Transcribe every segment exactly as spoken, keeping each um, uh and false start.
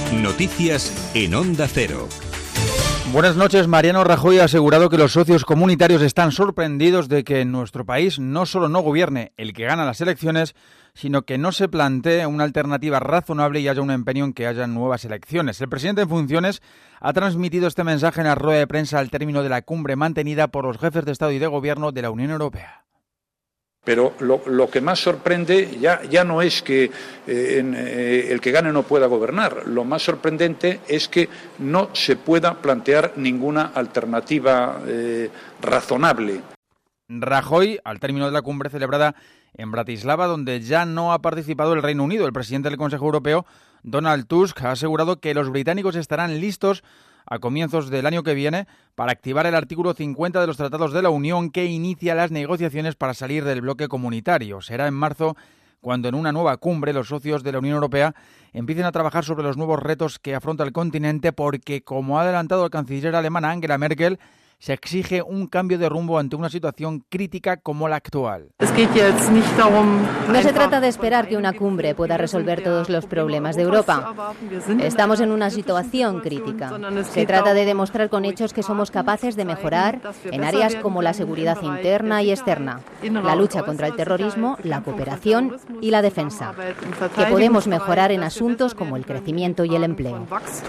Noticias en Onda Cero. Buenas noches. Mariano Rajoy ha asegurado que los socios comunitarios están sorprendidos de que en nuestro país no solo no gobierne el que gana las elecciones, sino que no se plantee una alternativa razonable y haya un empeño en que haya nuevas elecciones. El presidente en funciones ha transmitido este mensaje en la rueda de prensa al término de la cumbre mantenida por los jefes de Estado y de Gobierno de la Unión Europea. Pero lo, lo que más sorprende ya, ya no es que eh, en, eh, el que gane no pueda gobernar. Lo más sorprendente es que no se pueda plantear ninguna alternativa eh, razonable. Rajoy, al término de la cumbre celebrada en Bratislava, donde ya no ha participado el Reino Unido, el presidente del Consejo Europeo, Donald Tusk, ha asegurado que los británicos estarán listos a comienzos del año que viene para activar el artículo cincuenta de los Tratados de la Unión que inicia las negociaciones para salir del bloque comunitario. Será en marzo cuando en una nueva cumbre los socios de la Unión Europea empiecen a trabajar sobre los nuevos retos que afronta el continente porque, como ha adelantado el canciller alemana Angela Merkel, se exige un cambio de rumbo ante una situación crítica como la actual. No se trata de esperar que una cumbre pueda resolver todos los problemas de Europa. Estamos en una situación crítica. Se trata de demostrar con hechos que somos capaces de mejorar en áreas como la seguridad interna y externa, la lucha contra el terrorismo, la cooperación y la defensa. Que podemos mejorar en asuntos como el crecimiento y el empleo.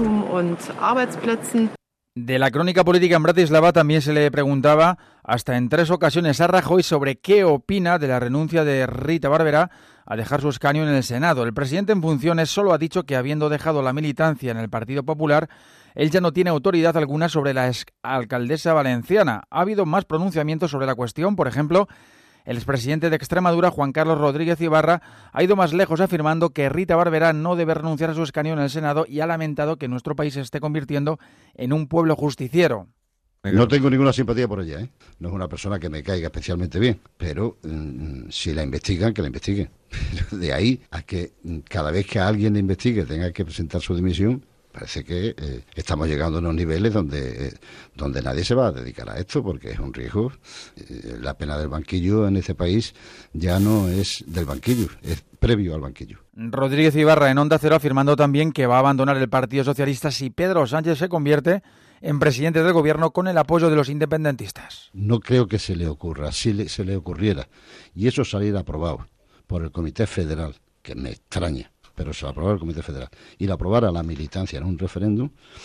De la crónica política en Bratislava también se le preguntaba hasta en tres ocasiones a Rajoy sobre qué opina de la renuncia de Rita Barberá a dejar su escaño en el Senado. El presidente en funciones solo ha dicho que, habiendo dejado la militancia en el Partido Popular, él ya no tiene autoridad alguna sobre la alcaldesa valenciana. Ha habido más pronunciamientos sobre la cuestión. Por ejemplo, el expresidente de Extremadura, Juan Carlos Rodríguez Ibarra, ha ido más lejos afirmando que Rita Barberá no debe renunciar a su escaño en el Senado y ha lamentado que nuestro país se esté convirtiendo en un pueblo justiciero. No tengo ninguna simpatía por ella, ¿eh? No es una persona que me caiga especialmente bien, pero mmm, si la investigan, que la investiguen. De ahí a que cada vez que alguien la investigue tenga que presentar su dimisión, parece que eh, estamos llegando a unos niveles donde, eh, donde nadie se va a dedicar a esto porque es un riesgo. Eh, la pena del banquillo en este país ya no es del banquillo, es previo al banquillo. Rodríguez Ibarra en Onda Cero afirmando también que va a abandonar el Partido Socialista si Pedro Sánchez se convierte en presidente del gobierno con el apoyo de los independentistas. No creo que se le ocurra, si le, se le ocurriera, y eso saliera aprobado por el Comité Federal, que me extraña, pero se lo aprobara el Comité Federal, y lo aprobara la militancia en un referéndum,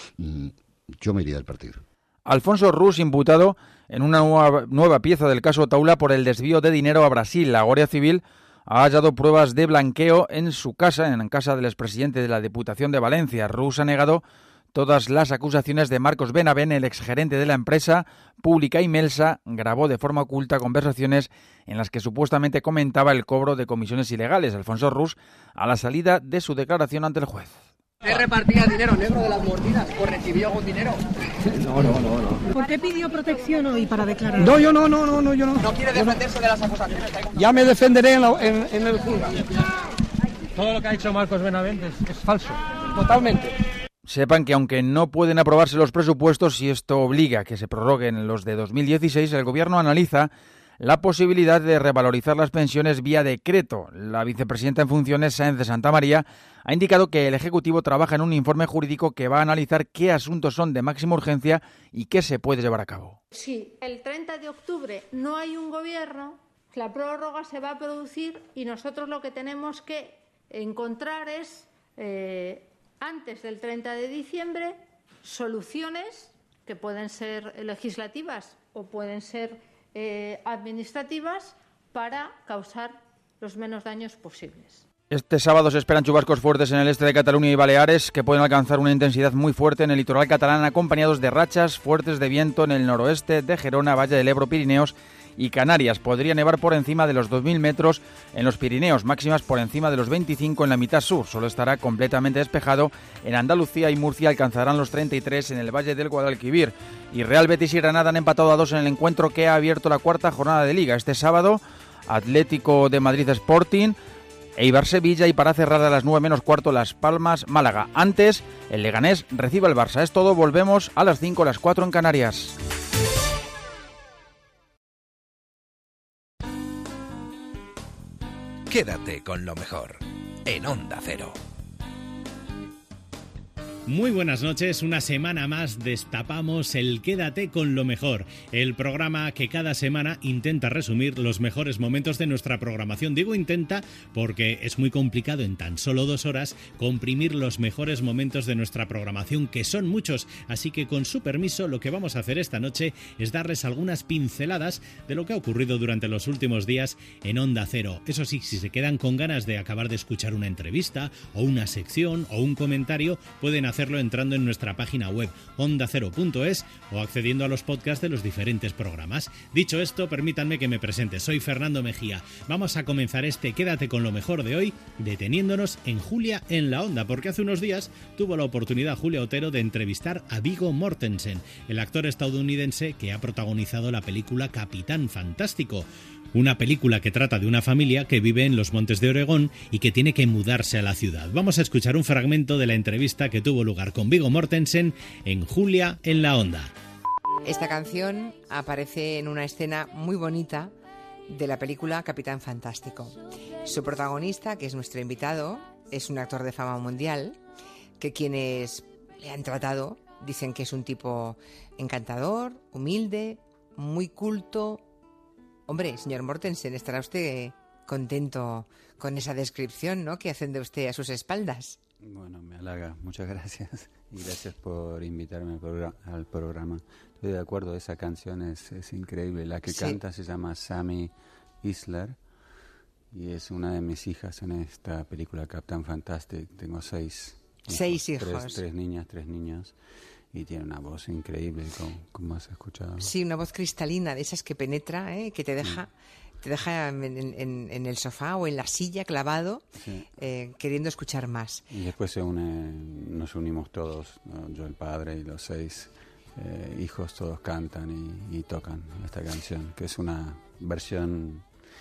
yo me iría del partido. Alfonso Rus, imputado en una nueva, nueva pieza del caso Taula por el desvío de dinero a Brasil. La Guardia Civil ha hallado pruebas de blanqueo en su casa, en casa del expresidente de la Diputación de Valencia. Rus ha negado todas las acusaciones de Marcos Benavent, el exgerente de la empresa pública Imelsa. Grabó de forma oculta conversaciones en las que supuestamente comentaba el cobro de comisiones ilegales. Alfonso Rus, a la salida de su declaración ante el juez. ¿Usted repartía dinero negro de las mordidas o recibió algún dinero? No, no, no, no. ¿Por qué pidió protección hoy para declarar? No, yo no, no, no, no, yo no. ¿No quiere defenderse de las acusaciones? Ya me defenderé en, la, en, en el juzgado. Todo lo que ha dicho Marcos Benavent es, es falso. Totalmente. Sepan que aunque no pueden aprobarse los presupuestos y esto obliga a que se prorroguen los de dos mil dieciséis, el Gobierno analiza la posibilidad de revalorizar las pensiones vía decreto. La vicepresidenta en funciones, Sáenz de Santamaría, ha indicado que el Ejecutivo trabaja en un informe jurídico que va a analizar qué asuntos son de máxima urgencia y qué se puede llevar a cabo. Si el treinta de octubre no hay un Gobierno, la prórroga se va a producir y nosotros lo que tenemos que encontrar es... Eh, antes del treinta de diciembre, soluciones que pueden ser legislativas o pueden ser eh, administrativas para causar los menos daños posibles. Este sábado se esperan chubascos fuertes en el este de Cataluña y Baleares que pueden alcanzar una intensidad muy fuerte en el litoral catalán, acompañados de rachas fuertes de viento en el noroeste de Gerona, Valle del Ebro, Pirineos y Canarias. Podría nevar por encima de los dos mil metros en los Pirineos, máximas por encima de los veinticinco en la mitad sur. Solo estará completamente despejado en Andalucía y Murcia, alcanzarán los treinta y tres en el Valle del Guadalquivir. Y Real Betis y Granada han empatado a dos en el encuentro que ha abierto la cuarta jornada de Liga. Este sábado, Atlético de Madrid Sporting, Eibar Sevilla y para cerrar a las nueve menos cuarto Las Palmas Málaga. Antes, el Leganés recibe al Barça. Es todo, volvemos a las cinco, las cuatro en Canarias. Quédate con lo mejor en Onda Cero. Muy buenas noches, una semana más destapamos el Quédate con lo mejor, el programa que cada semana intenta resumir los mejores momentos de nuestra programación. Digo intenta porque es muy complicado en tan solo dos horas comprimir los mejores momentos de nuestra programación, que son muchos, así que con su permiso lo que vamos a hacer esta noche es darles algunas pinceladas de lo que ha ocurrido durante los últimos días en Onda Cero. Eso sí, si se quedan con ganas de acabar de escuchar una entrevista o una sección o un comentario, pueden hacer hacerlo entrando en nuestra página web onda cero punto es o accediendo a los podcasts de los diferentes programas. Dicho esto, permítanme que me presente. Soy Fernando Mejía. Vamos a comenzar este Quédate con lo mejor de hoy deteniéndonos en Julia en la Onda, porque hace unos días tuvo la oportunidad Julia Otero de entrevistar a Viggo Mortensen, el actor estadounidense que ha protagonizado la película Capitán Fantástico. Una película que trata de una familia que vive en los montes de Oregón y que tiene que mudarse a la ciudad. Vamos a escuchar un fragmento de la entrevista que tuvo lugar con Viggo Mortensen en Julia en la Onda. Esta canción aparece en una escena muy bonita de la película Capitán Fantástico. Su protagonista, que es nuestro invitado, es un actor de fama mundial que quienes le han tratado dicen que es un tipo encantador, humilde, muy culto. Hombre, señor Mortensen, estará usted contento con esa descripción, ¿no?, que hacen de usted a sus espaldas. Bueno, me halaga. Muchas gracias. Y gracias por invitarme al, programa, al programa. Estoy de acuerdo, esa canción es, es increíble. La que sí canta se llama Sammy Isler y es una de mis hijas en esta película Captain Fantastic. Tengo seis hijos. Seis hijos. Tres, tres niñas, tres niños. Y tiene una voz increíble, como, como has escuchado. Sí, una voz cristalina, de esas que penetra, ¿eh? Que te deja, sí. te deja en, en, en el sofá o en la silla clavado, sí. eh, queriendo escuchar más. Y después se une, nos unimos todos, ¿no? Yo, el padre y los seis eh, hijos, todos cantan y, y tocan esta canción, que es una versión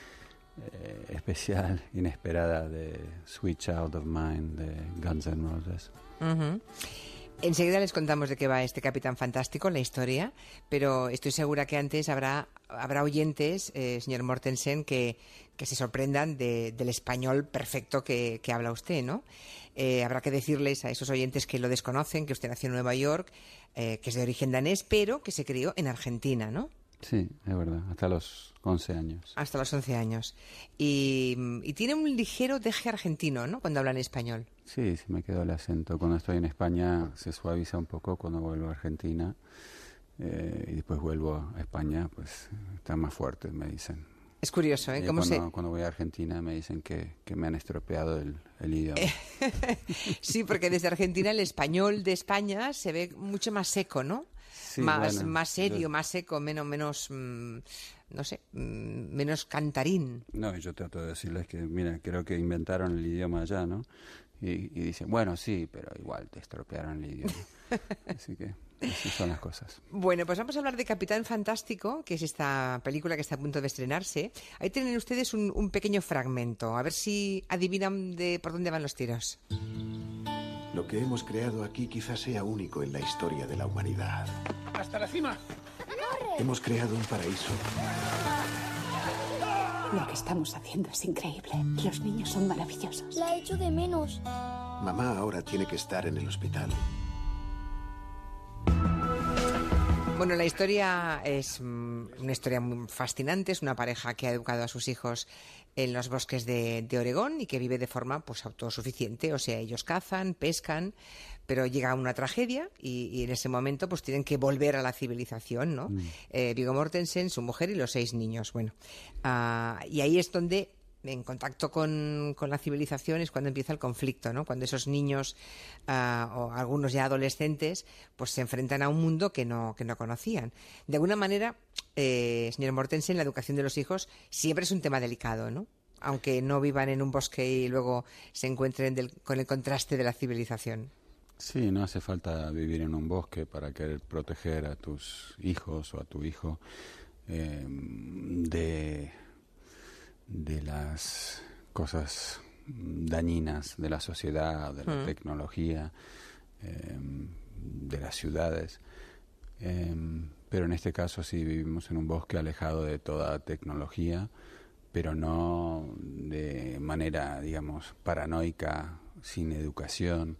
eh, especial, inesperada de Sweet Child of Mine de Guns N' Roses. Uh-huh. Enseguida les contamos de qué va este Capitán Fantástico, la historia, pero estoy segura que antes habrá habrá oyentes, eh, señor Mortensen, que, que se sorprendan de, del español perfecto que, que habla usted, ¿no? Eh, habrá que decirles a esos oyentes que lo desconocen, que usted nació en Nueva York, eh, que es de origen danés, pero que se crió en Argentina, ¿no? Sí, es verdad, hasta los once años. Hasta los once años. Y, y tiene un ligero deje argentino, ¿no?, cuando habla en español. Sí, sí me quedó el acento. Cuando estoy en España se suaviza un poco, cuando vuelvo a Argentina eh, y después vuelvo a España, pues está más fuerte, me dicen. Es curioso, ¿eh? ¿Cómo cuando, se... cuando voy a Argentina me dicen que, que me han estropeado el, el idioma. Sí, porque desde Argentina el español de España se ve mucho más seco, ¿no? Sí, más, bueno, más serio, yo... más seco, menos, menos mmm, no sé, mmm, menos cantarín. No, yo trato de decirles que, mira, creo que inventaron el idioma allá, ¿no? Y, y dicen, bueno, sí, pero igual te estropearon el idioma. Así que así son las cosas. Bueno, pues vamos a hablar de Capitán Fantástico, que es esta película que está a punto de estrenarse. Ahí tienen ustedes un, un pequeño fragmento, a ver si adivinan de por dónde van los tiros. Lo que hemos creado aquí quizás sea único en la historia de la humanidad. ¡Hasta la cima! Hemos creado un paraíso. Lo que estamos haciendo es increíble. Los niños son maravillosos. La echo de menos. Mamá ahora tiene que estar en el hospital. Bueno, la historia es una historia muy fascinante. Es una pareja que ha educado a sus hijos en los bosques de, de Oregón y que vive de forma pues autosuficiente. O sea, ellos cazan, pescan, pero llega una tragedia y, y en ese momento pues tienen que volver a la civilización, ¿no? Mm. Eh, Viggo Mortensen, su mujer y los seis niños. Bueno, uh, y ahí es donde, en contacto con, con la civilización, es cuando empieza el conflicto, ¿no? Cuando esos niños, uh, o algunos ya adolescentes, pues se enfrentan a un mundo que no, que no conocían. De alguna manera, eh, señor Mortensen, la educación de los hijos siempre es un tema delicado, ¿no? Aunque no vivan en un bosque y luego se encuentren del, con el contraste de la civilización. Sí, no hace falta vivir en un bosque para querer proteger a tus hijos o a tu hijo eh, de... de las cosas dañinas de la sociedad, de la mm. tecnología, eh, de las ciudades. Eh, pero en este caso sí vivimos en un bosque alejado de toda tecnología, pero no de manera, digamos, paranoica, sin educación.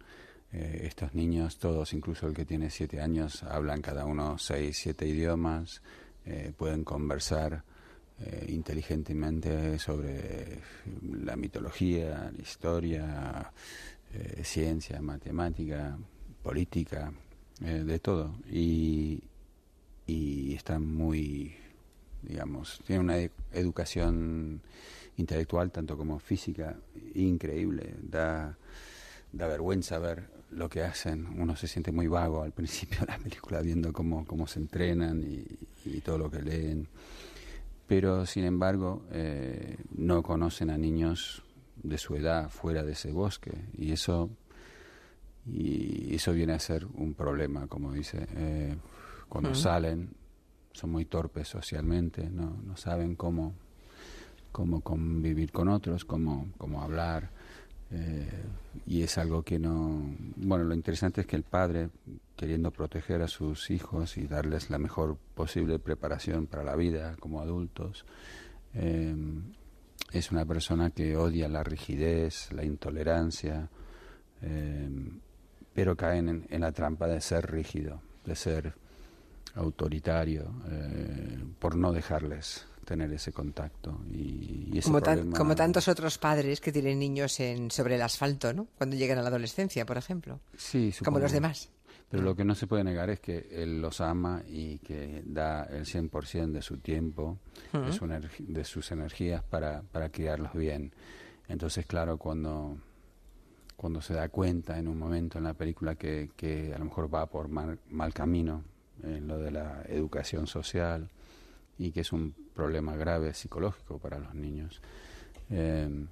Eh, estos niños, todos, incluso el que tiene siete años, hablan cada uno seis, siete idiomas, eh, pueden conversar eh, inteligentemente sobre la mitología, la historia, eh, ciencia, matemática, política, eh, de todo. Y, y están muy, digamos, tienen una ed- educación intelectual, tanto como física, increíble. Da, da vergüenza ver lo que hacen. Uno se siente muy vago al principio de la película viendo cómo, cómo se entrenan y, y todo lo que leen. Pero, sin embargo, eh, no conocen a niños de su edad fuera de ese bosque. Y eso, y eso viene a ser un problema, como dice. Eh, cuando uh-huh. salen, son muy torpes socialmente, no, no saben cómo, cómo convivir con otros, cómo, cómo hablar. Eh, y es algo que no... Bueno, lo interesante es que el padre, queriendo proteger a sus hijos y darles la mejor posible preparación para la vida como adultos, eh, es una persona que odia la rigidez, la intolerancia, eh, pero caen en, en la trampa de ser rígido, de ser autoritario, eh, por no dejarles tener ese contacto y, y ese como, problema... tan, como tantos otros padres que tienen niños en sobre el asfalto, ¿no? Cuando llegan a la adolescencia, por ejemplo. Sí, supongo. Como los demás. Pero lo que no se puede negar es que él los ama y que da el cien por ciento de su tiempo, uh-huh. de, su energi- de sus energías para, para criarlos bien. Entonces, claro, cuando, cuando se da cuenta en un momento en la película que, que a lo mejor va por mal, mal camino en lo de la educación social y que es un problema grave psicológico para los niños, eh,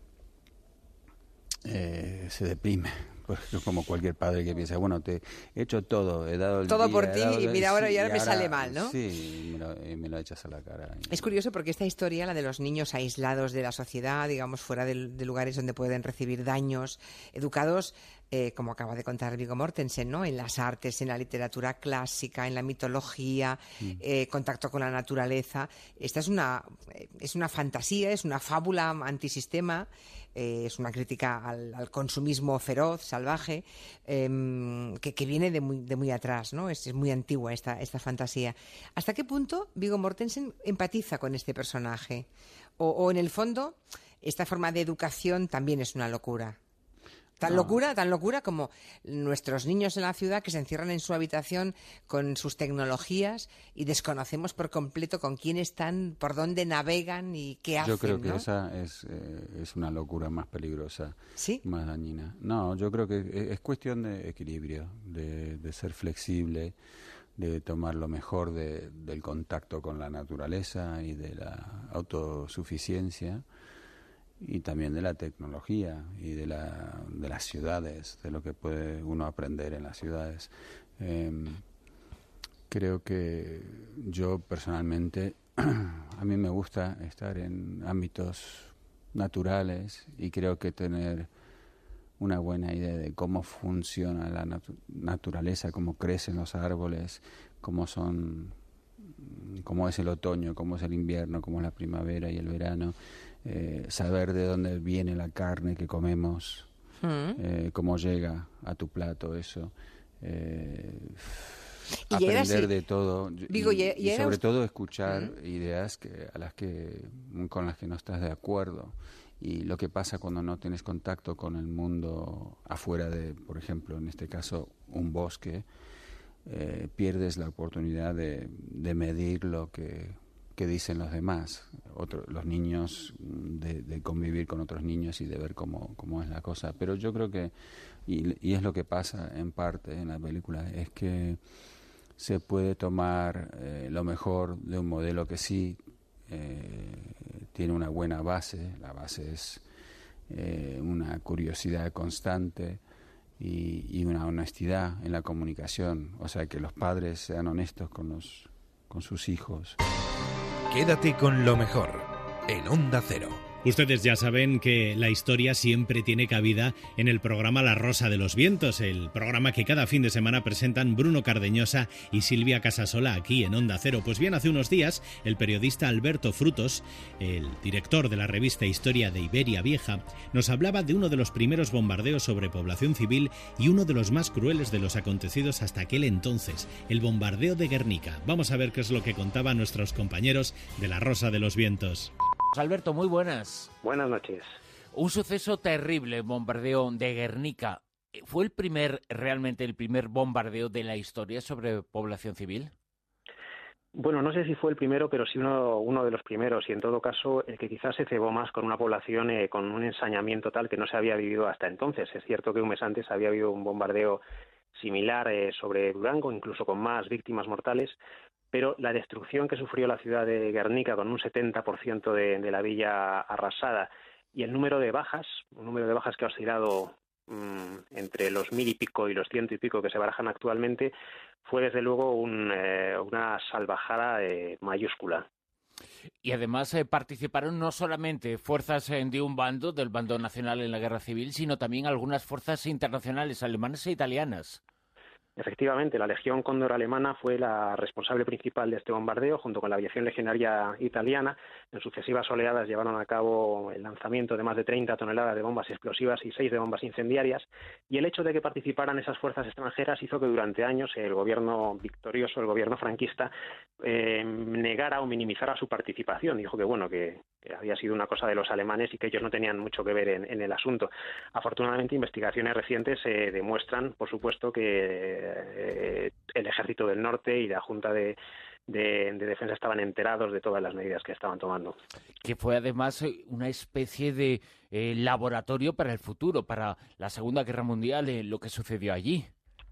eh, se deprime. Porque como cualquier padre que piensa, bueno, te he hecho todo, he dado el todo día, por ti dado, y mira ahora sí, y ahora me ahora, sale mal, ¿no? Sí, y me, lo, y me lo echas a la cara. Es curioso porque esta historia, la de los niños aislados de la sociedad, digamos, fuera de, de lugares donde pueden recibir daños, educados, eh, como acaba de contar Viggo Mortensen, ¿no? En las artes, en la literatura clásica, en la mitología, mm. eh, contacto con la naturaleza. Esta es una, es una fantasía, es una fábula antisistema, eh, es una crítica al, al consumismo feroz, salvaje, eh, que, que viene de muy, de muy atrás, ¿no? Es, es muy antigua esta, esta fantasía. ¿Hasta qué punto Viggo Mortensen empatiza con este personaje? O, o en el fondo, esta forma de educación también es una locura. Tan no. locura, tan locura como nuestros niños en la ciudad que se encierran en su habitación con sus tecnologías y desconocemos por completo con quién están, por dónde navegan y qué hacen. Yo creo que ¿no? esa es, eh, es una locura más peligrosa, ¿sí? más dañina. No, yo creo que es cuestión de equilibrio, de, de ser flexible, de tomar lo mejor de, del contacto con la naturaleza y de la autosuficiencia. Y también de la tecnología y de, la, de las ciudades, de lo que puede uno aprender en las ciudades. Eh, creo que yo personalmente, a mí me gusta estar en ámbitos naturales y creo que tener una buena idea de cómo funciona la natu- naturaleza, cómo crecen los árboles, cómo son, cómo es el otoño, cómo es el invierno, cómo es la primavera y el verano. Eh, saber de dónde viene la carne que comemos, mm. eh, cómo llega a tu plato eso, eh, y aprender de todo. Digo, y, y, y y sobre usted... todo escuchar mm. ideas que, a las que, con las que no estás de acuerdo. Y lo que pasa cuando no tienes contacto con el mundo afuera de, por ejemplo, en este caso, un bosque, eh, pierdes la oportunidad de, de medir lo que... que dicen los demás, otro, los niños, de, de convivir con otros niños y de ver cómo, cómo es la cosa. Pero yo creo que, y, y es lo que pasa en parte en la película, es que se puede tomar eh, lo mejor de un modelo que sí eh, tiene una buena base. La base es eh, una curiosidad constante y, y una honestidad en la comunicación. O sea, que los padres sean honestos con los, con sus hijos. Quédate con lo mejor en Onda Cero, Ustedes ya saben que la historia siempre tiene cabida en el programa La Rosa de los Vientos, el programa que cada fin de semana presentan Bruno Cardeñosa y Silvia Casasola aquí en Onda Cero. Pues bien, hace unos días el periodista Alberto Frutos, el director de la revista Historia de Iberia Vieja, nos hablaba de uno de los primeros bombardeos sobre población civil y uno de los más crueles de los acontecidos hasta aquel entonces, el bombardeo de Guernica. Vamos a ver qué es lo que contaban nuestros compañeros de La Rosa de los Vientos. Alberto, muy buenas. Buenas noches. Un suceso terrible, el bombardeo de Guernica. ¿Fue el primer, realmente el primer bombardeo de la historia sobre población civil? Bueno, no sé si fue el primero, pero sí uno, uno de los primeros, y en todo caso el que quizás se cebó más con una población eh, con un ensañamiento tal que no se había vivido hasta entonces. Es cierto que un mes antes había habido un bombardeo similar eh, sobre Durango, incluso con más víctimas mortales, pero la destrucción que sufrió la ciudad de Guernica, con un setenta por ciento de, de la villa arrasada, y el número de bajas, un número de bajas que ha oscilado mmm, entre los mil y pico y los ciento y pico que se barajan actualmente, fue desde luego un, eh, una salvajada eh, mayúscula. Y además eh, participaron no solamente fuerzas eh, de un bando, del bando nacional en la guerra civil, sino también algunas fuerzas internacionales, alemanas e italianas. Efectivamente, la Legión Cóndor alemana fue la responsable principal de este bombardeo, junto con la aviación legionaria italiana. En sucesivas oleadas llevaron a cabo el lanzamiento de más de treinta toneladas de bombas explosivas y seis de bombas incendiarias, y el hecho de que participaran esas fuerzas extranjeras hizo que durante años el gobierno victorioso, el gobierno franquista, eh, negara o minimizara su participación. Dijo que bueno, que, que había sido una cosa de los alemanes y que ellos no tenían mucho que ver en, en el asunto. Afortunadamente, investigaciones recientes eh, demuestran, por supuesto, que Eh, el Ejército del Norte y la Junta de, de, de Defensa estaban enterados de todas las medidas que estaban tomando. Que fue además una especie de eh, laboratorio para el futuro, para la Segunda Guerra Mundial, eh, lo que sucedió allí.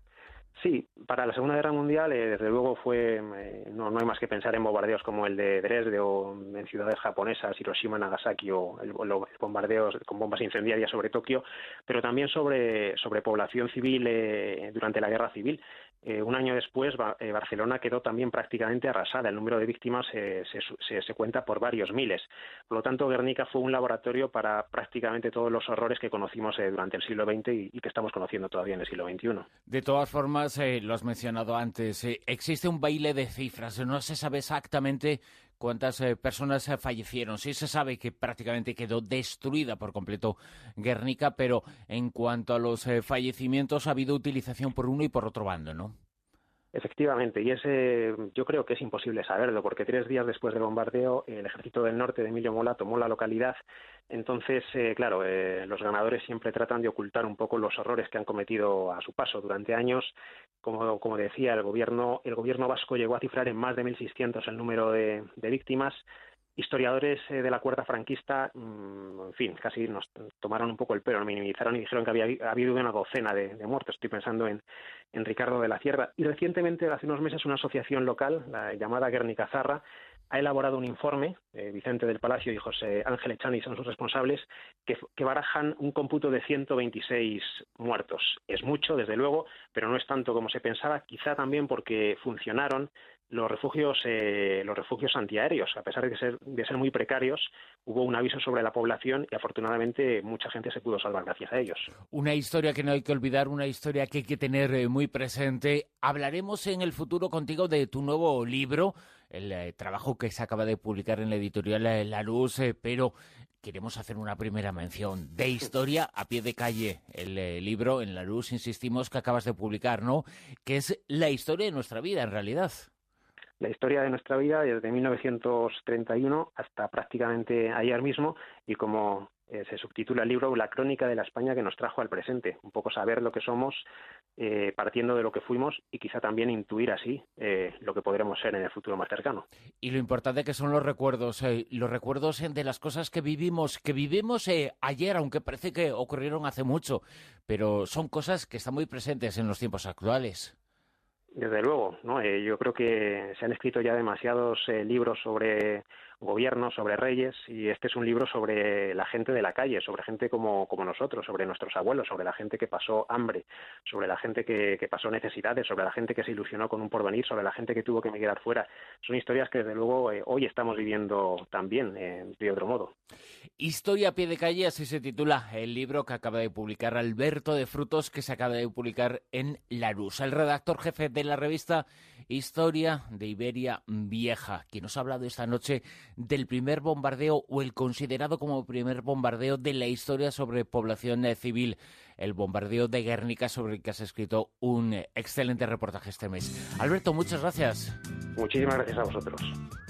Sí, para la Segunda Guerra Mundial, eh, desde luego, fue eh, no, no hay más que pensar en bombardeos como el de Dresde o en ciudades japonesas, Hiroshima, Nagasaki, o el, los bombardeos con bombas incendiarias sobre Tokio, pero también sobre, sobre población civil eh, durante la Guerra Civil. Eh, un año después, ba- eh, Barcelona quedó también prácticamente arrasada. El número de víctimas eh, se, se, se cuenta por varios miles. Por lo tanto, Guernica fue un laboratorio para prácticamente todos los horrores que conocimos eh, durante el siglo veinte y, y que estamos conociendo todavía en el siglo veintiuno. De todas formas, eh, lo has mencionado antes, eh, existe un baile de cifras. No se sabe exactamente cuántas eh, personas eh, fallecieron. Sí se sabe que prácticamente quedó destruida por completo Guernica, pero en cuanto a los eh, fallecimientos ha habido utilización por uno y por otro bando, ¿no? Efectivamente, y ese yo creo que es imposible saberlo, porque tres días después del bombardeo el Ejército del Norte de Emilio Mola tomó la localidad. Entonces, eh, claro, eh, los ganadores siempre tratan de ocultar un poco los horrores que han cometido a su paso. Durante años, como, como decía, el gobierno, el gobierno vasco llegó a cifrar en más de mil seiscientos el número de, de víctimas. Historiadores eh, de la cuerda franquista, mmm, en fin, casi nos tomaron un poco el pelo, minimizaron y dijeron que había habido una docena de, de muertos. Estoy pensando en, en Ricardo de la Cierda. Y recientemente, hace unos meses, una asociación local, la llamada Guernica Zarra, ha elaborado un informe, eh, Vicente del Palacio y José Ángel Echani son sus responsables, que, que barajan un cómputo de ciento veintiséis muertos. Es mucho, desde luego, pero no es tanto como se pensaba, quizá también porque funcionaron los refugios eh, los refugios antiaéreos. A pesar de ser, de ser muy precarios, hubo un aviso sobre la población y afortunadamente mucha gente se pudo salvar gracias a ellos. Una historia que no hay que olvidar, una historia que hay que tener eh, muy presente. Hablaremos en el futuro contigo de tu nuevo libro, el eh, trabajo que se acaba de publicar en la editorial eh, La Luz, eh, pero queremos hacer una primera mención de historia a pie de calle. El eh, libro en La Luz, insistimos, que acabas de publicar, ¿no? Que es la historia de nuestra vida, en realidad. La historia de nuestra vida desde mil novecientos treinta y uno hasta prácticamente ayer mismo, y como eh, se subtitula el libro, la crónica de la España que nos trajo al presente. Un poco saber lo que somos, eh, partiendo de lo que fuimos, y quizá también intuir así eh, lo que podremos ser en el futuro más cercano. Y lo importante que son los recuerdos, eh, los recuerdos de las cosas que vivimos, que vivimos eh, ayer, aunque parece que ocurrieron hace mucho, pero son cosas que están muy presentes en los tiempos actuales. Desde luego, ¿no? Eh, yo creo que se han escrito ya demasiados eh, libros sobre gobiernos, sobre reyes, y este es un libro sobre la gente de la calle, sobre gente como, como nosotros, sobre nuestros abuelos, sobre la gente que pasó hambre, sobre la gente que, que pasó necesidades, sobre la gente que se ilusionó con un porvenir, sobre la gente que tuvo que emigrar fuera. Son historias que desde luego eh, hoy estamos viviendo también eh, de otro modo. Historia a pie de calle, así se titula el libro que acaba de publicar Alberto de Frutos, que se acaba de publicar en Larousse. El redactor jefe de la revista Historia de Iberia Vieja, quien nos ha hablado esta noche del primer bombardeo, o el considerado como primer bombardeo de la historia sobre población civil, el bombardeo de Guernica, sobre el que has escrito un excelente reportaje este mes. Alberto, muchas gracias. Muchísimas gracias a vosotros.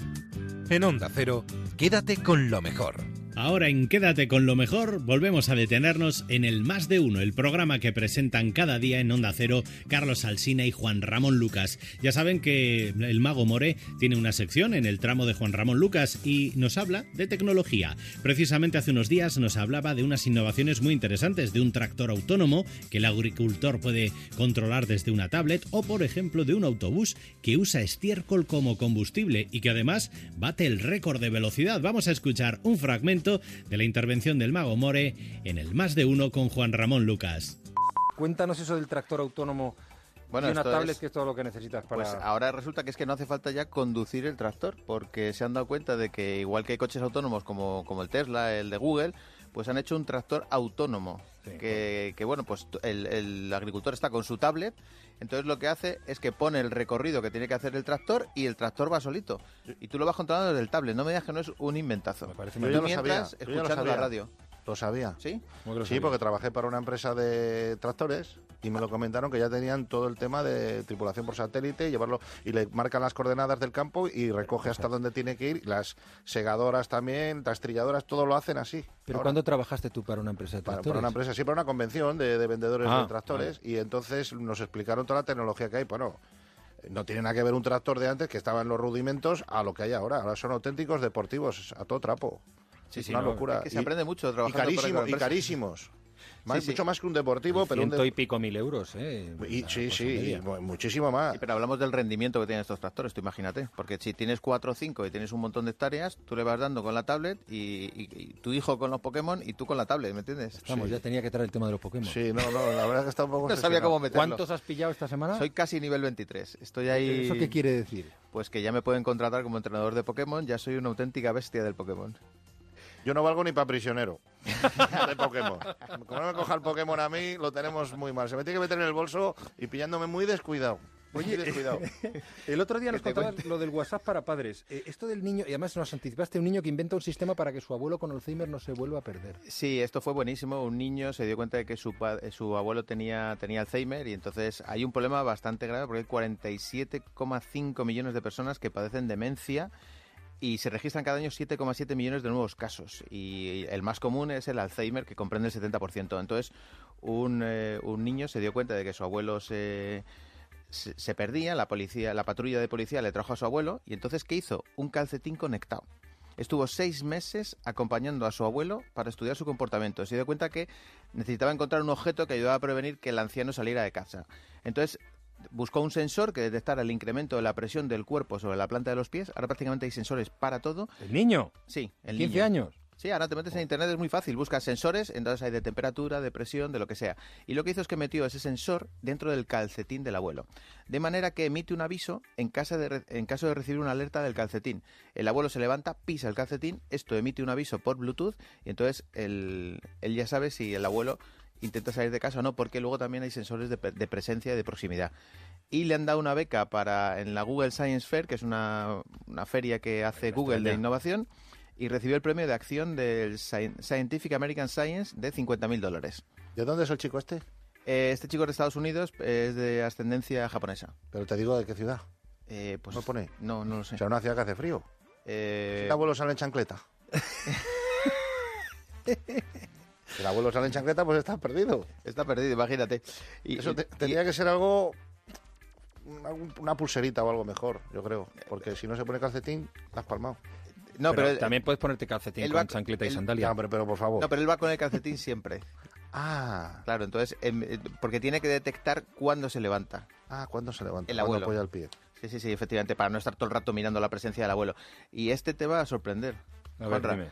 En Onda Cero, quédate con lo mejor. Ahora en Quédate con lo mejor volvemos a detenernos en el Más de Uno, el programa que presentan cada día en Onda Cero Carlos Alsina y Juan Ramón Lucas. Ya saben que el Mago More tiene una sección en el tramo de Juan Ramón Lucas y nos habla de tecnología. Precisamente hace unos días nos hablaba de unas innovaciones muy interesantes, de un tractor autónomo que el agricultor puede controlar desde una tablet, o por ejemplo de un autobús que usa estiércol como combustible y que además bate el récord de velocidad. Vamos a escuchar un fragmento de la intervención del Mago More en el Más de Uno con Juan Ramón Lucas. Cuéntanos eso del tractor autónomo. Bueno, y una tablet, es, que es todo lo que necesitas para... Pues ahora resulta que es que no hace falta ya conducir el tractor, porque se han dado cuenta de que igual que hay coches autónomos como, como el Tesla, el de Google, pues han hecho un tractor autónomo. Sí, que, que bueno, pues el, el agricultor está con su tablet, entonces lo que hace es que pone el recorrido que tiene que hacer el tractor y el tractor va solito. Y tú lo vas controlando desde el tablet, no me digas que no es un inventazo. Me parece muy bien. Mientras, escuchando la radio. Lo sabía. ¿Sí? Lo sí, porque trabajé para una empresa de tractores y me lo comentaron que ya tenían todo el tema de tripulación por satélite, llevarlo y le marcan las coordenadas del campo y recoge hasta donde tiene que ir. Las segadoras también, las trilladoras, todo lo hacen así. ¿Pero ahora, cuándo trabajaste tú para una empresa de tractores? Para, para una empresa, sí, para una convención de, de vendedores ah, de tractores vale. Y entonces nos explicaron toda la tecnología que hay. Bueno, no tiene nada que ver un tractor de antes que estaba en los rudimentos a lo que hay ahora. Ahora son auténticos deportivos a todo trapo. Sí, sí, una no, locura. Es que se aprende mucho trabajando. Y, carísimo, y carísimos. Más, sí, mucho sí. más que un deportivo, pero ciento un de... y pico mil euros, ¿eh? Y, sí, sí, y muchísimo más. Sí, pero hablamos del rendimiento que tienen estos tractores, tú imagínate. Porque si tienes cuatro o cinco y tienes un montón de hectáreas, tú le vas dando con la tablet y, y, y tu hijo con los Pokémon y tú con la tablet, ¿me entiendes? Vamos, sí. ya tenía que traer el tema de los Pokémon. Sí, no, no, la verdad es que está un poco... No sabía cómo meterlo. ¿Cuántos has pillado esta semana? Soy casi nivel veintitrés. Estoy ahí... ¿Eso qué quiere decir? Pues que ya me pueden contratar como entrenador de Pokémon, ya soy una auténtica bestia del Pokémon. Yo no valgo ni para prisionero de Pokémon. Como no me coja el Pokémon a mí, lo tenemos muy mal. Se me tiene que meter en el bolso y pillándome muy descuidado. Muy Oye, descuidado. El otro día nos contabas lo del WhatsApp para padres. Eh, esto del niño, y además nos anticipaste, un niño que inventa un sistema para que su abuelo con Alzheimer no se vuelva a perder. Sí, esto fue buenísimo. Un niño se dio cuenta de que su, su abuelo tenía, tenía Alzheimer y entonces hay un problema bastante grave porque hay cuarenta y siete coma cinco millones de personas que padecen demencia. Y se registran cada año siete coma siete millones de nuevos casos. Y el más común es el Alzheimer, que comprende el setenta por ciento. Entonces, un, eh, un niño se dio cuenta de que su abuelo se, se, se perdía, la policía, la patrulla de policía le trajo a su abuelo, y entonces, ¿qué hizo? Un calcetín conectado. Estuvo seis meses acompañando a su abuelo para estudiar su comportamiento. Se dio cuenta que necesitaba encontrar un objeto que ayudara a prevenir que el anciano saliera de casa. Entonces, buscó un sensor que detectara el incremento de la presión del cuerpo sobre la planta de los pies. Ahora prácticamente hay sensores para todo. ¿El niño? Sí, el quince niño. años. Sí, ahora te metes en internet, es muy fácil, buscas sensores, entonces hay de temperatura, de presión, de lo que sea. Y lo que hizo es que metió ese sensor dentro del calcetín del abuelo. De manera que emite un aviso en caso de, re- en caso de recibir una alerta del calcetín. El abuelo se levanta, pisa el calcetín, esto emite un aviso por Bluetooth y entonces el, él ya sabe si el abuelo intenta salir de casa o no, porque luego también hay sensores de, de presencia y de proximidad. Y le han dado una beca para en la Google Science Fair, que es una, una feria que hace Google de innovación, y recibió el premio de acción del Scientific American Science de cincuenta mil dólares. ¿De dónde es el chico este? Eh, este chico es de Estados Unidos, es de ascendencia japonesa. Pero te digo, ¿de qué ciudad? Eh, pues, ¿No pone? No, no lo sé. O sea, una ciudad que hace frío. Eh... ¿El abuelo sale en chancleta? El abuelo sale en chancleta, pues está perdido. Está perdido, imagínate. Y, Eso te, tendría y... que ser algo... Una, una pulserita o algo mejor, yo creo. Porque si no se pone calcetín, la has palmado. No, pero, pero también puedes ponerte calcetín con va, chancleta él, y sandalia. No, pero, pero por favor. No, pero él va con el calcetín siempre. Ah. Claro, entonces, eh, porque tiene que detectar cuándo se levanta. Ah, cuándo se levanta. El abuelo. Apoya el pie. Sí, sí, sí, efectivamente, para no estar todo el rato mirando la presencia del abuelo. Y este te va a sorprender. A ver, dime.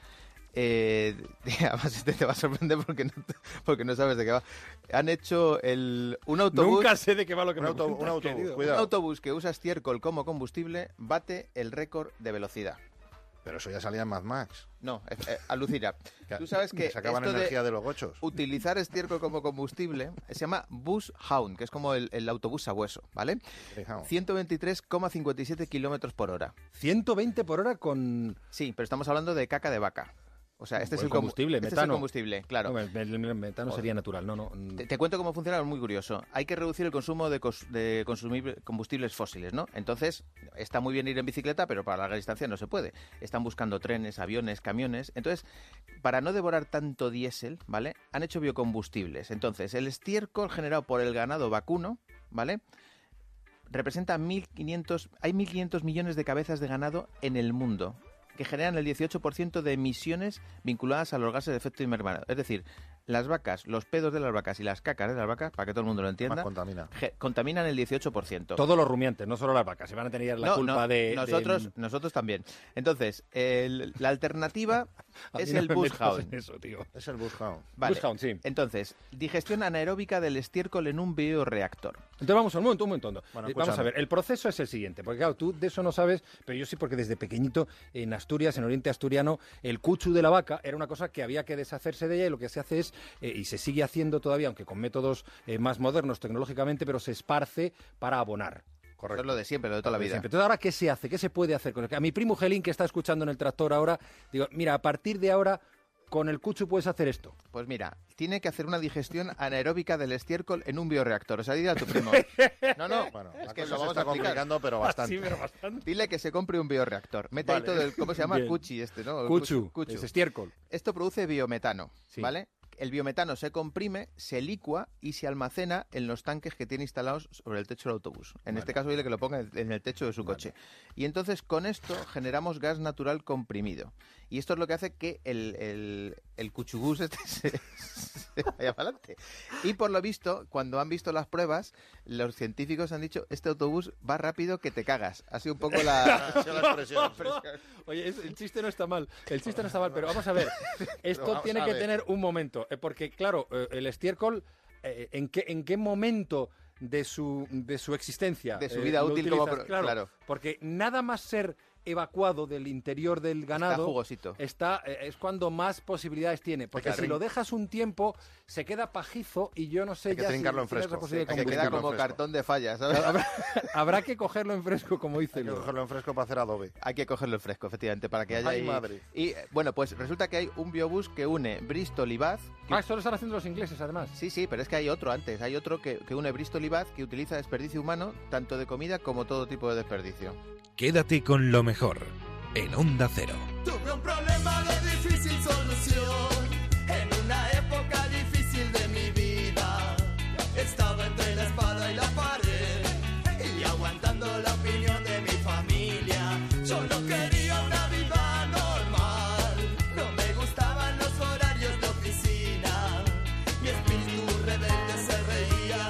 Eh, además, este te va a sorprender porque no, porque no sabes de qué va. Han hecho el, un autobús... Nunca sé de qué va lo que un me auto, cuentas, un autobús, querido. cuidado. Un autobús que usa estiércol como combustible bate el récord de velocidad. Pero eso ya salía en Mad Max. No, eh, eh, alucina. Tú sabes que sacaban esto energía de, de los gochos. Utilizar estiércol como combustible se llama Bus Hound, que es como el, el autobús sabueso, ¿vale? ciento veintitrés coma cincuenta y siete kilómetros por hora. ciento veinte por hora con... Sí, pero estamos hablando de caca de vaca. O sea, este O es el el combustible, este metano. Es el combustible, claro. No, el, el- el metano sería natural, no, no. Te, te cuento cómo funciona, es muy curioso. Hay que reducir el consumo de, cos- de consumir combustibles fósiles, ¿no? Entonces, está muy bien ir en bicicleta, pero para larga distancia no se puede. Están buscando trenes, aviones, camiones. Entonces, para no devorar tanto diésel, ¿vale? Han hecho biocombustibles. Entonces, el estiércol generado por el ganado vacuno, ¿vale? Representa mil quinientos... Hay mil quinientos millones de cabezas de ganado en el mundo, que generan el dieciocho por ciento de emisiones vinculadas a los gases de efecto invernadero. Es decir, las vacas, los pedos de las vacas y las cacas de las vacas, para que todo el mundo lo entienda, Más contamina. ge- contaminan el dieciocho por ciento. Todos los rumiantes, no solo las vacas, se van a tener la No, culpa no, de... nosotros, de- nosotros también. Entonces, el- la alternativa A mí es no el me Bus metas Hound. en eso, tío. Es el Bus Hound. Vale. Bus Hound, sí. Entonces, digestión anaeróbica del estiércol en un bioreactor. Entonces vamos un momento, un momento. Bueno, Eh, vamos a escúchame. ver, el proceso es el siguiente, porque claro, tú de eso no sabes, pero yo sí porque desde pequeñito en Asturias, en Oriente Asturiano, el cuchu de la vaca era una cosa que había que deshacerse de ella y lo que se hace es, eh, y se sigue haciendo todavía, aunque con métodos eh, más modernos tecnológicamente, pero se esparce para abonar. Eso es lo de siempre, lo de toda la De vida. siempre. Entonces, ¿ahora qué se hace? ¿Qué se puede hacer con el... A mi primo Gelín, que está escuchando en el tractor ahora, digo, mira, a partir de ahora, con el cuchu puedes hacer esto. Pues mira, tiene que hacer una digestión anaeróbica del estiércol en un bioreactor. O sea, dile a tu primo. No, no, Bueno, es la que cosa lo se vamos está a explicar. complicando, pero bastante. Sí, pero bastante. Dile que se compre un bioreactor. Mete ahí Vale. todo el, ¿cómo se llama? Bien. Cuchi este, ¿no? El Cuchu, cuchu. es estiércol. Esto produce biometano, Sí. ¿vale? El biometano se comprime, se licua y se almacena en los tanques que tiene instalados sobre el techo del autobús. En este caso, dile que lo ponga en el techo de su coche. Y entonces, con esto, generamos gas natural comprimido. Y esto es lo que hace que el, el, el cuchubús este se, se vaya para adelante. Y por lo visto, cuando han visto las pruebas, los científicos han dicho, este autobús va rápido que te cagas. Ha sido un poco la... Ha sido la expresión. Oye, es- el chiste no está mal, el chiste no está mal, pero vamos a ver, esto vamos tiene a que ver. tener un momento, eh, porque claro, eh, el estiércol, eh, ¿en qué en qué momento de su de su existencia, De su eh, vida lo útil como utilizas? pro- claro. Porque nada más ser evacuado del interior del ganado jugosito. está, eh, es cuando más posibilidades tiene, porque Claro. si lo dejas un tiempo se queda pajizo y yo no sé Hay que ya si trincarlo en tienes fresco. la posibilidad Hay de que Que combustible. queda en como fresco. cartón de falla, ¿sabes? Habrá, habrá que cogerlo en fresco, como dice Hay que Leo. cogerlo en fresco para hacer adobe. Hay que cogerlo en fresco, efectivamente, para que haya Ay, ahí- madre. Y eh, bueno, pues resulta que hay un biobús que une Bristol y Bath. que- Ah, esto lo están haciendo los ingleses, además. Sí, sí, pero es que hay otro antes. Hay otro que, que une Bristol y Bath que utiliza desperdicio humano, tanto de comida como todo tipo de desperdicio. Quédate con lo mejor en Onda Cero. Tuve un problema de difícil solución en una época difícil de mi vida. Estaba entre la espada y la pared y aguantando la opinión de mi familia. Yo no quería una vida normal, no me gustaban los horarios de oficina. Mi espíritu rebelde se reía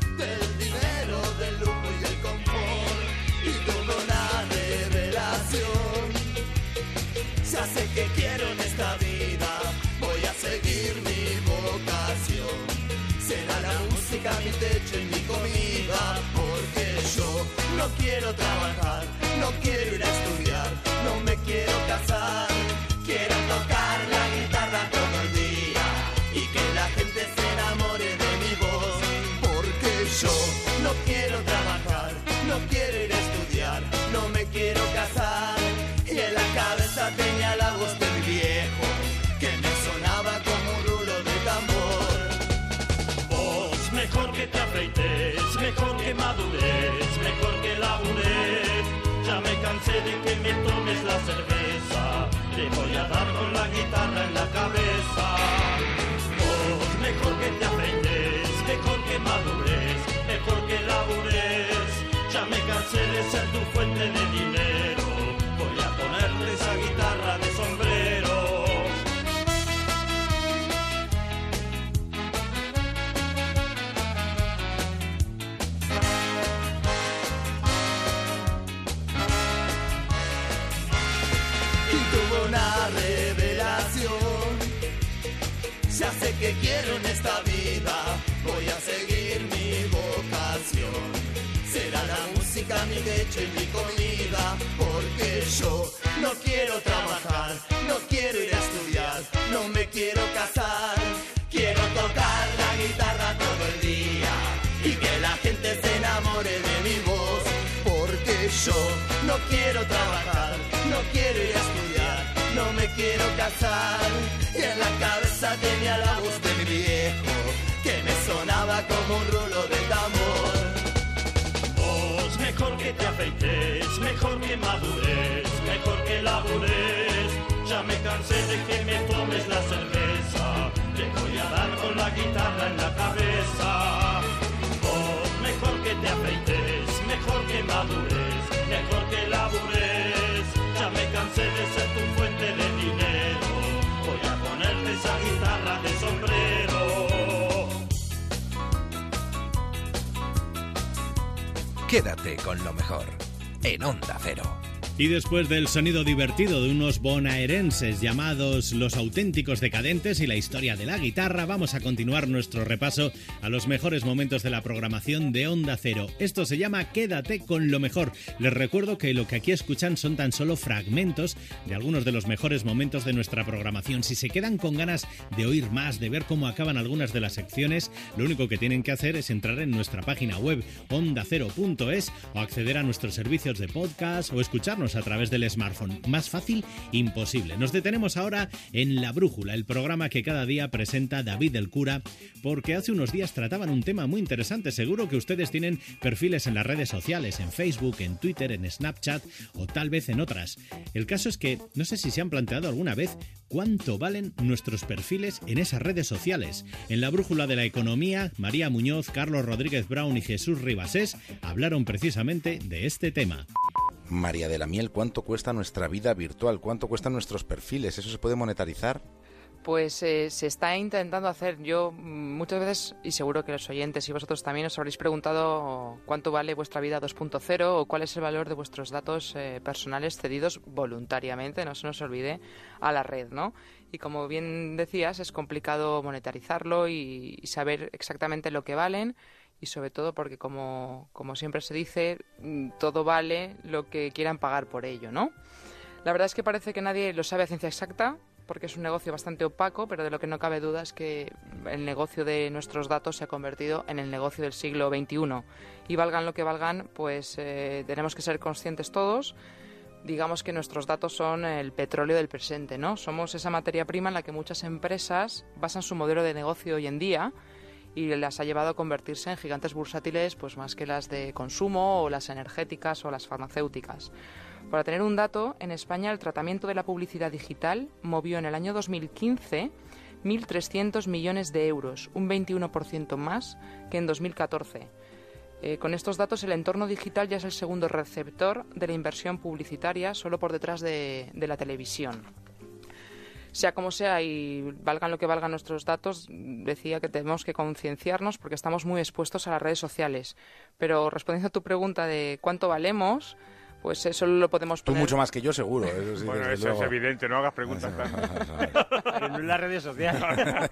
del dinero, del lujo y del confort y tuve una revelación. Ya sé que quiero en esta vida, voy a seguir mi vocación. Será la música mi techo y mi comida, porque yo no quiero trabajar, no quiero ir a estudiar, no me quiero casar. Quiero tocar la guitarra todo el día y que la gente se enamore de mi voz, porque yo no quiero trabajar, no quiero ir a estudiar, no me quiero casar. Y en la cabeza tenía la voz de mi viejo, que me sonaba como un rulo de tambor. Vos, mejor que te afeites, mejor que madures, mejor que labures. Ya me cansé de que me tomes la cerveza, te voy a dar con la guitarra en la cabeza. Vos, mejor que te afeites, mejor que madures, mejor que labures. Ya me cansé de ser tu fuente de dinero, voy a ponerte esa guitarra de sombrero. una revelación. Ya sé que quiero en esta vida, voy a seguir mi vocación. Será la música mi techo y mi comida, porque yo no quiero trabajar, no quiero ir a estudiar, no me quiero casar. Quiero tocar la guitarra todo el día y que la gente se enamore de mi voz, porque yo no quiero trabajar, no quiero ir a estudiar, no me quiero casar. Y en la cabeza tenía la voz de mi viejo, que me sonaba como un rulo de tambor. Vos mejor que te afeites, mejor que madures, mejor que labures. Ya me cansé de que me tomes la cerveza, te voy a dar con la guitarra en la cabeza. Vos mejor que te afeites, mejor que madures, mejor que labures. Ya me cansé de ser tu fuente de dinero, voy a ponerte esa guitarra de sombrero. Quédate con lo mejor en Onda Cero. Y después del sonido divertido de unos bonaerenses llamados Los Auténticos Decadentes y la historia de la guitarra, vamos a continuar nuestro repaso a los mejores momentos de la programación de Onda Cero. Esto se llama Quédate con lo mejor. Les recuerdo que lo que aquí escuchan son tan solo fragmentos de algunos de los mejores momentos de nuestra programación. Si se quedan con ganas de oír más, de ver cómo acaban algunas de las secciones, lo único que tienen que hacer es entrar en nuestra página web onda cero punto es o acceder a nuestros servicios de podcast o escucharnos a través del smartphone. Más fácil, imposible. Nos detenemos ahora en La Brújula, el programa que cada día presenta David el Cura, porque hace unos días trataban un tema muy interesante. Seguro que ustedes tienen perfiles en las redes sociales, en Facebook, en Twitter, en Snapchat o tal vez en otras. El caso es que no sé si se han planteado alguna vez cuánto valen nuestros perfiles en esas redes sociales. En La Brújula de la Economía, María Muñoz, Carlos Rodríguez Brown y Jesús Ribasés hablaron precisamente de este tema. María de la Miel, ¿cuánto cuesta nuestra vida virtual? ¿Cuánto cuestan nuestros perfiles? ¿Eso se puede monetarizar? Pues eh, se está intentando hacer. Yo muchas veces, y seguro que los oyentes y vosotros también os habréis preguntado cuánto vale vuestra vida dos punto cero o cuál es el valor de vuestros datos eh, personales cedidos voluntariamente, no se nos olvide, a la red, ¿no? Y como bien decías, es complicado monetarizarlo y, y saber exactamente lo que valen. Y sobre todo porque, como, como siempre se dice, todo vale lo que quieran pagar por ello, ¿no? La verdad es que parece que nadie lo sabe a ciencia exacta, porque es un negocio bastante opaco, pero de lo que no cabe duda es que el negocio de nuestros datos se ha convertido en el negocio del siglo veintiuno. Y valgan lo que valgan, pues eh, tenemos que ser conscientes todos. Digamos que nuestros datos son el petróleo del presente, ¿no? Somos esa materia prima en la que muchas empresas basan su modelo de negocio hoy en día, y las ha llevado a convertirse en gigantes bursátiles, pues más que las de consumo o las energéticas o las farmacéuticas. Para tener un dato, en España el tratamiento de la publicidad digital movió en el año dos mil quince mil trescientos millones de euros, un veintiuno por ciento más que en dos mil catorce. Eh, con estos datos, el entorno digital ya es el segundo receptor de la inversión publicitaria, solo por detrás de, de la televisión. Sea como sea, y valgan lo que valgan nuestros datos, decía que tenemos que concienciarnos porque estamos muy expuestos a las redes sociales. Pero respondiendo a tu pregunta de cuánto valemos, pues eso lo podemos poner... Tú mucho más que yo, seguro. Eso sí, bueno, eso luego. Es evidente, no hagas preguntas. En las redes sociales.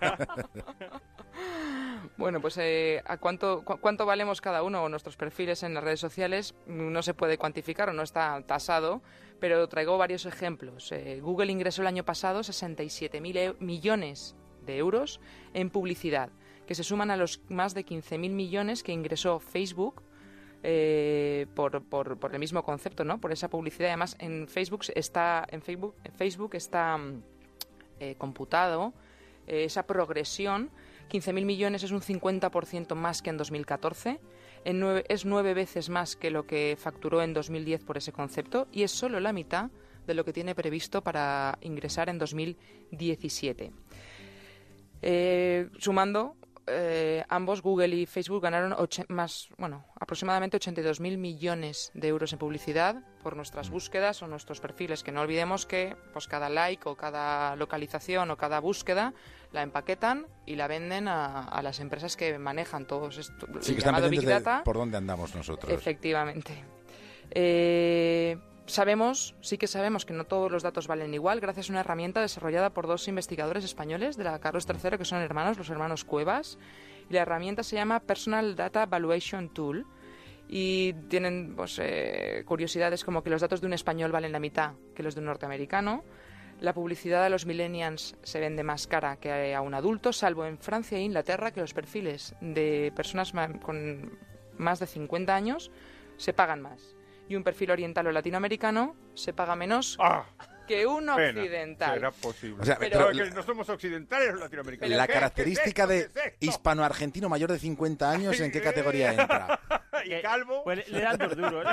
Bueno, pues eh, ¿a cuánto, cu cuánto valemos cada uno o nuestros perfiles en las redes sociales? No se puede cuantificar o no está tasado, pero traigo varios ejemplos. Eh, Google ingresó el año pasado sesenta y siete mil millones de euros en publicidad, que se suman a los más de quince mil millones que ingresó Facebook eh, por, por, por el mismo concepto, ¿no? Por esa publicidad. Además, en Facebook está, en Facebook, en Facebook está eh, computado eh, esa progresión. quince mil millones es un cincuenta por ciento más que en dos mil catorce, en nueve, es nueve veces más que lo que facturó en dos mil diez por ese concepto y es solo la mitad de lo que tiene previsto para ingresar en dos mil diecisiete. Eh, sumando, eh, ambos, Google y Facebook, ganaron más, bueno, aproximadamente ochenta y dos mil millones de euros en publicidad por nuestras búsquedas o nuestros perfiles, que no olvidemos que pues cada like o cada localización o cada búsqueda la empaquetan y la venden a, a las empresas que manejan todos esto, sí, el que llamado están Big Data. De por dónde andamos nosotros. Efectivamente. Eh, Sabemos, sí que sabemos que no todos los datos valen igual, gracias a una herramienta desarrollada por dos investigadores españoles de la Carlos tercero, que son hermanos, los hermanos Cuevas, y la herramienta se llama Personal Data Valuation Tool, y tienen pues, eh, curiosidades como que los datos de un español valen la mitad que los de un norteamericano, la publicidad a los millennials se vende más cara que a un adulto, salvo en Francia e Inglaterra, que los perfiles de personas ma- con más de cincuenta años se pagan más. Y un perfil oriental o latinoamericano se paga menos ah, que un pena. occidental. ¿Será posible? O sea, pero, pero que no somos occidentales los latinoamericanos. La ¿Qué? característica ¿Qué es esto? de ¿Qué es esto? hispano-argentino mayor de cincuenta años, ¿en qué categoría entra? ¿Y calvo? Pues le dan dos duros.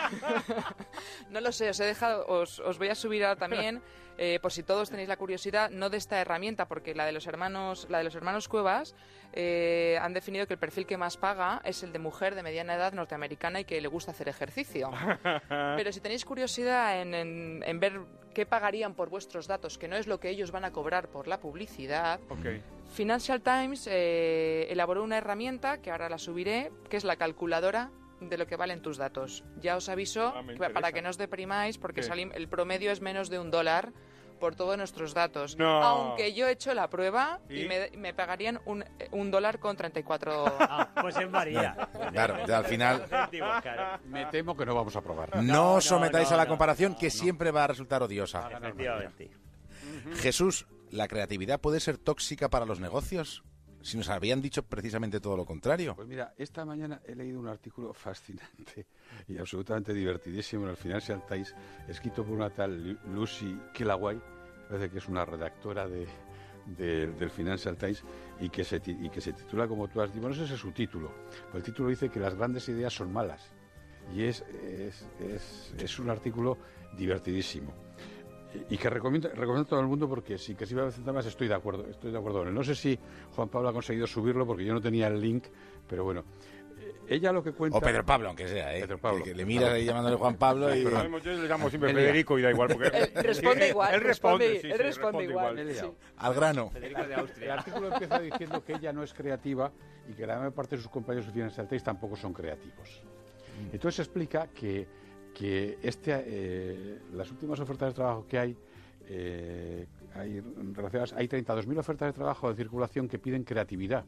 No lo sé, os he dejado, os, os voy a subir ahora también, eh, por si todos tenéis la curiosidad, no de esta herramienta, porque la de los hermanos, la de los hermanos Cuevas eh, han definido que el perfil que más paga es el de mujer de mediana edad norteamericana y que le gusta hacer ejercicio. Pero si tenéis curiosidad en, en, en ver qué pagarían por vuestros datos, que no es lo que ellos van a cobrar por la publicidad, okay. Financial Times eh, elaboró una herramienta, que ahora la subiré, que es la calculadora de lo que valen tus datos. Ya os aviso, ah, que, para que no os deprimáis, porque ¿Qué? salim, el promedio es menos de un dólar por todos nuestros datos. No. Aunque yo he hecho la prueba ¿Y? y me, me pagarían un, un dólar con treinta y cuatro... Ah, pues es María. Claro, ya al final... Me temo que no vamos a probar. No, No, os sometáis no, a la no, comparación, no, que no. siempre va a resultar odiosa. Efectivamente. Jesús, ¿la creatividad puede ser tóxica para los negocios? Si nos habían dicho precisamente todo lo contrario. Pues mira, esta mañana he leído un artículo fascinante y absolutamente divertidísimo en el Financial Times, escrito por una tal Lucy Kilaway, parece que es una redactora de, de, del Financial Times, y que, se, y que se titula, como tú has dicho, bueno, ese es su título, pero el título dice que las grandes ideas son malas, y es, es, es, es un artículo divertidísimo. Y que recomiendo, recomiendo a todo el mundo, porque sí que si va a presentar más estoy de acuerdo, estoy de acuerdo con él. No sé si Juan Pablo ha conseguido subirlo porque yo no tenía el link, pero bueno. Ella lo que cuenta... O Pedro Pablo, aunque sea, ¿eh? Pedro Pablo. Que, que le miras ahí llamándole Juan Pablo y... Pero yo le llamo siempre Federico y da igual, porque... Él responde igual, él responde, responde, sí, él sí, responde igual. igual. Sí. Al grano. El artículo empieza diciendo que ella no es creativa y que la mayor parte de sus compañeros de Financial Times tampoco son creativos. Entonces explica que, que este, eh, las últimas ofertas de trabajo que hay, eh, hay, relacionadas, hay treinta y dos mil ofertas de trabajo de circulación que piden creatividad,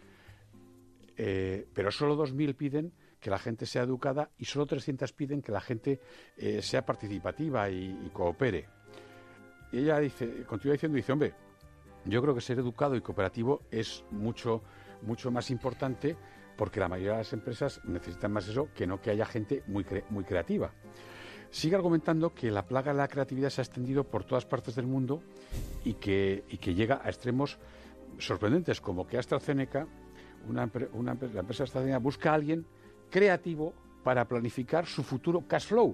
eh, pero solo dos mil piden que la gente sea educada y solo trescientas piden que la gente eh, sea participativa y, y coopere. Y ella dice, continúa diciendo, dice, hombre, yo creo que ser educado y cooperativo es mucho, mucho más importante, porque la mayoría de las empresas necesitan más eso que no que haya gente muy, cre- muy creativa. Sigue argumentando que la plaga de la creatividad se ha extendido por todas partes del mundo y que, y que llega a extremos sorprendentes, como que AstraZeneca, una, una, la empresa AstraZeneca, busca a alguien creativo para planificar su futuro cash flow.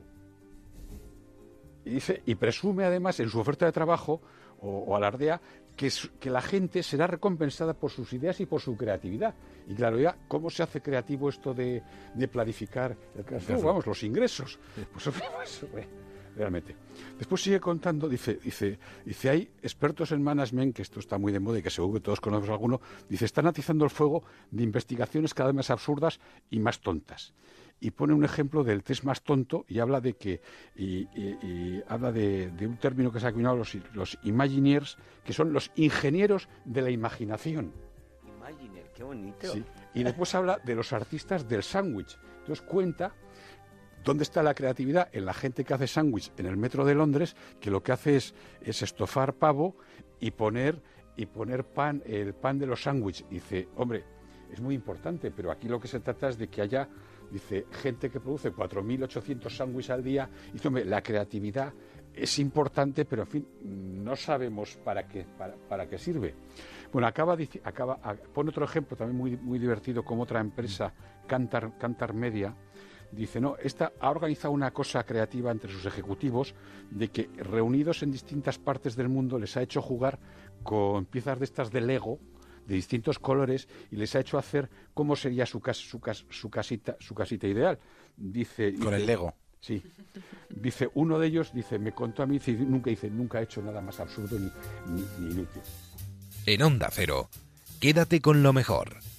Y dice, y presume además en su oferta de trabajo, o, o alardea, que, que la gente será recompensada por sus ideas y por su creatividad. Y claro, ya, ¿cómo se hace creativo esto de, de planificar el cash flow? Vamos, los ingresos. Pues, pues, pues, realmente. Después sigue contando, dice, dice, dice, hay expertos en management, que esto está muy de moda y que seguro que todos conocemos alguno, dice, están atizando el fuego de investigaciones cada vez más absurdas y más tontas. Y pone un ejemplo del test más tonto y habla de que y, y, y habla de, de un término que se ha acuñado los, los Imagineers, que son los ingenieros de la imaginación. Imaginer, qué bonito. Sí. Y después habla de los artistas del sándwich. Entonces cuenta dónde está la creatividad en la gente que hace sándwich en el metro de Londres, que lo que hace es, es estofar pavo y poner y poner pan, el pan de los sándwiches. Dice, hombre, es muy importante, pero aquí lo que se trata es de que haya, dice, gente que produce cuatro mil ochocientos sándwiches al día. Y dice, hombre, la creatividad es importante, pero en fin, no sabemos para qué, para, para qué sirve. Bueno, acaba, acaba, pone otro ejemplo también muy, muy divertido, como otra empresa, Kantar, Kantar Media, dice, no, esta ha organizado una cosa creativa entre sus ejecutivos, de que reunidos en distintas partes del mundo les ha hecho jugar con piezas de estas de Lego, de distintos colores, y les ha hecho hacer cómo sería su, cas, su, cas, su, casita, su casita ideal. Dice, con dice, el Lego. Sí. Dice, uno de ellos, dice, me contó a mí, dice, nunca, dice, nunca he hecho nada más absurdo ni, ni, ni inútil. En Onda Cero, quédate con lo mejor.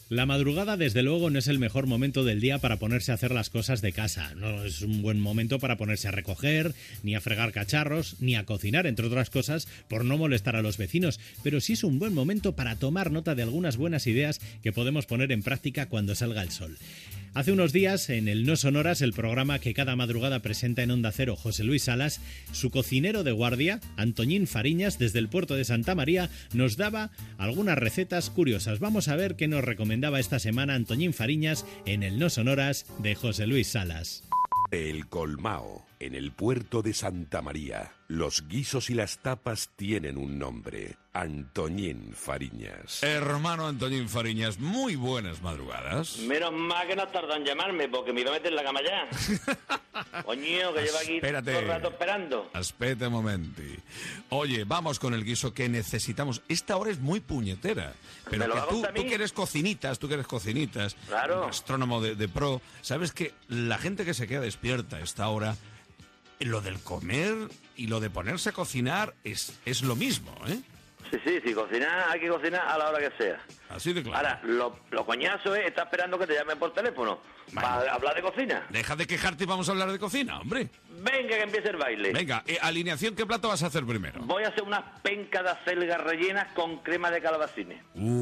La madrugada, desde luego, no es el mejor momento del día para ponerse a hacer las cosas de casa. No es un buen momento para ponerse a recoger, ni a fregar cacharros, ni a cocinar, entre otras cosas, por no molestar a los vecinos. Pero sí es un buen momento para tomar nota de algunas buenas ideas que podemos poner en práctica cuando salga el sol. Hace unos días, en el No Sonoras, el programa que cada madrugada presenta en Onda Cero José Luis Salas, su cocinero de guardia, Antoñín Fariñas, desde el puerto de Santa María, nos daba algunas recetas curiosas. Vamos a ver qué nos recomendaba esta semana Antoñín Fariñas en el No Sonoras de José Luis Salas. El Colmao, en el puerto de Santa María. Los guisos y las tapas tienen un nombre. Antoñín Fariñas. Hermano Antoñín Fariñas, muy buenas madrugadas. Menos mal que no tardan en llamarme, porque me iba a meter en la cama ya. Coño, que lleva aquí Espérate. todo el rato esperando. Espérate un momenti. Oye, vamos con el guiso que necesitamos. Esta hora es muy puñetera. Pero ¿Me lo que va a tú, contar a mí? tú que eres cocinitas, tú que eres cocinitas, Claro. gastrónomo de, de pro, sabes que la gente que se queda despierta a esta hora, lo del comer y lo de ponerse a cocinar es, es lo mismo, ¿eh? Sí, sí, sí, cocinar, hay que cocinar a la hora que sea. Así de claro. Ahora, lo, lo coñazo es estar esperando que te llamen por teléfono para hablar de cocina. Deja de quejarte y vamos a hablar de cocina, hombre. Venga, que empiece el baile. Venga, eh, alineación, ¿qué plato vas a hacer primero? Voy a hacer unas pencas de acelgas rellenas con crema de calabacines.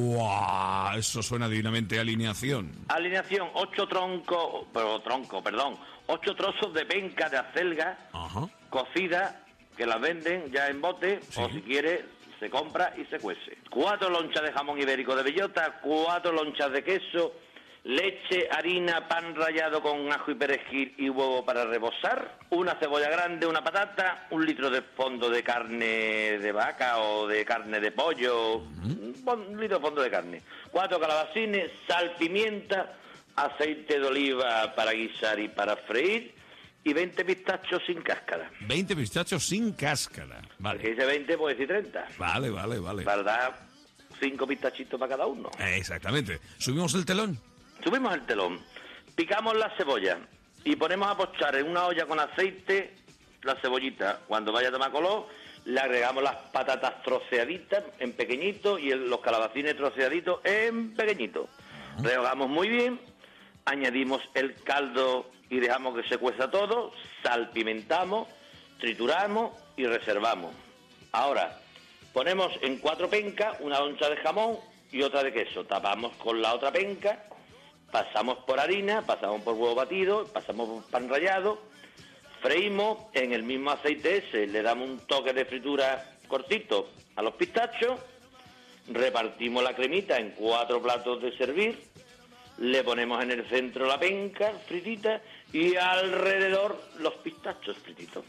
¡Guau! Eso suena divinamente a alineación. Alineación, ocho troncos, pero tronco, perdón, ocho trozos de penca de acelga Ajá. cocida, que las venden ya en bote, Sí. o si quiere se compra y se cuece. Cuatro lonchas de jamón ibérico de bellota, cuatro lonchas de queso, leche, harina, pan rallado con ajo y perejil y huevo para rebozar, una cebolla grande, una patata, un litro de fondo de carne de vaca o de carne de pollo, un litro de fondo de carne, cuatro calabacines, sal, pimienta, aceite de oliva para guisar y para freír, y veinte pistachos sin cáscara. veinte pistachos sin cáscara. Vale. Que dice veinte, puede decir treinta. Vale, vale, vale. Para dar cinco pistachitos para cada uno. Eh, Exactamente. ¿Subimos el telón? Subimos el telón, picamos la cebolla y ponemos a pochar en una olla con aceite la cebollita. Cuando vaya a tomar color, le agregamos las patatas troceaditas en pequeñito y el- los calabacines troceaditos en pequeñito. Rehogamos muy bien, añadimos el caldo y dejamos que se cueza todo, salpimentamos, trituramos y reservamos. Ahora, ponemos en cuatro pencas una loncha de jamón y otra de queso. Tapamos con la otra penca, pasamos por harina, pasamos por huevo batido, pasamos por pan rallado, freímos en el mismo aceite ese, le damos un toque de fritura cortito a los pistachos, repartimos la cremita en cuatro platos de servir, le ponemos en el centro la penca fritita y alrededor los pistachos frititos.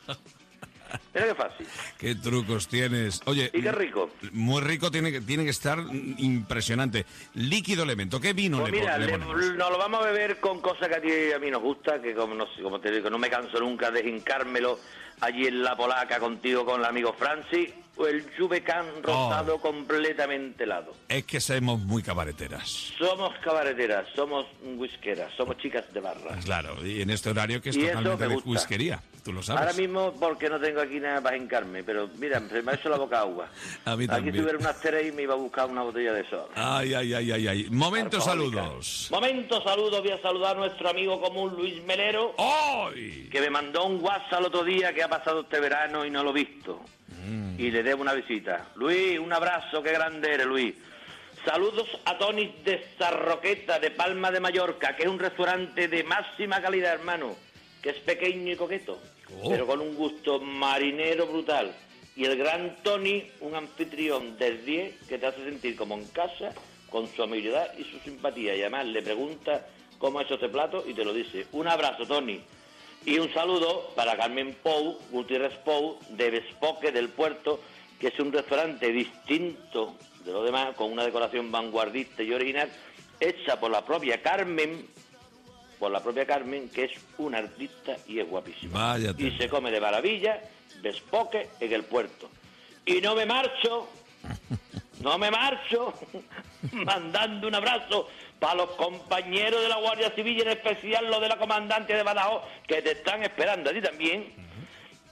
Mira qué fácil. ¿Qué trucos tienes? Oye, Y qué rico. muy rico, tiene que, tiene que estar mm, impresionante. Líquido elemento, ¿qué vino Pues le, mira, pon- le le- ponemos? nos lo vamos a beber con cosas que a ti y a mí nos gusta, que como, no, sé, como te digo, no me canso nunca de hincármelo allí en La Polaca contigo con el amigo Francis, o el Juvecan rosado Oh. completamente helado. Es que somos muy cabareteras. Somos cabareteras, somos whiskeras, somos chicas de barra. Claro, y en este horario que es Y eso totalmente me de gusta. whiskería, tú lo sabes. Ahora mismo porque no tengo aquí nada para hincarme, pero mira, se me ha hecho la boca agua. A mí Aquí también. si hubiera unas tres y me iba a buscar una botella de sol. Ay, ay, ay, ay, ay. Momento Alcohólica. saludos. Momento saludos, voy a saludar a nuestro amigo común Luis Melero, ¡Ay! que me mandó un WhatsApp el otro día que ha pasado este verano y no lo he visto. Y le debo una visita. Luis, un abrazo, qué grande eres, Luis. Saludos a Tony de Sarroqueta, de Palma de Mallorca, que es un restaurante de máxima calidad, hermano, que es pequeño y coqueto, Oh. pero con un gusto marinero brutal. Y el gran Tony, un anfitrión del diez que te hace sentir como en casa, con su amabilidad y su simpatía. Y además le pregunta cómo ha hecho este plato y te lo dice. Un abrazo, Tony. Y un saludo para Carmen Pou, Gutiérrez Pou, de Bespoque del Puerto, que es un restaurante distinto de lo demás, con una decoración vanguardista y original, hecha por la propia Carmen, por la propia Carmen, que es una artista y es guapísima. Vaya Y se come de maravilla, Bespoque en el Puerto. Y no me marcho, no me marcho, mandando un abrazo para los compañeros de la Guardia Civil y en especial los de la Comandancia de Badajoz, que te están esperando a ti también.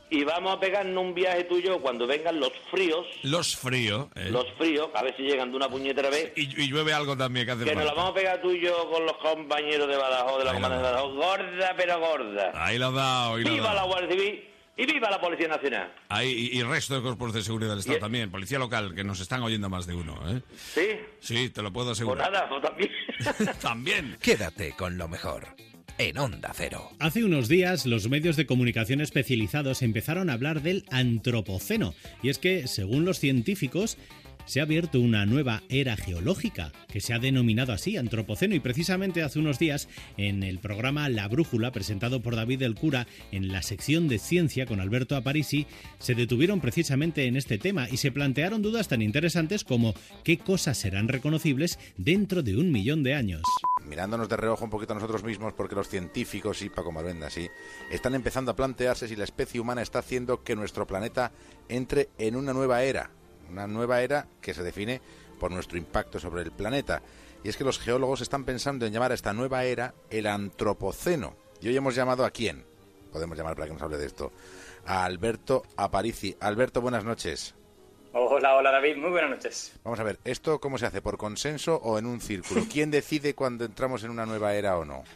y vamos a pegarnos un viaje tuyo cuando vengan los fríos. Los fríos. ¿eh? Los fríos, a ver si llegan de una puñetera vez. Y, y llueve algo también que hace Que falta. nos la vamos a pegar tú y yo con los compañeros de Badajoz, de la Comanda de Badajoz. Gorda, pero gorda. Ahí lo has dado. Ahí lo has ¡Viva dado. la Guardia Civil! ¡Y viva la Policía Nacional! Ahí, y, y resto de cuerpos de seguridad del Estado Y- también. Policía local, que nos están oyendo más de uno. ¿eh? ¿Sí? Sí, te lo puedo Pues asegurar. nada, pues también. También. Quédate con lo mejor en Onda Cero. Hace unos días los medios de comunicación especializados empezaron a hablar del antropoceno. Y es que, según los científicos, se ha abierto una nueva era geológica, que se ha denominado así, antropoceno, y precisamente hace unos días, en el programa La Brújula, presentado por David del Cura, en la sección de ciencia con Alberto Aparici, se detuvieron precisamente en este tema y se plantearon dudas tan interesantes como qué cosas serán reconocibles dentro de un millón de años. Mirándonos de reojo un poquito a nosotros mismos, porque los científicos, y Paco Malvenda, sí, están empezando a plantearse si la especie humana está haciendo que nuestro planeta entre en una nueva era. Una nueva era que se define por nuestro impacto sobre el planeta. Y es que los geólogos están pensando en llamar a esta nueva era el antropoceno. Y hoy hemos llamado ¿a quién? Podemos llamar para que nos hable de esto. A Alberto Aparici. Alberto, buenas noches. Hola, hola David, muy buenas noches. Vamos a ver, ¿esto cómo se hace? ¿Por consenso o en un círculo? ¿Quién decide cuando entramos en una nueva era o no?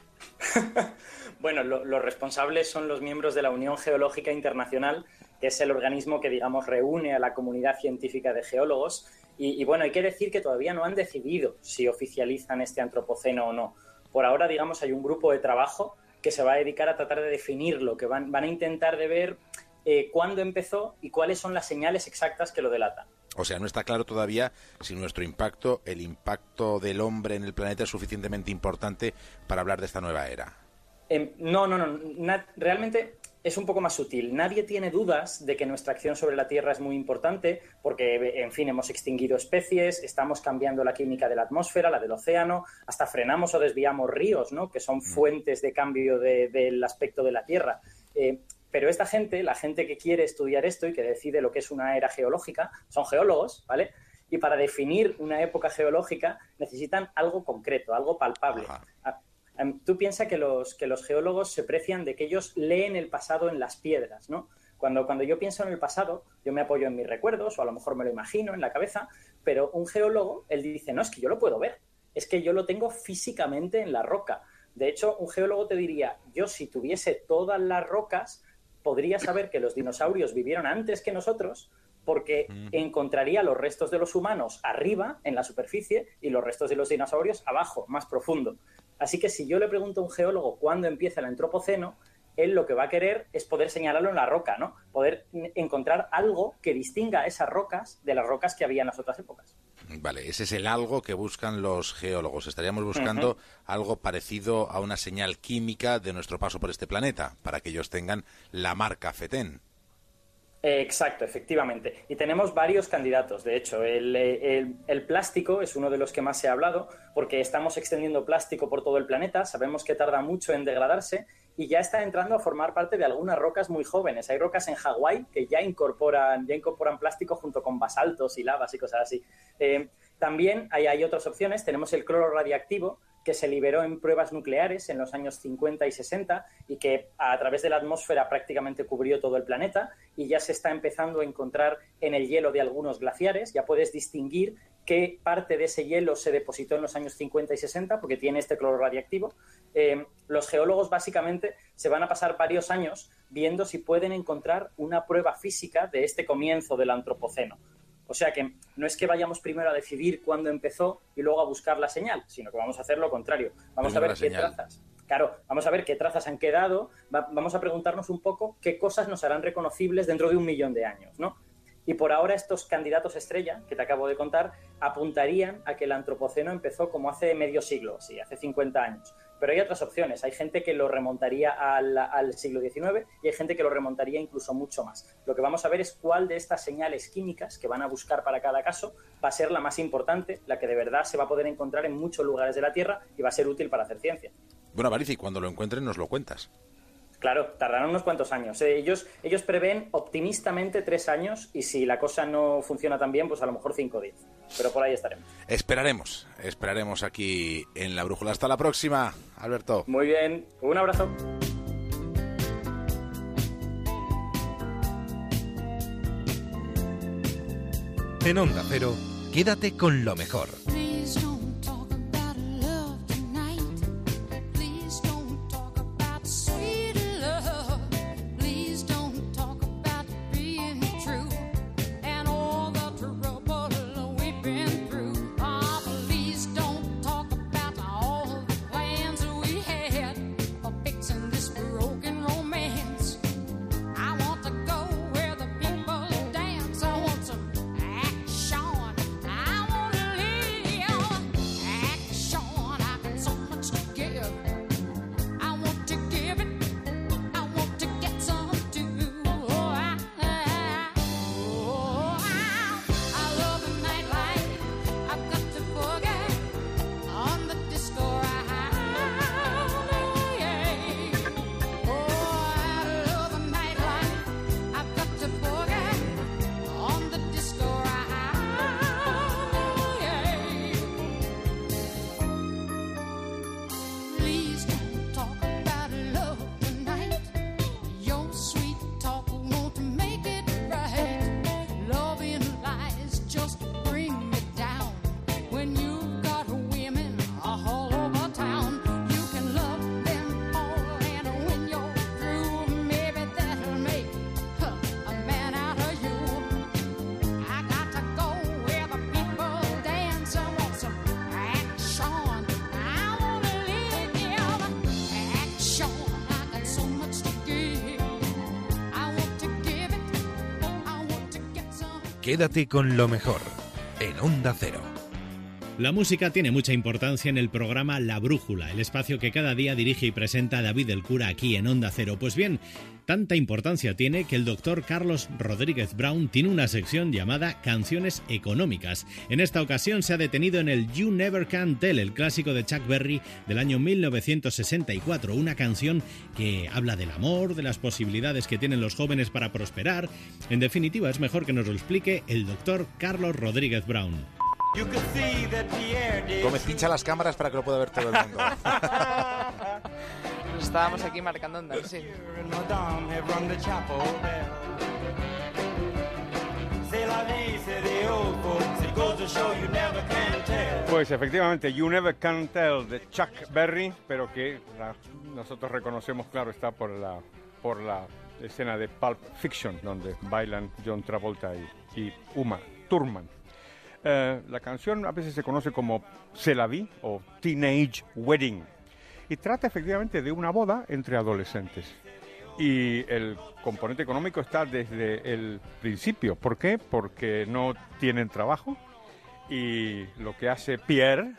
Bueno, lo, los responsables son los miembros de la Unión Geológica Internacional, que es el organismo que, digamos, reúne a la comunidad científica de geólogos. Y, y bueno, hay que decir que todavía no han decidido si oficializan este antropoceno o no. Por ahora, digamos, hay un grupo de trabajo que se va a dedicar a tratar de definirlo, que van, van a intentar de ver eh, cuándo empezó y cuáles son las señales exactas que lo delatan. O sea, no está claro todavía si nuestro impacto, el impacto del hombre en el planeta es suficientemente importante para hablar de esta nueva era. Eh, no, no, no. Na- realmente es un poco más sutil. Nadie tiene dudas de que nuestra acción sobre la Tierra es muy importante porque, en fin, hemos extinguido especies, estamos cambiando la química de la atmósfera, la del océano, hasta frenamos o desviamos ríos, ¿no? Que son fuentes de cambio de, del aspecto de la Tierra. Eh, pero esta gente, la gente que quiere estudiar esto y que decide lo que es una era geológica, son geólogos, ¿vale? Y para definir una época geológica necesitan algo concreto, algo palpable. Ajá. Tú piensas que los, que los geólogos se precian de que ellos leen el pasado en las piedras, ¿no? Cuando, cuando yo pienso en el pasado, yo me apoyo en mis recuerdos o a lo mejor me lo imagino en la cabeza, pero un geólogo, él dice, no, es que yo lo puedo ver, es que yo lo tengo físicamente en la roca. De hecho, un geólogo te diría, yo si tuviese todas las rocas, podría saber que los dinosaurios vivieron antes que nosotros, porque encontraría los restos de los humanos arriba, en la superficie, y los restos de los dinosaurios abajo, más profundo. Así que si yo le pregunto a un geólogo cuándo empieza el antropoceno, él lo que va a querer es poder señalarlo en la roca, ¿no? Poder encontrar algo que distinga a esas rocas de las rocas que había en las otras épocas. Vale, ese es el algo que buscan los geólogos. Estaríamos buscando uh-huh. algo parecido a una señal química de nuestro paso por este planeta, para que ellos tengan la marca FETEN. Exacto, efectivamente. Y tenemos varios candidatos. De hecho, el, el, el plástico es uno de los que más se ha hablado porque estamos extendiendo plástico por todo el planeta. Sabemos que tarda mucho en degradarse y ya está entrando a formar parte de algunas rocas muy jóvenes. Hay rocas en Hawái que ya incorporan, ya incorporan plástico junto con basaltos y lavas y cosas así. Eh, también hay, hay otras opciones. Tenemos el cloro radiactivo, que se liberó en pruebas nucleares en los años cincuenta y sesenta y que a través de la atmósfera prácticamente cubrió todo el planeta y ya se está empezando a encontrar en el hielo de algunos glaciares. Ya puedes distinguir qué parte de ese hielo se depositó en los años cincuenta y sesenta porque tiene este cloro radiactivo. Eh, los geólogos básicamente se van a pasar varios años viendo si pueden encontrar una prueba física de este comienzo del antropoceno. O sea que no es que vayamos primero a decidir cuándo empezó y luego a buscar la señal, sino que vamos a hacer lo contrario. Vamos primero a ver qué señal. trazas. Claro, vamos a ver qué trazas han quedado, va, vamos a preguntarnos un poco qué cosas nos harán reconocibles dentro de un millón de años, ¿no? Y por ahora estos candidatos estrella, que te acabo de contar, apuntarían a que el antropoceno empezó como hace medio siglo, sí, hace cincuenta años. Pero hay otras opciones. Hay gente que lo remontaría al, al siglo diecinueve y hay gente que lo remontaría incluso mucho más. Lo que vamos a ver es cuál de estas señales químicas que van a buscar para cada caso va a ser la más importante, la que de verdad se va a poder encontrar en muchos lugares de la Tierra y va a ser útil para hacer ciencia. Bueno, Aparici, cuando lo encuentren nos lo cuentas. Claro, tardarán unos cuantos años. Eh, ellos, ellos prevén optimistamente tres años y si la cosa no funciona tan bien, pues a lo mejor cinco o diez. Pero por ahí estaremos. Esperaremos, esperaremos aquí en La Brújula. Hasta la próxima, Alberto. Muy bien, un abrazo. En Onda Cero, quédate con lo mejor. Quédate con lo mejor en Onda Cero. La música tiene mucha importancia en el programa La Brújula, el espacio que cada día dirige y presenta David el Cura aquí en Onda Cero. Pues bien, tanta importancia tiene que el doctor Carlos Rodríguez Brown tiene una sección llamada Canciones Económicas. En esta ocasión se ha detenido en el You Never Can Tell, el clásico de Chuck Berry del año mil novecientos sesenta y cuatro, una canción que habla del amor, de las posibilidades que tienen los jóvenes para prosperar. En definitiva, es mejor que nos lo explique el doctor Carlos Rodríguez Brown. Gómez, pincha las cámaras para que lo pueda ver todo el mundo. Nos estábamos aquí marcando ondas, sí. Pues efectivamente, You Never Can Tell de Chuck Berry, pero que la, nosotros reconocemos, claro, está por la, por la escena de Pulp Fiction, donde bailan John Travolta y, y Uma Thurman. Uh, la canción a veces se conoce como C'est la vie o Teenage Wedding y trata efectivamente de una boda entre adolescentes. Y el componente económico está desde el principio. ¿Por qué? Porque no tienen trabajo y lo que hace Pierre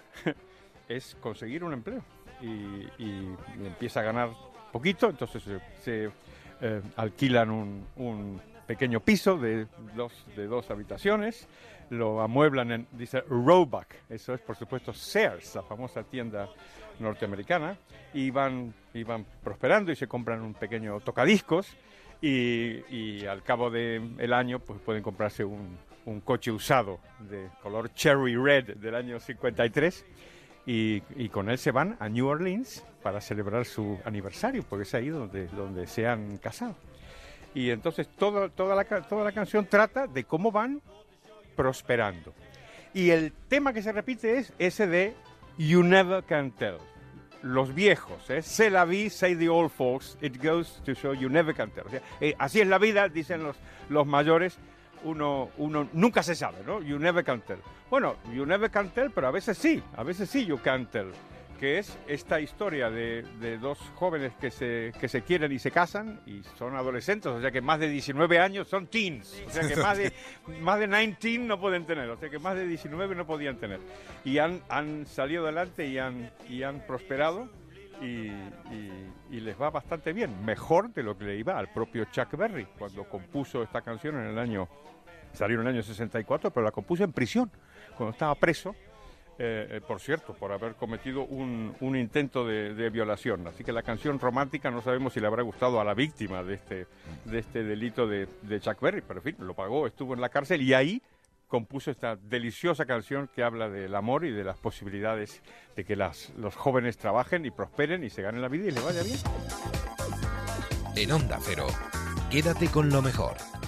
es conseguir un empleo y, y, y empieza a ganar poquito, entonces se, se eh, alquilan un, un pequeño piso de dos, de dos habitaciones, lo amueblan en, dice Roebuck, eso es por supuesto Sears, la famosa tienda norteamericana, y van, y van prosperando y se compran un pequeño tocadiscos y, y al cabo del año pues pueden comprarse un, un coche usado de color cherry red del año cincuenta y tres y, y con él se van a New Orleans para celebrar su aniversario, porque es ahí donde, donde se han casado. Y entonces todo, toda, la, toda la canción trata de cómo van prosperando. Y el tema que se repite es ese de You Never Can Tell. Los viejos, ¿eh? C'est la vie, say the old folks, it goes to show you never can tell. O sea, eh, así es la vida, dicen los, los mayores, uno, uno nunca se sabe, ¿no? You never can tell. Bueno, you never can tell, pero a veces sí, a veces sí you can tell. Que es esta historia de, de dos jóvenes que se, que se quieren y se casan y son adolescentes, o sea que más de diecinueve años son teens, o sea que más de, más de diecinueve no pueden tener, o sea que más de diecinueve no podían tener. Y han, han salido adelante y han, y han prosperado y, y, y les va bastante bien, mejor de lo que le iba al propio Chuck Berry cuando compuso esta canción en el año, salió en el año sesenta y cuatro, pero la compuso en prisión, cuando estaba preso. Eh, eh, por cierto, por haber cometido un, un intento de, de violación. Así que la canción romántica no sabemos si le habrá gustado a la víctima de este, de este delito de, de Chuck Berry, pero en fin, lo pagó, estuvo en la cárcel y ahí compuso esta deliciosa canción que habla del amor y de las posibilidades de que las, los jóvenes trabajen y prosperen y se ganen la vida y les vaya bien. En Onda Cero, quédate con lo mejor.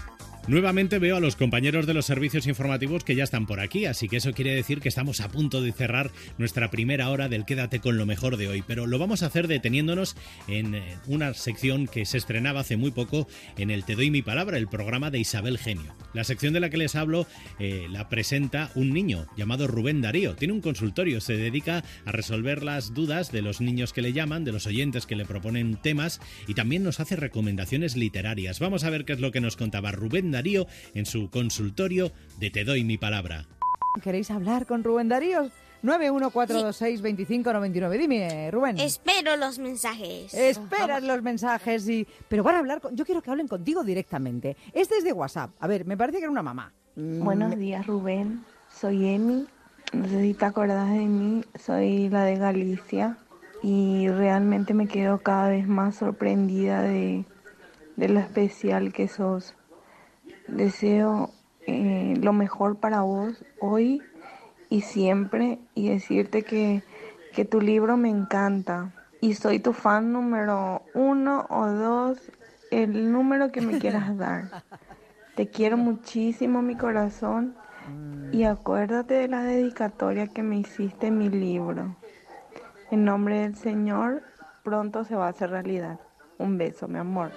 Nuevamente veo a los compañeros de los servicios informativos que ya están por aquí, así que eso quiere decir que estamos a punto de cerrar nuestra primera hora del Quédate con lo mejor de hoy, pero lo vamos a hacer deteniéndonos en una sección que se estrenaba hace muy poco en el Te doy mi palabra, el programa de Isabel Genio. La sección de la que les hablo eh, la presenta un niño llamado Rubén Darío. Tiene un consultorio, se dedica a resolver las dudas de los niños que le llaman, de los oyentes que le proponen temas y también nos hace recomendaciones literarias. Vamos a ver qué es lo que nos contaba Rubén Darío en su consultorio de Te doy mi palabra. ¿Queréis hablar con Rubén Darío? nueve uno cuatro dos seis, dos cinco nueve nueve. Dime, Rubén. Espero los mensajes. Esperas los mensajes y... Pero van a hablar... Con... Yo quiero que hablen contigo directamente. Este es de WhatsApp. A ver, me parece que era una mamá. Buenos días, Rubén. Soy Emi. No sé si te acordás de mí. Soy la de Galicia. Y realmente me quedo cada vez más sorprendida de, de lo especial que sos. Deseo eh, lo mejor para vos hoy y siempre, y decirte que, que tu libro me encanta y soy tu fan número uno o dos, el número que me quieras dar. Te quiero muchísimo, mi corazón, y acuérdate de la dedicatoria que me hiciste en mi libro. En nombre del Señor, pronto se va a hacer realidad. Un beso, mi amor.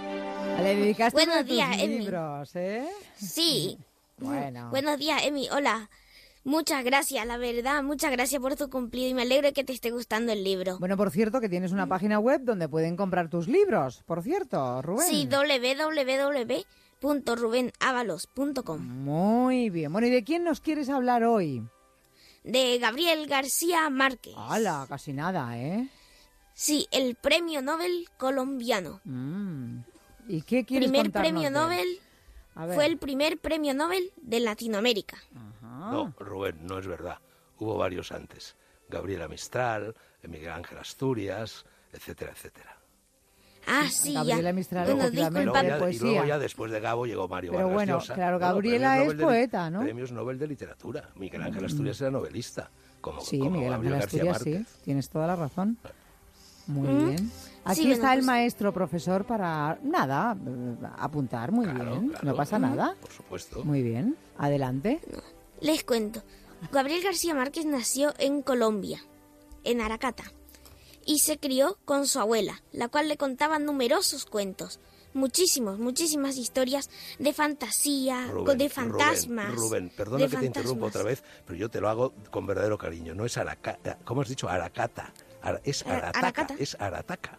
Le dedicaste Buenos uno de días, tus Emi. libros, ¿eh? Sí. Bueno. Buenos días, Emi. Hola. Muchas gracias, la verdad. Muchas gracias por tu cumplido y me alegro de que te esté gustando el libro. Bueno, por cierto, que tienes una página web donde pueden comprar tus libros. Por cierto, Rubén. Sí, doble u doble u doble u punto rubén ábalos punto com. Muy bien. Bueno, ¿y de quién nos quieres hablar hoy? De Gabriel García Márquez. ¡Hala! Casi nada, ¿eh? Sí, el premio Nobel colombiano. Mm. ¿Y qué quieres primer contarnos premio de él? Nobel A ver. fue el primer premio Nobel de Latinoamérica. No, Rubén, no es verdad. Hubo varios antes. Gabriela Mistral, Miguel Ángel Asturias, etcétera, etcétera. Ah, sí, Gabriela ya. Mistral, Bueno, efectivamente, Y luego, ya, y poesía. luego ya después de Gabo llegó Mario Pero Vargas bueno, Llosa. claro, Bueno, Gabriela premios es Nobel de- poeta, ¿no? Premios Nobel de Literatura. Miguel Ángel Asturias era novelista, como, Sí, como Miguel Ángel Gabriel García Asturias, sí. Márquez. Tienes toda la razón. Muy Mm. bien. Aquí Sí, bueno, está el pues- maestro profesor para, nada, eh, apuntar. Muy bien. claro. No pasa Ujú. nada. Por supuesto. Muy bien. Adelante. Les cuento. Gabriel García Márquez nació en Colombia, en Aracata, y se crió con su abuela, la cual le contaba numerosos cuentos, muchísimos, muchísimas historias de fantasía, Rubén, de fantasmas. Rubén, Rubén, perdona de que te interrumpa fantasmas. otra vez, pero yo te lo hago con verdadero cariño. No es Aracata, ¿cómo has dicho? Aracata. Ara- es Ara- Arataca, Aracata. es Arataca.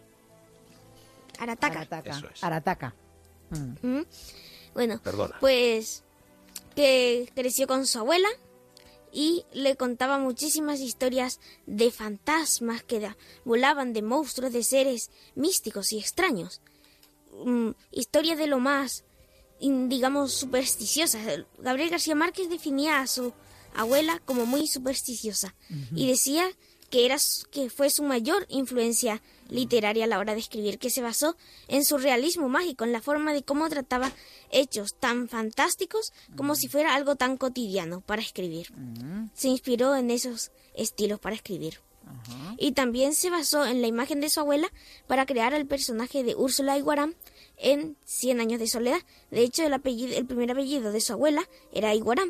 Arataca. Arataca. Eso es. Arataca. Mm. Bueno, Perdona. pues que creció con su abuela y le contaba muchísimas historias de fantasmas que da- volaban, de monstruos, de seres místicos y extraños. Mm, historia de lo más, in- digamos, supersticiosa. Gabriel García Márquez definía a su abuela como muy supersticiosa y decía que era s- que fue su mayor influencia literaria a la hora de escribir, que se basó en su realismo mágico, en la forma de cómo trataba hechos tan fantásticos como si fuera algo tan cotidiano para escribir. Se inspiró en esos estilos para escribir. Y también se basó en la imagen de su abuela para crear el personaje de Úrsula Iguarán en Cien años de soledad. De hecho, el, apellido, el primer apellido de su abuela era Iguarán.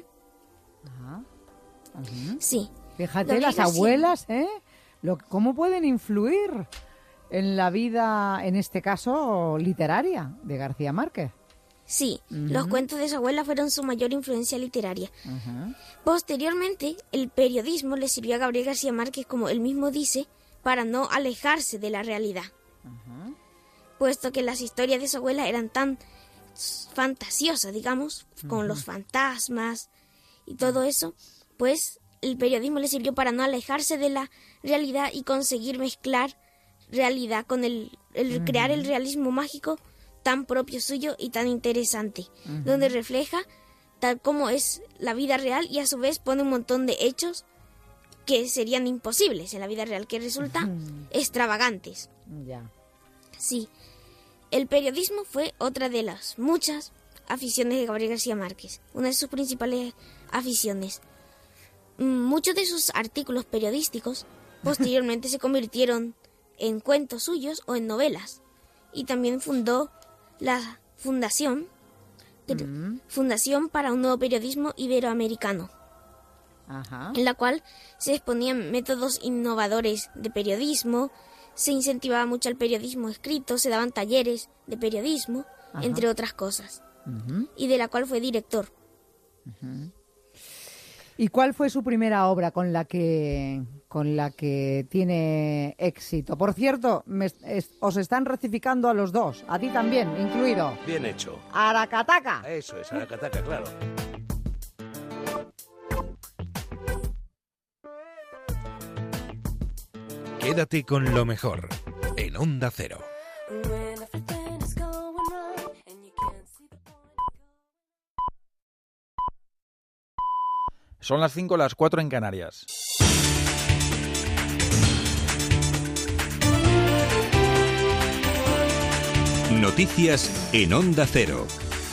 Sí. Fíjate, Gabriel las García- abuelas, ¿eh? Lo, ¿Cómo pueden influir en la vida, en este caso, literaria de García Márquez? Sí, Ujú. los cuentos de su abuela fueron su mayor influencia literaria. Ajá. Posteriormente, el periodismo le sirvió a Gabriel García Márquez, como él mismo dice, para no alejarse de la realidad. Puesto que las historias de su abuela eran tan s- fantasiosas, digamos, con Ujú. los fantasmas y todo eso, pues el periodismo le sirvió para no alejarse de la realidad y conseguir mezclar realidad con el, el Ujú. crear el realismo mágico tan propio suyo y tan interesante, Ujú. donde refleja tal como es la vida real y a su vez pone un montón de hechos que serían imposibles en la vida real, que resultan extravagantes. Ya. Sí, el periodismo fue otra de las muchas aficiones de Gabriel García Márquez, una de sus principales aficiones. Mm, Muchos de sus artículos periodísticos posteriormente se convirtieron en cuentos suyos o en novelas, y también fundó la fundación mm. Fundación para un Nuevo Periodismo Iberoamericano, Ajá. en la cual se exponían métodos innovadores de periodismo, se incentivaba mucho el periodismo escrito, se daban talleres de periodismo, Ajá. entre otras cosas, uh-huh. y de la cual fue director. Uh-huh. ¿Y cuál fue su primera obra con la que con la que tiene éxito? Por cierto, me, es, os están rectificando a los dos, a ti también, incluido. Bien hecho. Aracataca. Eso es, Aracataca, claro. Quédate con lo mejor en Onda Cero. Son las cinco, las cuatro en Canarias. Noticias en Onda Cero.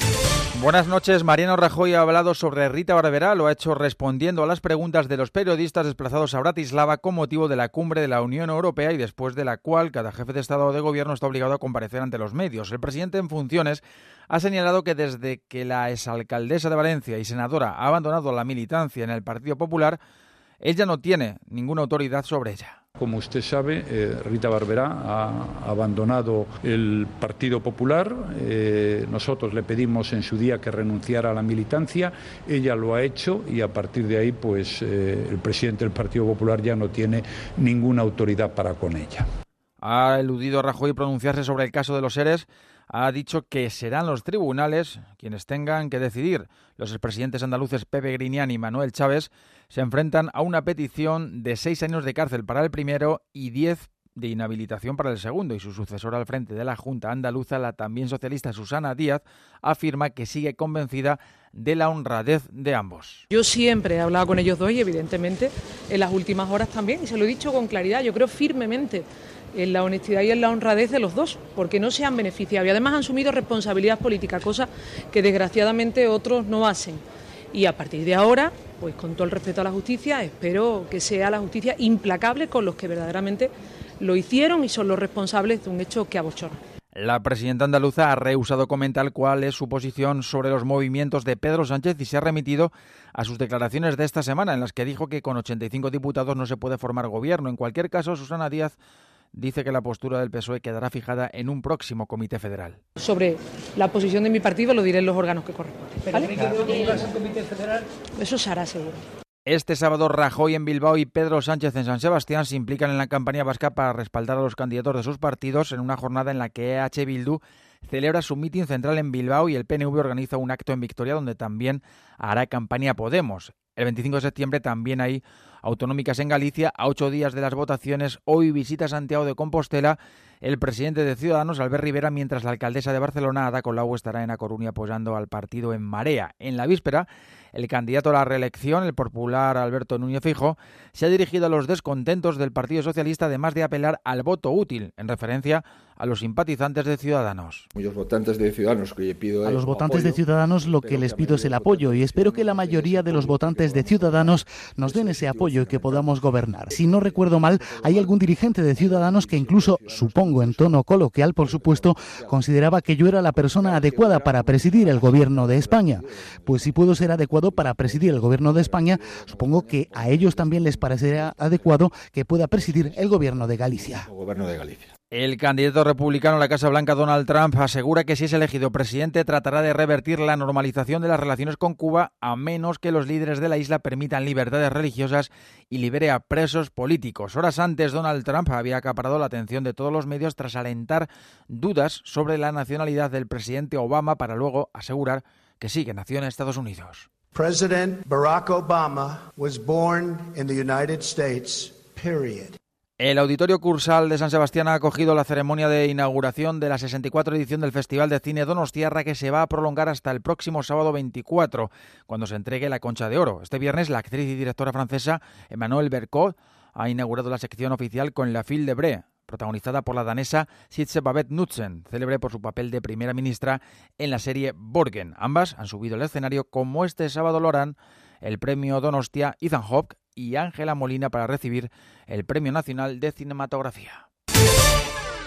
Buenas noches. Mariano Rajoy ha hablado sobre Rita Barberá. Lo ha hecho respondiendo a las preguntas de los periodistas desplazados a Bratislava con motivo de la cumbre de la Unión Europea y después de la cual cada jefe de Estado o de Gobierno está obligado a comparecer ante los medios. El presidente en funciones ha señalado que desde que la exalcaldesa de Valencia y senadora ha abandonado la militancia en el Partido Popular, ella no tiene ninguna autoridad sobre ella. Como usted sabe, eh, Rita Barberá ha abandonado el Partido Popular. Eh, nosotros le pedimos en su día que renunciara a la militancia. Ella lo ha hecho y a partir de ahí, pues, eh, el presidente del Partido Popular ya no tiene ninguna autoridad para con ella. Ha eludido a Rajoy pronunciarse sobre el caso de los ERES. Ha dicho que serán los tribunales quienes tengan que decidir. Los expresidentes andaluces Pepe Griñán y Manuel Chávez se enfrentan a una petición de seis años de cárcel para el primero y diez de inhabilitación para el segundo. Y su sucesora al frente de la Junta Andaluza, la también socialista Susana Díaz, afirma que sigue convencida de la honradez de ambos. Yo siempre he hablado con ellos dos y evidentemente en las últimas horas también, y se lo he dicho con claridad, yo creo firmemente en la honestidad y en la honradez de los dos, porque no se han beneficiado y además han asumido responsabilidad política, cosa que desgraciadamente otros no hacen. Y a partir de ahora, pues con todo el respeto a la justicia, espero que sea la justicia implacable con los que verdaderamente lo hicieron y son los responsables de un hecho que abochorna. La presidenta andaluza ha rehusado comentar cuál es su posición sobre los movimientos de Pedro Sánchez y se ha remitido a sus declaraciones de esta semana, en las que dijo que con ochenta y cinco diputados no se puede formar gobierno. En cualquier caso, Susana Díaz dice que la postura del P S O E quedará fijada en un próximo comité federal. Sobre la posición de mi partido lo diré en los órganos que corresponden, ¿vale? ¿Pero qué va a ser el comité federal? Eso se hará seguro. Este sábado Rajoy en Bilbao y Pedro Sánchez en San Sebastián se implican en la campaña vasca para respaldar a los candidatos de sus partidos en una jornada en la que E H Bildu celebra su mitin central en Bilbao y el P N V organiza un acto en Vitoria donde también hará campaña Podemos. El veinticinco de septiembre también hay autonómicas en Galicia. A ocho días de las votaciones, hoy visita Santiago de Compostela el presidente de Ciudadanos, Albert Rivera, mientras la alcaldesa de Barcelona, Ada Colau, estará en A Coruña apoyando al partido en Marea. En la víspera, el candidato a la reelección, el popular Alberto Núñez Feijóo, se ha dirigido a los descontentos del Partido Socialista, además de apelar al voto útil, en referencia a los simpatizantes de Ciudadanos. Muchos votantes de Ciudadanos que pido a los votantes apoyo, de Ciudadanos lo que les pido es el apoyo y espero que la mayoría de los votantes de Ciudadanos nos den ese apoyo y que podamos gobernar. Si no recuerdo mal, hay algún dirigente de Ciudadanos que incluso, supongo en tono coloquial por supuesto, consideraba que yo era la persona adecuada para presidir el gobierno de España. Pues si puedo ser adecuado para presidir el gobierno de España, supongo que a ellos también les parecerá adecuado que pueda presidir el gobierno de Galicia. El gobierno de Galicia. El candidato republicano a la Casa Blanca, Donald Trump, asegura que si es elegido presidente tratará de revertir la normalización de las relaciones con Cuba a menos que los líderes de la isla permitan libertades religiosas y libere a presos políticos. Horas antes, Donald Trump había acaparado la atención de todos los medios tras alentar dudas sobre la nacionalidad del presidente Obama para luego asegurar que sí, que nació en Estados Unidos. President Barack Obama was born in the United States, period. El Auditorio Cursal de San Sebastián ha acogido la ceremonia de inauguración de la sesenta y cuatro edición del Festival de Cine Donostiarra, que se va a prolongar hasta el próximo sábado veinticuatro, cuando se entregue la Concha de Oro. Este viernes, la actriz y directora francesa Emmanuelle Bercot ha inaugurado la sección oficial con La Fille de Bray, protagonizada por la danesa Sitze Babette Knudsen, célebre por su papel de primera ministra en la serie Borgen. Ambas han subido al escenario, como este sábado lo harán el premio Donostia Ethan Hawke y Ángela Molina para recibir el Premio Nacional de Cinematografía.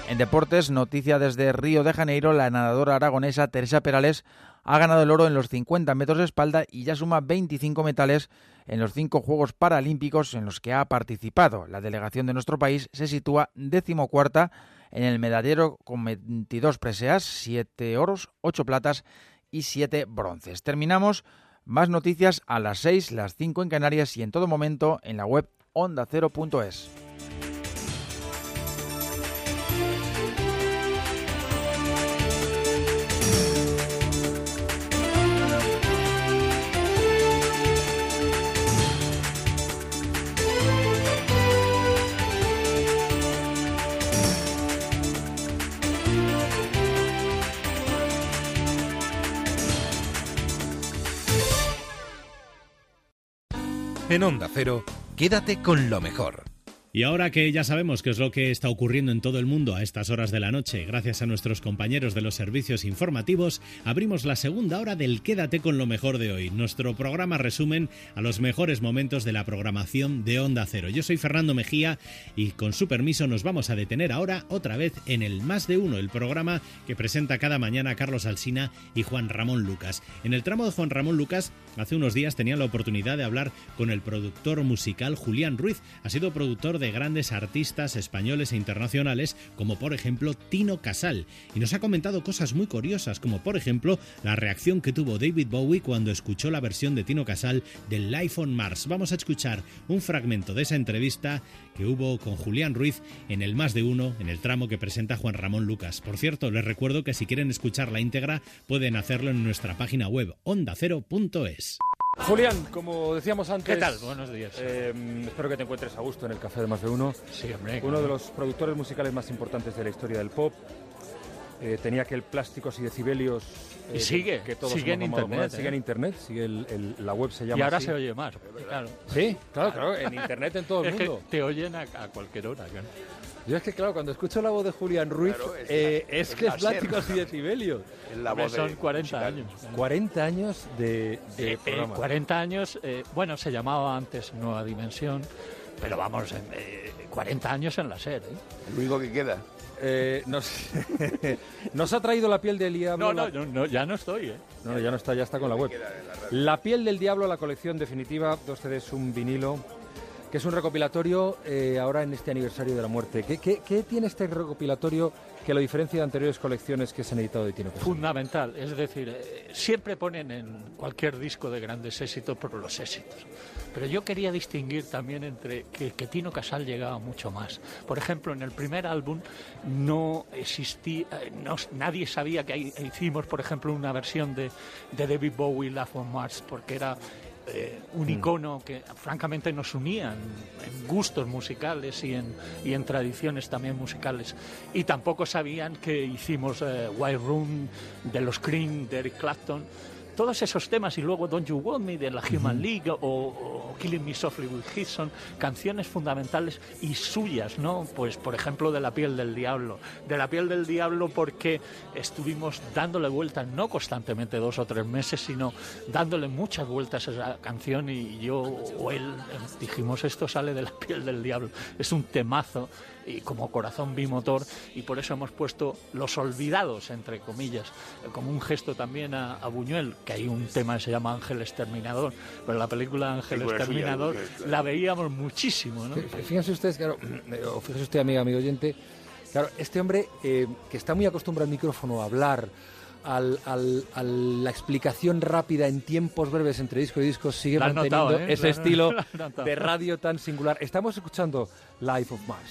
En deportes, noticia desde Río de Janeiro, la nadadora aragonesa Teresa Perales ha ganado el oro en los cincuenta metros de espalda y ya suma veinticinco metales en los cinco Juegos Paralímpicos en los que ha participado. La delegación de nuestro país se sitúa decimocuarta en el medallero con veintidós preseas, siete oros, ocho platas y siete bronces. Terminamos. Más noticias a las seis, las cinco en Canarias y en todo momento en la web onda cero punto es. En Onda Cero, quédate con lo mejor. Y ahora que ya sabemos qué es lo que está ocurriendo en todo el mundo a estas horas de la noche, gracias a nuestros compañeros de los servicios informativos, abrimos la segunda hora del Quédate con lo mejor de hoy, nuestro programa resumen a los mejores momentos de la programación de Onda Cero. Yo soy Fernando Mejía y con su permiso nos vamos a detener ahora otra vez en el Más de Uno, el programa que presenta cada mañana Carlos Alsina y Juan Ramón Lucas. En el tramo de Juan Ramón Lucas, hace unos días tenía la oportunidad de hablar con el productor musical Julián Ruiz. Ha sido productor de grandes artistas españoles e internacionales como por ejemplo Tino Casal y nos ha comentado cosas muy curiosas como por ejemplo la reacción que tuvo David Bowie cuando escuchó la versión de Tino Casal del Life on Mars. Vamos a escuchar un fragmento de esa entrevista que hubo con Julián Ruiz en el Más de Uno, en el tramo que presenta Juan Ramón Lucas. Por cierto, les recuerdo que si quieren escuchar la íntegra pueden hacerlo en nuestra página web onda cero punto es. Julián, como decíamos antes... ¿Qué tal? Buenos días. Eh, espero que te encuentres a gusto en el Café de Más de Uno. Sí, hombre. Uno de los productores musicales más importantes de la historia del pop. Eh, tenía aquel Plásticos y Decibelios... Eh, y sigue, que todos sigue en internet. Sigue ¿eh? en internet, sigue el, el, la web se llama Y ahora así. se oye más, claro. Sí, claro, claro, en internet en todo el es mundo. Que te oyen a, a cualquier hora, claro. Yo es que, claro, cuando escucho la voz de Julián Ruiz, claro, es, eh, la, es, es que es Plásticos y Decibelios. Es la voz son de cuarenta musical. Años. cuarenta años de, de eh, programa. Eh, cuarenta años, eh, bueno, se llamaba antes Nueva Dimensión, pero vamos, eh, cuarenta años en la SER. ¿eh? Lo único que queda. Eh, nos, nos ha traído La piel del diablo. No, no, no, no ya no estoy. ¿eh? No, ya no está, ya está con la web. La piel del diablo, la colección definitiva, dos C Ds, un vinilo, que es un recopilatorio eh, ahora en este aniversario de la muerte. ¿Qué, qué, qué tiene este recopilatorio que lo diferencia de anteriores colecciones que se han editado de Tino Casal? Fundamental, es decir, eh, siempre ponen en cualquier disco de grandes éxitos por los éxitos. Pero yo quería distinguir también entre que, que Tino Casal llegaba mucho más. Por ejemplo, en el primer álbum no existía, no, nadie sabía que hicimos, por ejemplo, una versión de, de David Bowie, Life on Mars, porque era eh, un icono que francamente nos unía en, en gustos musicales y en, y en tradiciones también musicales. Y tampoco sabían que hicimos eh, White Room, de los Cream, de Eric Clapton. Todos esos temas, y luego Don't You Want Me de la Human League o, o Killing Me Softly with His, son canciones fundamentales y suyas, ¿no? Pues por ejemplo de La piel del diablo. De La piel del diablo porque estuvimos dándole vueltas, no constantemente dos o tres meses, sino dándole muchas vueltas a esa canción y yo o él dijimos, esto sale de La piel del diablo. Es un temazo y como corazón bimotor, y por eso hemos puesto Los olvidados, entre comillas, como un gesto también a, a Buñuel, que hay un tema que se llama Ángel Exterminador, pero la película Ángel sí, Exterminador suya, la veíamos muchísimo, ¿no? Fíjense ustedes, claro, o fíjese usted, amiga, amigo oyente, claro, este hombre eh, que está muy acostumbrado al micrófono a hablar, Al, al, a la explicación rápida en tiempos breves entre disco y disco, sigue la manteniendo notado, ¿eh? ese la, estilo la de radio tan singular. Estamos escuchando Life of Mars.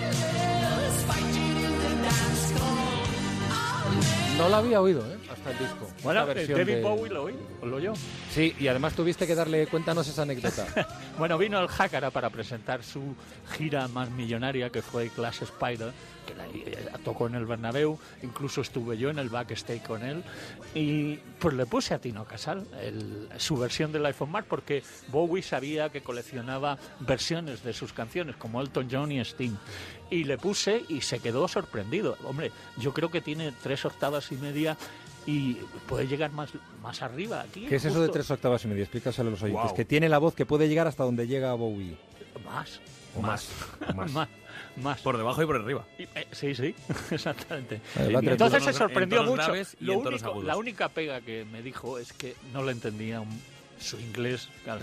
No la había oído, ¿eh? Hasta el disco. Bueno, David de... Bowie lo oí, lo oyó. Sí, y además tuviste que darle, cuéntanos esa anécdota. Bueno, vino al Jácara para presentar su gira más millonaria, que fue Class Spider, que la, la tocó en el Bernabéu, incluso estuve yo en el backstage con él, y pues le puse a Tino Casal el, su versión de Life on Mars, porque Bowie sabía que coleccionaba versiones de sus canciones, como Elton John y Sting, y le puse y se quedó sorprendido. Hombre, yo creo que tiene tres octavas y media y puede llegar más, más arriba aquí. ¿Qué es justo. eso de tres octavas y media? Explícaselo a los oyentes. Wow. Que tiene la voz que puede llegar hasta donde llega Bowie. Más. O más. más. más. más. Más. Por debajo y por arriba. Y, eh, sí, sí, exactamente. Vale, Y entonces se tonos- sorprendió en tonos mucho. graves y Lo en tonos único- agudos. la única pega que me dijo es que no le entendía un- su inglés. Claro.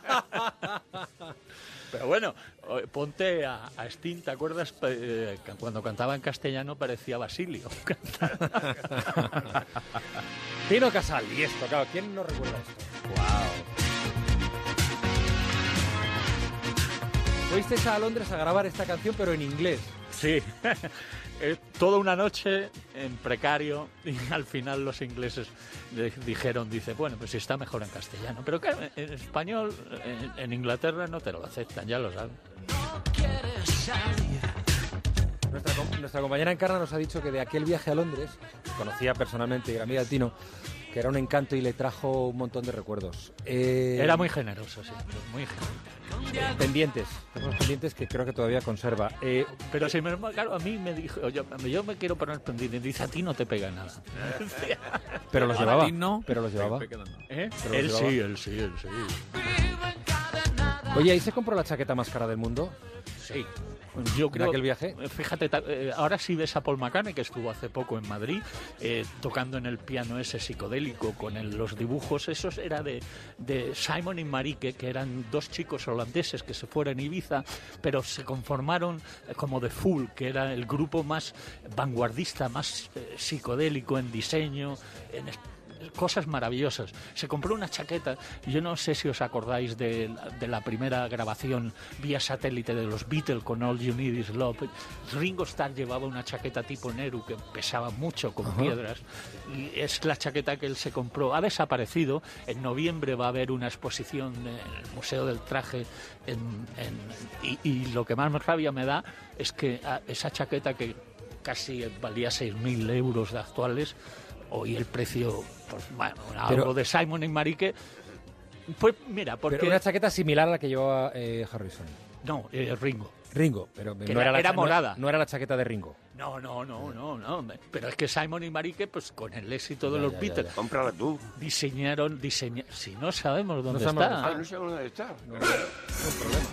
Pero bueno, o- ponte a, a Sting, ¿te acuerdas? Eh, que cuando cantaba en castellano parecía Basilio. Tino Casal, y esto, claro, ¿quién no recuerda esto? Fuisteis a Londres a grabar esta canción, pero en inglés. Sí, eh, toda una noche en precario y al final los ingleses de- dijeron, dice, bueno, pues si está mejor en castellano. Pero claro, en español, en, en Inglaterra no te lo aceptan, ya lo saben. Nuestra, com- nuestra compañera Encarna nos ha dicho que de aquel viaje a Londres, conocía personalmente y era amiga de Tino, que era un encanto y le trajo un montón de recuerdos. Eh, Era muy generoso, sí, muy generoso. Pendientes, tenemos pendientes que creo que todavía conserva. Eh, Pero si me, claro, a mí me dijo, yo, yo me quiero poner pendiente, dice, a ti no te pega nada. pero los A llevaba. ti no. Pero los llevaba. ¿Eh? Pero los Él llevaba. sí, él sí, él sí. Oye, ¿y se compró la chaqueta más cara del mundo? Sí. Yo ¿En creo, aquel viaje? Fíjate, ta- eh, ahora sí ves a Paul McCartney, que estuvo hace poco en Madrid, eh, tocando en el piano ese psicodélico con el- los dibujos. Esos era de, de Simon y Marieke, que eran dos chicos holandeses que se fueron a Ibiza, pero se conformaron eh, como The Fool, que era el grupo más vanguardista, más eh, psicodélico en diseño, en es- cosas maravillosas. Se compró una chaqueta, yo no sé si os acordáis de, la- de la primera grabación vía satélite de los Beatles con All You Need Is Love. Ringo Starr llevaba una chaqueta tipo Nehru que pesaba mucho con Ajá. piedras, y es la chaqueta que él se compró. Ha desaparecido. En noviembre va a haber una exposición en el Museo del Traje en- en- y, y lo que más rabia me da es que ah, esa chaqueta que casi valía seis mil euros de actuales, hoy el precio, pues bueno, Pero- algo de Simon y Marieke, pues mira, porque... Pero una chaqueta similar a la que llevaba eh, Harrison. No, eh, Ringo. Ringo, pero Que no era- era, la era cha- no- morada. No, era la chaqueta de Ringo. No, no, no, no, no. Pero es que Simon y Marieke, pues con el éxito de Ya, los ya, ya, Beatles, ya. Cómprala tú. diseñaron, diseña... si no sabemos dónde sabemos está. dónde Ah, no sé dónde está. No, no, no hay problema.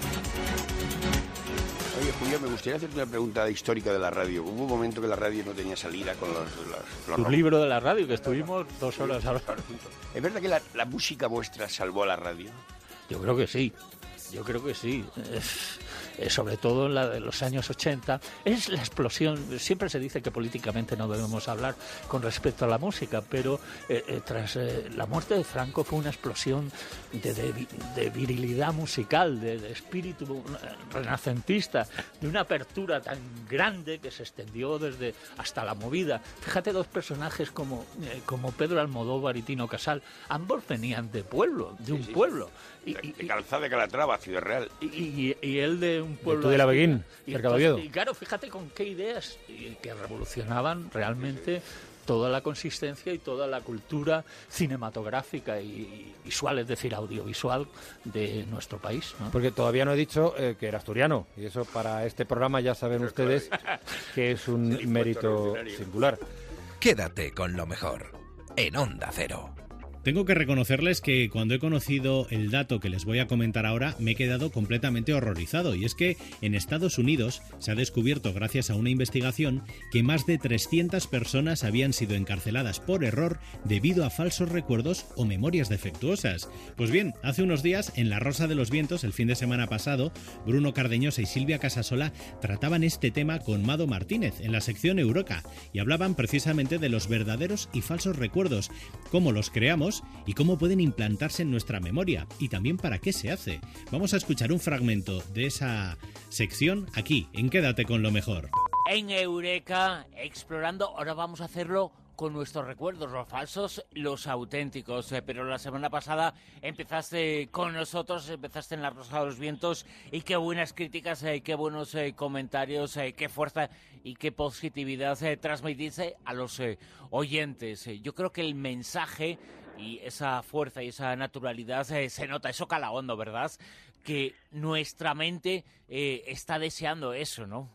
Oye, Julio, me gustaría hacerte una pregunta histórica de la radio. Hubo un momento que la radio no tenía salida con los... los, los Tu libro de la radio, que estuvimos dos horas hablando. ¿Es verdad que la, la música vuestra salvó a la radio? Yo creo que sí, yo creo que sí. Es- eh, sobre todo en la de los años ochenta, es la explosión. Siempre se dice que políticamente no debemos hablar con respecto a la música, pero eh, eh, tras eh, la muerte de Franco fue una explosión de, de vi- de virilidad musical, de, de espíritu eh, renacentista, de una apertura tan grande que se extendió desde hasta la movida. Fíjate, dos personajes como, eh, como Pedro Almodóvar y Tino Casal, ambos venían de pueblo, de un sí, sí. pueblo. Y, De, de Calzada de Calatrava, Ciudad Real. y, y- y él de un pueblo... Tudela Beguín, y cerca de entonces- Oviedo. Y claro, fíjate con qué ideas y que revolucionaban realmente toda la consistencia y toda la cultura cinematográfica y, y visual, es decir, audiovisual de nuestro país, ¿no? Porque todavía no he dicho eh, que era asturiano. Y eso para este programa ya saben ustedes que es un mérito singular. Quédate con lo mejor en Onda Cero. Tengo que reconocerles que cuando he conocido el dato que les voy a comentar ahora me he quedado completamente horrorizado, y es que en Estados Unidos se ha descubierto, gracias a una investigación, que más de trescientas personas habían sido encarceladas por error debido a falsos recuerdos o memorias defectuosas. Pues bien, hace unos días en La Rosa de los Vientos, el fin de semana pasado, Bruno Cardeñosa y Silvia Casasola trataban este tema con Mado Martínez en la sección Eureka y hablaban precisamente de los verdaderos y falsos recuerdos, cómo los creamos y cómo pueden implantarse en nuestra memoria, y también para qué se hace. Vamos a escuchar un fragmento de esa sección aquí, en Quédate con lo mejor. En Eureka, explorando, ahora vamos a hacerlo con nuestros recuerdos, los falsos, los auténticos. Eh, Pero la semana pasada empezaste con nosotros, empezaste en La Rosa de los Vientos, y qué buenas críticas, eh, qué buenos eh, comentarios, eh, qué fuerza y qué positividad eh, transmitiste a los eh, oyentes. Eh, yo creo que el mensaje y esa fuerza y esa naturalidad eh, se nota, eso cala hondo, ¿verdad? Que nuestra mente eh, está deseando eso, ¿no?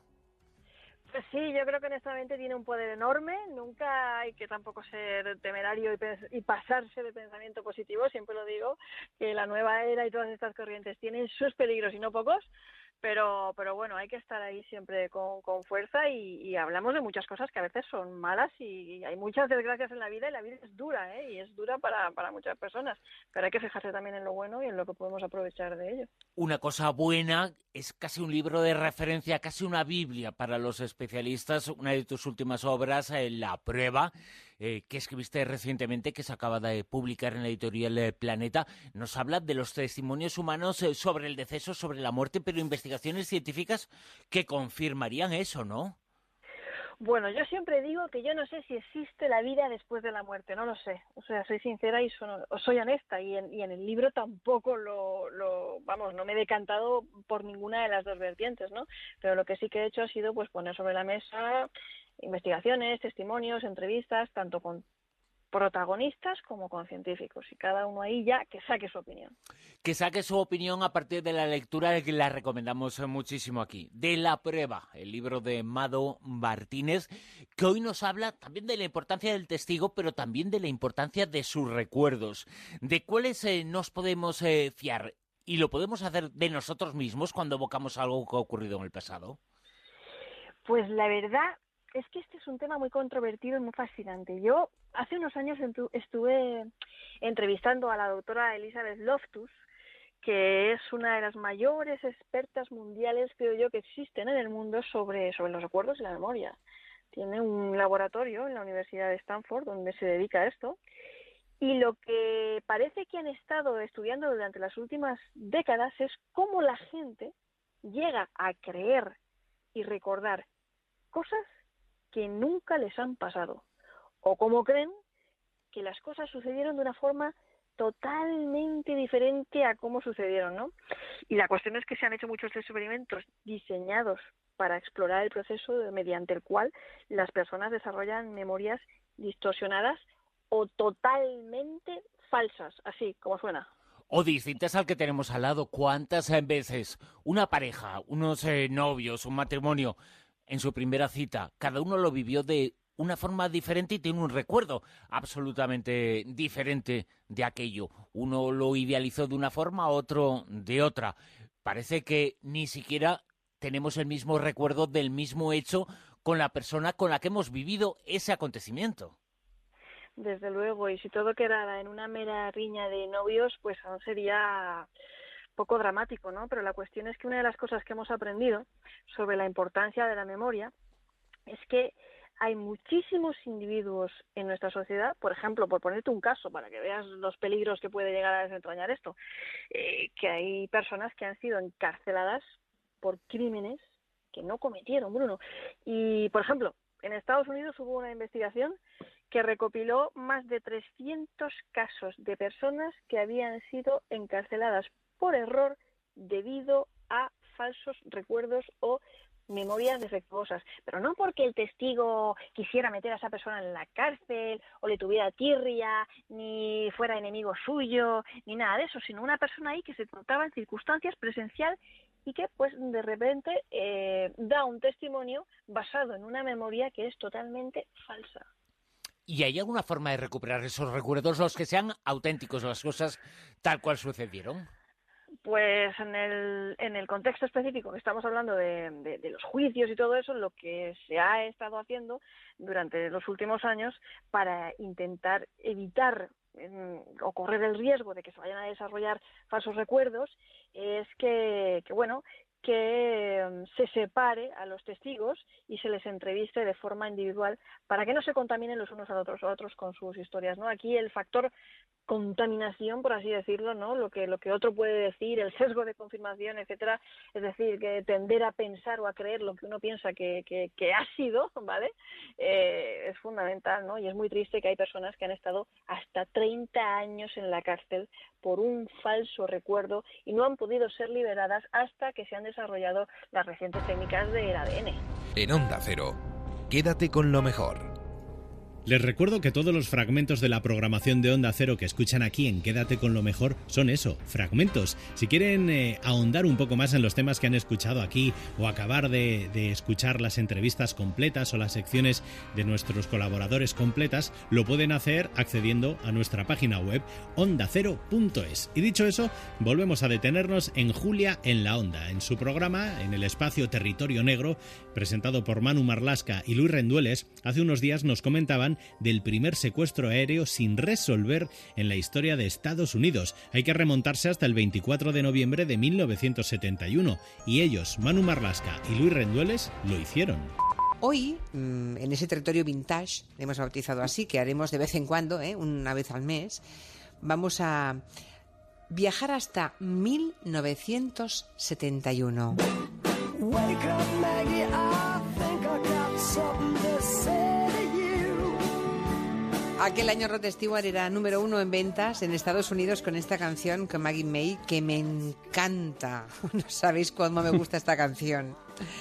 Pues sí, yo creo que nuestra mente tiene un poder enorme. Nunca hay que tampoco ser temerario y, pens- y pasarse de pensamiento positivo. Siempre lo digo, que la nueva era y todas estas corrientes tienen sus peligros y no pocos. Pero, pero bueno, hay que estar ahí siempre con, con fuerza y, y hablamos de muchas cosas que a veces son malas y hay muchas desgracias en la vida y la vida es dura, ¿eh? Y es dura para, para muchas personas, pero hay que fijarse también en lo bueno y en lo que podemos aprovechar de ello. Una cosa buena, es casi un libro de referencia, casi una Biblia para los especialistas, una de tus últimas obras, eh, La Prueba, eh, que escribiste recientemente, que se acaba de publicar en la editorial eh, Planeta, nos habla de los testimonios humanos eh, sobre el deceso, sobre la muerte, pero investigaciones científicas que confirmarían eso, ¿no? Bueno, yo siempre digo que yo no sé si existe la vida después de la muerte, no lo sé. O sea, soy sincera y son, soy honesta y en, y en el libro tampoco lo, lo, vamos, no me he decantado por ninguna de las dos vertientes, ¿no? Pero lo que sí que he hecho ha sido pues poner sobre la mesa investigaciones, testimonios, entrevistas, tanto con protagonistas como con científicos, y cada uno ahí ya que saque su opinión. Que saque su opinión a partir de la lectura, que la recomendamos muchísimo aquí. De La Prueba, el libro de Mado Martínez, que hoy nos habla también de la importancia del testigo, pero también de la importancia de sus recuerdos, de cuáles eh, nos podemos eh, fiar, y lo podemos hacer de nosotros mismos cuando evocamos algo que ha ocurrido en el pasado. Pues la verdad es que este es un tema muy controvertido y muy fascinante. Yo hace unos años estuve entrevistando a la doctora Elizabeth Loftus, que es una de las mayores expertas mundiales, creo yo, que existen en el mundo sobre, sobre los recuerdos y la memoria. Tiene un laboratorio en la Universidad de Stanford donde se dedica a esto. Y lo que parece que han estado estudiando durante las últimas décadas es cómo la gente llega a creer y recordar cosas que nunca les han pasado, o cómo creen que las cosas sucedieron de una forma totalmente diferente a cómo sucedieron, ¿no? Y la cuestión es que se han hecho muchos experimentos diseñados para explorar el proceso mediante el cual las personas desarrollan memorias distorsionadas o totalmente falsas, así como suena. O distintas al que tenemos al lado. ¿Cuántas veces una pareja, unos eh, novios, un matrimonio, en su primera cita, cada uno lo vivió de una forma diferente y tiene un recuerdo absolutamente diferente de aquello? Uno lo idealizó de una forma, otro de otra. Parece que ni siquiera tenemos el mismo recuerdo del mismo hecho con la persona con la que hemos vivido ese acontecimiento. Desde luego, y si todo quedara en una mera riña de novios, pues aún sería poco dramático, ¿no? Pero la cuestión es que una de las cosas que hemos aprendido sobre la importancia de la memoria es que hay muchísimos individuos en nuestra sociedad, por ejemplo, por ponerte un caso para que veas los peligros que puede llegar a desentrañar esto, eh, que hay personas que han sido encarceladas por crímenes que no cometieron, Bruno. Y, por ejemplo, en Estados Unidos hubo una investigación que recopiló más de trescientos casos de personas que habían sido encarceladas por error debido a falsos recuerdos o memorias defectuosas, pero no porque el testigo quisiera meter a esa persona en la cárcel o le tuviera tirria, ni fuera enemigo suyo, ni nada de eso, sino una persona ahí que se encontraba en circunstancias presencial y que pues de repente eh, da un testimonio basado en una memoria que es totalmente falsa. ¿Y hay alguna forma de recuperar esos recuerdos, los que sean auténticos, las cosas tal cual sucedieron? Pues en el, en el contexto específico que estamos hablando de, de, de los juicios y todo eso, lo que se ha estado haciendo durante los últimos años para intentar evitar eh, o correr el riesgo de que se vayan a desarrollar falsos recuerdos es que, que bueno, que se separe a los testigos y se les entreviste de forma individual para que no se contaminen los unos a los otros, a otros con sus historias, ¿no? Aquí el factor contaminación, por así decirlo, ¿no? Lo que lo que otro puede decir, el sesgo de confirmación, etcétera, es decir, que tender a pensar o a creer lo que uno piensa que, que, que ha sido, ¿vale? Eh, es fundamental, ¿no? Y es muy triste que hay personas que han estado hasta treinta años en la cárcel por un falso recuerdo y no han podido ser liberadas hasta que se han desarrollado las recientes técnicas del A D N. En Onda Cero, quédate con lo mejor. Les recuerdo que todos los fragmentos de la programación de Onda Cero que escuchan aquí en Quédate con lo mejor son eso, fragmentos. Si quieren eh, ahondar un poco más en los temas que han escuchado aquí o acabar de, de escuchar las entrevistas completas o las secciones de nuestros colaboradores completas, lo pueden hacer accediendo a nuestra página web onda cero punto es. Y dicho eso, volvemos a detenernos en Julia en la Onda, en su programa, en el espacio Territorio Negro, presentado por Manu Marlasca y Luis Rendueles. Hace unos días nos comentaban del primer secuestro aéreo sin resolver en la historia de Estados Unidos. Hay que remontarse hasta el veinticuatro de noviembre de mil novecientos setenta y uno y ellos, Manu Marlasca y Luis Rendueles, lo hicieron. Hoy, en ese territorio vintage, le hemos bautizado así, que haremos de vez en cuando, ¿eh? una vez al mes, vamos a viajar hasta mil novecientos setenta y uno. Wake up, Maggie, I think I got something to say to you. Aquel año Rod Stewart era número uno en ventas en Estados Unidos con esta canción, con Maggie May, que me encanta. No sabéis cómo me gusta esta canción.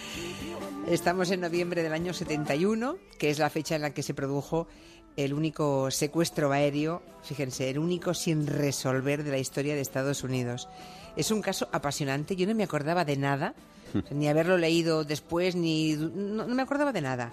Estamos en noviembre del año setenta y uno, que es la fecha en la que se produjo el único secuestro aéreo, fíjense, el único sin resolver de la historia de Estados Unidos. Es un caso apasionante, yo no me acordaba de nada, ni haberlo leído después, ni no, no me acordaba de nada.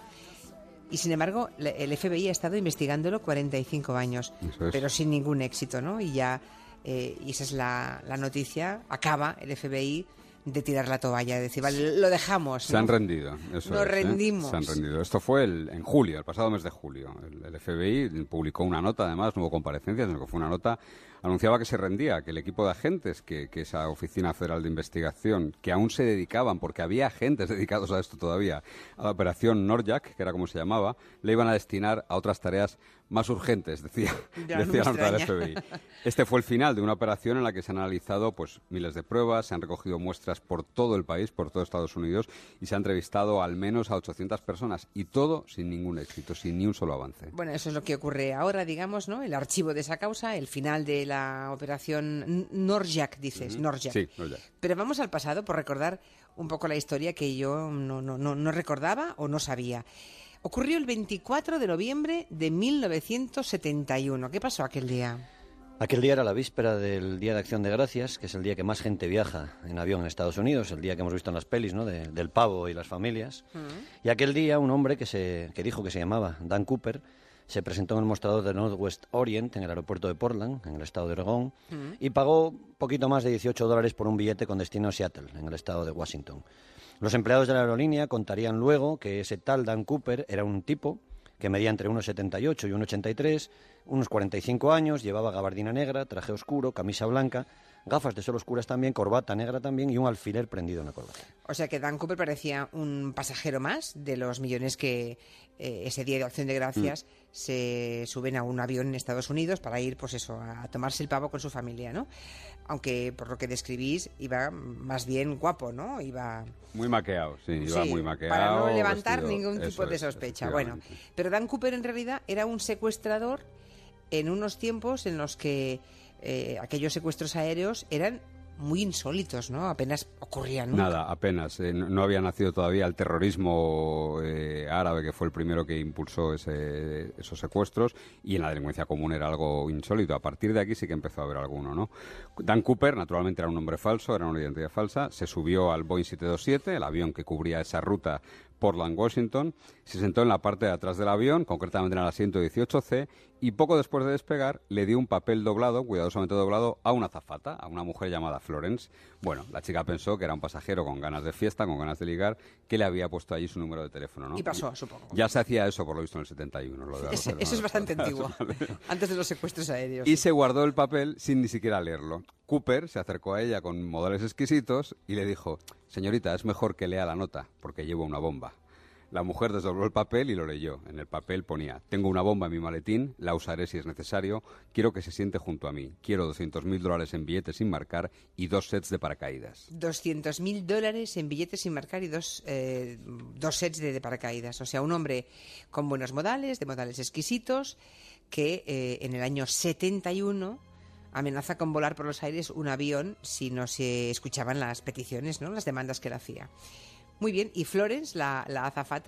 Y sin embargo, el F B I ha estado investigándolo cuarenta y cinco años, pero sin ningún éxito, ¿no? Y ya, eh, y esa es la, la noticia, acaba el F B I de tirar la toalla, de decir, vale, lo dejamos, ¿no? Se han rendido, eso Nos es, rendimos. ¿eh? Se han rendido. Esto fue el, en julio, el pasado mes de julio. El, el F B I publicó una nota, además, no hubo comparecencias, sino que fue una nota, anunciaba que se rendía, que el equipo de agentes, que, que esa Oficina Federal de Investigación, que aún se dedicaban, porque había agentes dedicados a esto todavía, a la operación Norjack, que era como se llamaba, le iban a destinar a otras tareas más urgentes, decía, ya, decía no la nota del F B I. Este fue el final de una operación en la que se han analizado pues miles de pruebas, se han recogido muestras por todo el país, por todo Estados Unidos, y se ha entrevistado al menos a ochocientas personas, y todo sin ningún éxito, sin ni un solo avance. Bueno, eso es lo que ocurre ahora, digamos, ¿no? El archivo de esa causa, el final de la operación Norjack, dices, uh-huh. Norjack. Sí, Norjack. Pero vamos al pasado por recordar un poco la historia que yo no, no, no, no recordaba o no sabía. Ocurrió el veinticuatro de noviembre de mil novecientos setenta y uno. ¿Qué pasó aquel día? Aquel día era la víspera del Día de Acción de Gracias, que es el día que más gente viaja en avión en Estados Unidos, el día que hemos visto en las pelis, ¿no? De, del pavo y las familias. Uh-huh. Y aquel día un hombre que, se, que dijo que se llamaba Dan Cooper se presentó en el mostrador de Northwest Orient, en el aeropuerto de Portland, en el estado de Oregón, uh-huh. y pagó poquito más de dieciocho dólares por un billete con destino a Seattle, en el estado de Washington. Los empleados de la aerolínea contarían luego que ese tal Dan Cooper era un tipo que medía entre uno setenta y ocho y uno ochenta y tres, unos cuarenta y cinco años, llevaba gabardina negra, traje oscuro, camisa blanca, gafas de sol oscuras también, corbata negra también y un alfiler prendido en la corbata. O sea que Dan Cooper parecía un pasajero más de los millones que eh, ese día de Acción de Gracias mm. se suben a un avión en Estados Unidos para ir, pues eso, a tomarse el pavo con su familia, ¿no? Aunque por lo que describís iba más bien guapo, ¿no? Iba muy maqueado, sí, iba sí, muy maqueado. Para no levantar vestido, ningún tipo de es, sospecha. Bueno, pero Dan Cooper en realidad era un secuestrador en unos tiempos en los que eh, aquellos secuestros aéreos eran muy insólitos, ¿no? Apenas ocurrían nunca. Nada, apenas. Eh, no, no había nacido todavía el terrorismo eh, árabe, que fue el primero que impulsó ese, esos secuestros, y en la delincuencia común era algo insólito. A partir de aquí sí que empezó a haber alguno, ¿no? Dan Cooper, naturalmente, era un nombre falso, era una identidad falsa. Se subió al Boeing siete dos siete, el avión que cubría esa ruta Portland-Washington, se sentó en la parte de atrás del avión, concretamente en el asiento dieciocho ce, y poco después de despegar le dio un papel doblado, cuidadosamente doblado, a una azafata, a una mujer llamada Florence. Bueno, la chica pensó que era un pasajero con ganas de fiesta, con ganas de ligar, que le había puesto allí su número de teléfono, ¿no? Y pasó, supongo. Ya se hacía eso, por lo visto, en el setenta y uno. Lo de Ese, eso es bastante antiguo, antes de los secuestros aéreos. Y se guardó el papel sin ni siquiera leerlo. Cooper se acercó a ella con modales exquisitos y le dijo: señorita, es mejor que lea la nota, porque llevo una bomba. La mujer desdobló el papel y lo leyó. En el papel ponía: tengo una bomba en mi maletín, la usaré si es necesario, quiero que se siente junto a mí, quiero doscientos mil dólares en billetes sin marcar y dos sets de paracaídas. doscientos mil dólares en billetes sin marcar y dos, eh, dos sets de, de paracaídas. O sea, un hombre con buenos modales, de modales exquisitos, que eh, en el año setenta y uno amenaza con volar por los aires un avión si no se escuchaban las peticiones, ¿no? Las demandas que él hacía. Muy bien, y Florence, la, la azafata,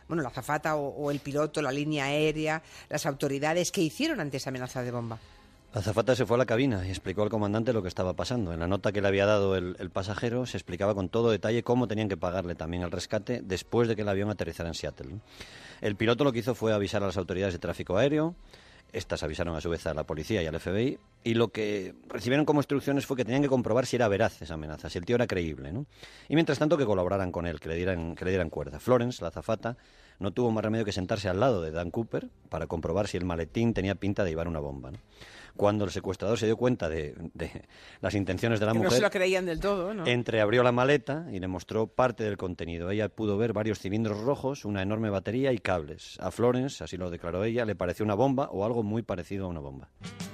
bueno, la azafata o, o el piloto, la línea aérea, las autoridades, ¿qué hicieron ante esa amenaza de bomba? La azafata se fue a la cabina y explicó al comandante lo que estaba pasando. En la nota que le había dado el, el pasajero se explicaba con todo detalle cómo tenían que pagarle también el rescate después de que el avión aterrizara en Seattle. El piloto lo que hizo fue avisar a las autoridades de tráfico aéreo. Estas avisaron a su vez a la policía y al F B I, y lo que recibieron como instrucciones fue que tenían que comprobar si era veraz esa amenaza, si el tío era creíble, ¿no? Y mientras tanto que colaboraran con él, que le dieran, que le dieran cuerda. Florence, la azafata, no tuvo más remedio que sentarse al lado de Dan Cooper para comprobar si el maletín tenía pinta de llevar una bomba, ¿no? Cuando el secuestrador se dio cuenta de, de las intenciones de la que mujer, no se lo creían del todo, ¿no? entreabrió la maleta y le mostró parte del contenido. Ella pudo ver varios cilindros rojos, una enorme batería y cables. A Florence, así lo declaró ella, le pareció una bomba o algo muy parecido a una bomba.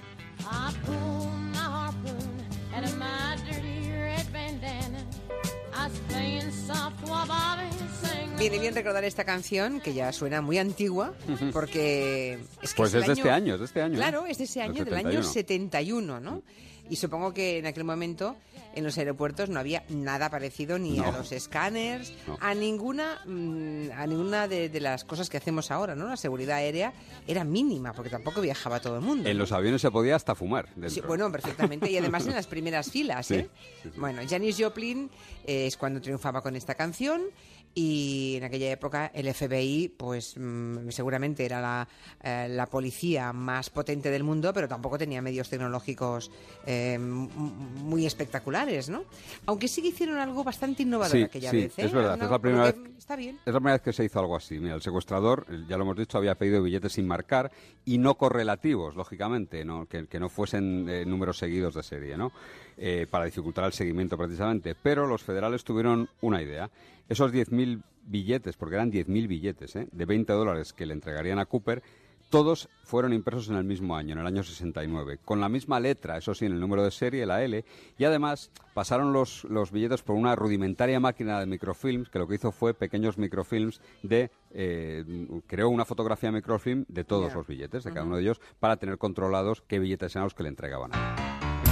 Viene bien recordar esta canción, que ya suena muy antigua, porque es que pues es, es de este año, es de este año. Claro, es de ese año, del año setenta y uno, ¿no? Y supongo que en aquel momento en los aeropuertos no había nada parecido ni no. a los escáneres, no. a ninguna a ninguna de, de las cosas que hacemos ahora, ¿no? La seguridad aérea era mínima, porque tampoco viajaba todo el mundo. En ¿no? los aviones se podía hasta fumar dentro. Sí, bueno, perfectamente, y además en las primeras filas, ¿eh? Sí, sí, sí. Bueno, Janis Joplin eh, es cuando triunfaba con esta canción. Y en aquella época el F B I, pues mmm, seguramente era la, eh, la policía más potente del mundo, pero tampoco tenía medios tecnológicos eh, muy espectaculares, ¿no? Aunque sí que hicieron algo bastante innovador sí, aquella sí, vez, ¿eh? es verdad, Una, es la primera vez, está bien. Es la primera vez que se hizo algo así. Mira, el secuestrador, ya lo hemos dicho, había pedido billetes sin marcar y no correlativos, lógicamente, ¿no? Que, que no fuesen eh, números seguidos de serie, ¿no? Eh, para dificultar el seguimiento precisamente. Pero los federales tuvieron una idea. Esos diez mil billetes, porque eran diez mil billetes, ¿eh? de veinte dólares que le entregarían a Cooper, todos fueron impresos en el mismo año, en el año sesenta y nueve, con la misma letra, eso sí, en el número de serie, la L, y además pasaron los, los billetes por una rudimentaria máquina de microfilms, que lo que hizo fue pequeños microfilms de... Eh, creó una fotografía microfilm de todos yeah. los billetes, de cada uh-huh. uno de ellos, para tener controlados qué billetes eran los que le entregaban a él.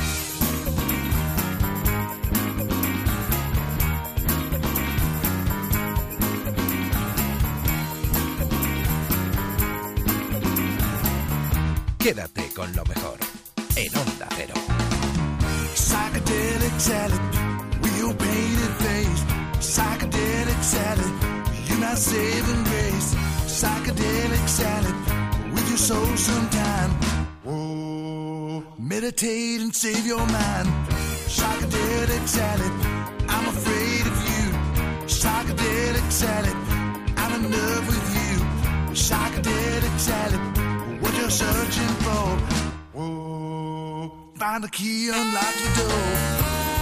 Quédate con lo mejor en Onda Cero. Psychedelic salad with your painted face. Psychedelic salad, you're not saving grace. Psychedelic salad with your soul sometime. Whoa, meditate and save your mind. Psychedelic salad, I'm afraid of you. Psychedelic salad, I'm in love with you. Psychedelic salad, what you're searching for. Whoa, find a key, unlock the door.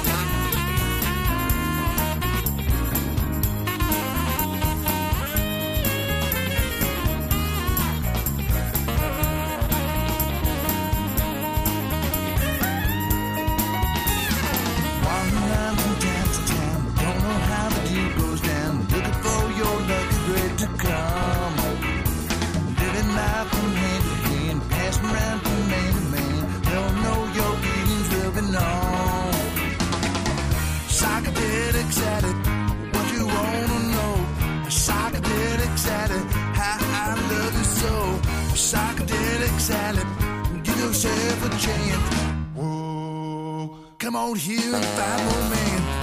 Salad, give yourself a chance. Whoa, come on here and find more man.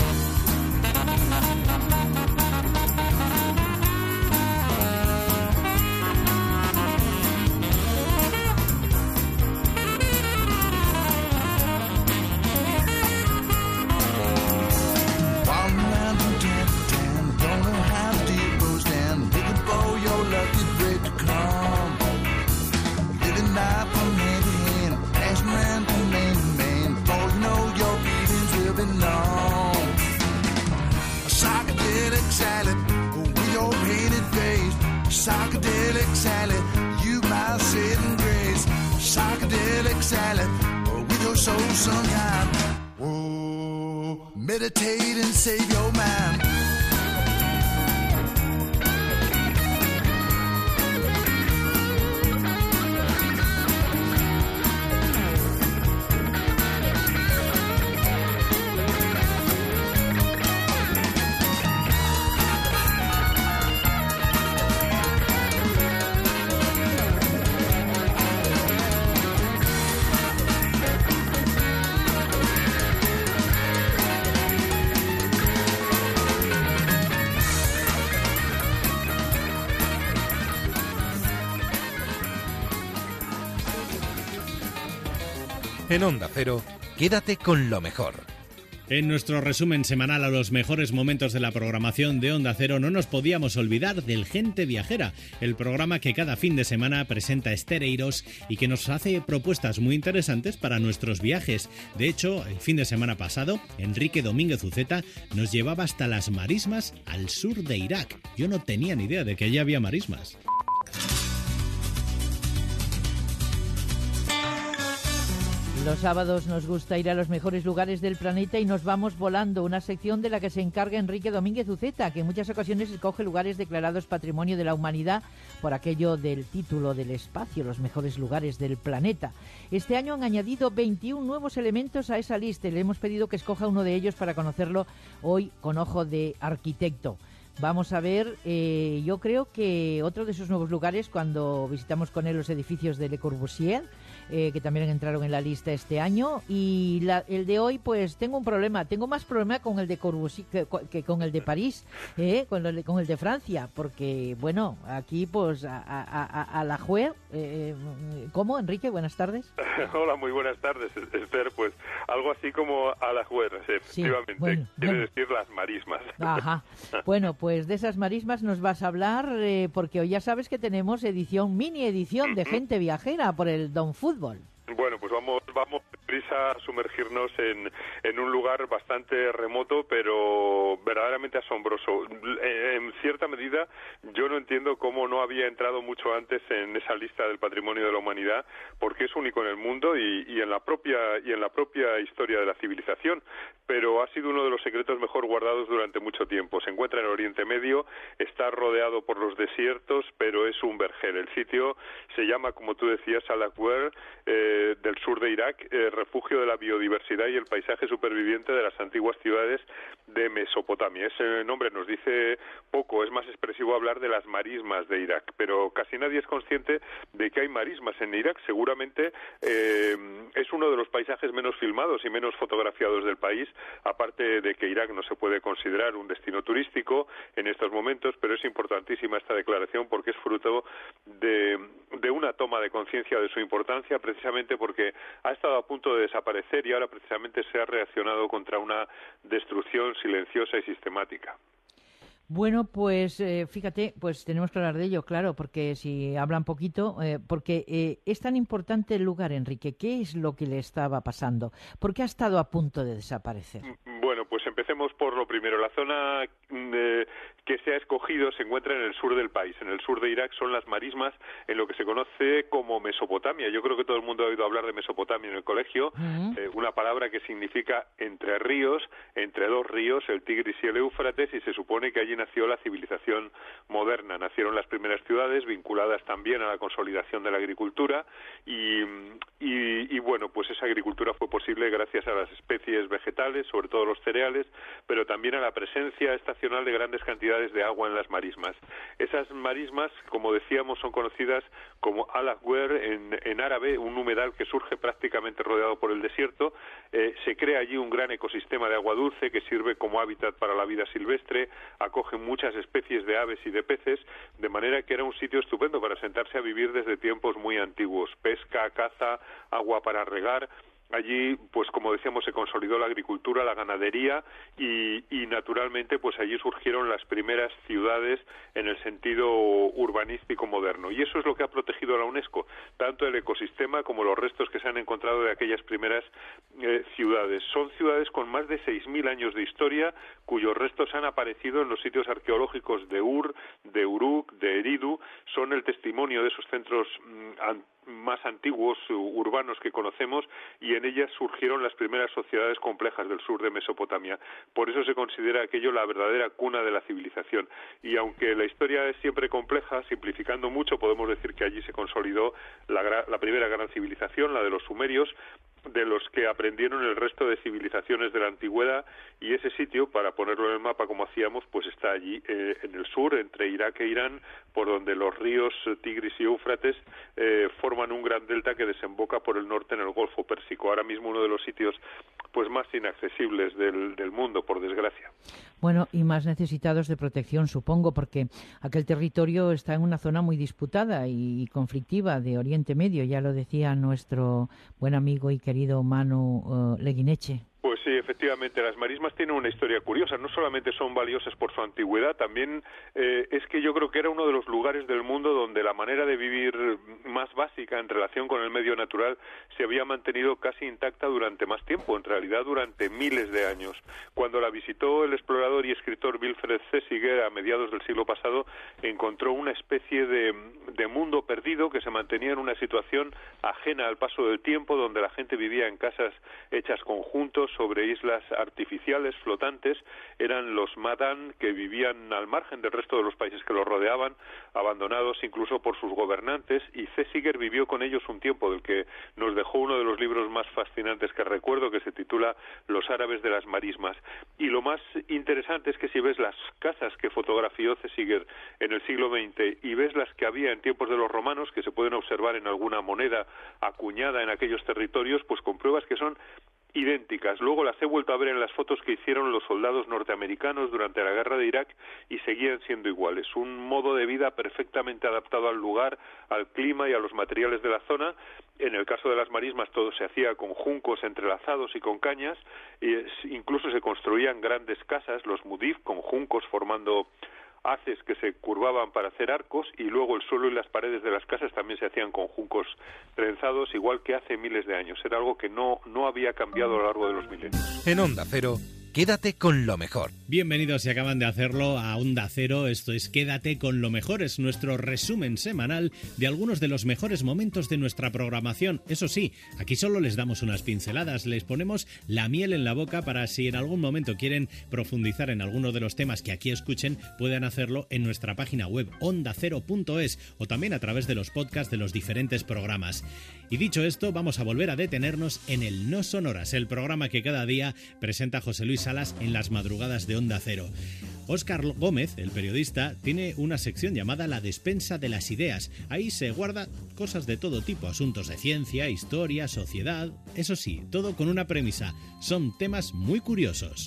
One round from town to town, don't know how the deal goes down. Looking for your lucky break to come. Life from hand to hand, passing around from man to man. Before you know your feelings will be known. A psychedelic salad with your painted face. Psychedelic salad, you my saving grace. Psychedelic salad with your soul sometime. Whoa, meditate and save your mind. En Onda Cero, quédate con lo mejor. En nuestro resumen semanal a los mejores momentos de la programación de Onda Cero no nos podíamos olvidar del Gente Viajera, el programa que cada fin de semana presenta estereiros y que nos hace propuestas muy interesantes para nuestros viajes. De hecho, el fin de semana pasado, Enrique Domínguez Uceta nos llevaba hasta las marismas al sur de Irak. Yo no tenía ni idea de que allí había marismas. Los sábados nos gusta ir a los mejores lugares del planeta y nos vamos volando, una sección de la que se encarga Enrique Domínguez Uceta, que en muchas ocasiones escoge lugares declarados Patrimonio de la Humanidad por aquello del título del espacio, los mejores lugares del planeta. Este año han añadido veintiún nuevos elementos a esa lista y le hemos pedido que escoja uno de ellos para conocerlo hoy con ojo de arquitecto. Vamos a ver, eh, yo creo que otro de esos nuevos lugares, cuando visitamos con él los edificios de Le Corbusier, eh, que también entraron en la lista este año, y la, el de hoy, pues tengo un problema, tengo más problema con el de Corbusier que, que con el de París, eh, con, el, con el de Francia, porque, bueno, aquí pues a, a, a, a la Juer, eh, ¿cómo, Enrique? Buenas tardes. Hola, muy buenas tardes, Esther, pues algo así como a la Juer, efectivamente, sí, bueno, quiere bueno. decir las marismas. Ajá, bueno, pues de esas marismas nos vas a hablar, eh, porque hoy ya sabes que tenemos edición, mini edición de Gente Viajera por el Don Fútbol. Bueno, pues vamos vamos prisa a sumergirnos en, en un lugar bastante remoto, pero verdaderamente asombroso. En cierta medida, yo no entiendo cómo no había entrado mucho antes en esa lista del Patrimonio de la Humanidad, porque es único en el mundo y, y en la propia y en la propia historia de la civilización, pero ha sido uno de los secretos mejor guardados durante mucho tiempo. Se encuentra en Oriente Medio, está rodeado por los desiertos, pero es un vergel. El sitio se llama, como tú decías, Al-Aqwer, eh, del sur de Irak, eh, refugio de la biodiversidad y el paisaje superviviente de las antiguas ciudades de Mesopotamia. Ese nombre nos dice poco, es más expresivo hablar de las marismas de Irak, pero casi nadie es consciente de que hay marismas en Irak. Seguramente eh, es uno de los paisajes menos filmados y menos fotografiados del país, aparte de que Irak no se puede considerar un destino turístico en estos momentos, pero es importantísima esta declaración porque es fruto de, de una toma de conciencia de su importancia, precisamente porque ha estado a punto de desaparecer y ahora precisamente se ha reaccionado contra una destrucción silenciosa y sistemática. Bueno, pues eh, fíjate, pues tenemos que hablar de ello, claro, porque si hablan poquito, eh, porque eh, es tan importante el lugar, Enrique. ¿Qué es lo que le estaba pasando? ¿Por qué ha estado a punto de desaparecer? Bueno, pues empecemos por lo primero. La zona eh, que se ha escogido se encuentra en el sur del país. En el sur de Irak son las marismas, en lo que se conoce como Mesopotamia. Yo creo que todo el mundo ha oído hablar de Mesopotamia en el colegio, uh-huh. eh, una palabra que significa entre ríos, entre dos ríos, el Tigris y el Éufrates, y se supone que allí nació la civilización moderna. Nacieron las primeras ciudades vinculadas también a la consolidación de la agricultura y, y, y bueno, pues esa agricultura fue posible gracias a las especies vegetales, sobre todo los cereales, pero también a la presencia estacional de grandes cantidades de agua en las marismas. Esas marismas, como decíamos, son conocidas como Al-Aqwer en, en árabe, un humedal que surge prácticamente rodeado por el desierto. Eh, se crea allí un gran ecosistema de agua dulce que sirve como hábitat para la vida silvestre, acoge muchas especies de aves y de peces, de manera que era un sitio estupendo para sentarse a vivir desde tiempos muy antiguos. Pesca, caza, agua para regar. Allí, pues como decíamos, se consolidó la agricultura, la ganadería y, y naturalmente, pues allí surgieron las primeras ciudades en el sentido urbanístico moderno. Y eso es lo que ha protegido a la UNESCO, tanto el ecosistema como los restos que se han encontrado de aquellas primeras eh, ciudades. Son ciudades con más de seis mil años de historia, cuyos restos han aparecido en los sitios arqueológicos de Ur, de Uruk, de Eridu. Son el testimonio de esos centros mm, antiguos, más antiguos urbanos que conocemos, y en ellas surgieron las primeras sociedades complejas del sur de Mesopotamia. Por eso se considera aquello la verdadera cuna de la civilización. Y aunque la historia es siempre compleja, simplificando mucho, podemos decir que allí se consolidó la, la primera gran civilización, la de los sumerios, de los que aprendieron el resto de civilizaciones de la antigüedad, y ese sitio, para ponerlo en el mapa como hacíamos, pues está allí eh, en el sur, entre Irak e Irán, por donde los ríos Tigris y Éufrates eh, forman un gran delta que desemboca por el norte en el Golfo Pérsico. Ahora mismo uno de los sitios pues más inaccesibles del, del mundo, por desgracia. Bueno, y más necesitados de protección, supongo, porque aquel territorio está en una zona muy disputada y conflictiva de Oriente Medio, ya lo decía nuestro buen amigo y que querido Manu uh, Leguineche. Pues sí, efectivamente, las marismas tienen una historia curiosa. No solamente son valiosas por su antigüedad, también eh, es que yo creo que era uno de los lugares del mundo donde la manera de vivir más básica en relación con el medio natural se había mantenido casi intacta durante más tiempo, en realidad durante miles de años. Cuando la visitó el explorador y escritor Wilfred Thesiger a mediados del siglo pasado, encontró una especie de, de mundo perdido que se mantenía en una situación ajena al paso del tiempo, donde la gente vivía en casas hechas conjuntos sobre islas artificiales flotantes. Eran los Madan, que vivían al margen del resto de los países que los rodeaban, abandonados incluso por sus gobernantes, y Thesiger vivió con ellos un tiempo, del que nos dejó uno de los libros más fascinantes que recuerdo, que se titula Los árabes de las marismas. Y lo más interesante es que si ves las casas que fotografió Thesiger en el siglo veinte y ves las que había en tiempos de los romanos, que se pueden observar en alguna moneda acuñada en aquellos territorios, pues compruebas que son idénticas. Luego las he vuelto a ver en las fotos que hicieron los soldados norteamericanos durante la guerra de Irak y seguían siendo iguales. Un modo de vida perfectamente adaptado al lugar, al clima y a los materiales de la zona. En el caso de las marismas todo se hacía con juncos entrelazados y con cañas, y incluso se construían grandes casas, los mudif, con juncos formando haces que se curvaban para hacer arcos, y luego el suelo y las paredes de las casas también se hacían con juncos trenzados, igual que hace miles de años. Era algo que no, no había cambiado a lo largo de los milenios. En Onda Cero, quédate con lo mejor. Bienvenidos, si acaban de hacerlo, a Onda Cero. Esto es Quédate con lo mejor. Es nuestro resumen semanal de algunos de los mejores momentos de nuestra programación. Eso sí, aquí solo les damos unas pinceladas, les ponemos la miel en la boca para, si en algún momento quieren profundizar en alguno de los temas que aquí escuchen, puedan hacerlo en nuestra página web onda cero punto es o también a través de los podcasts de los diferentes programas. Y dicho esto, vamos a volver a detenernos en el No Sonoras, el programa que cada día presenta José Luis Salas en las madrugadas de Onda Cero. Óscar Gómez, el periodista, tiene una sección llamada La Despensa de las Ideas. Ahí se guarda cosas de todo tipo, asuntos de ciencia, historia, sociedad. Eso sí, todo con una premisa. Son temas muy curiosos.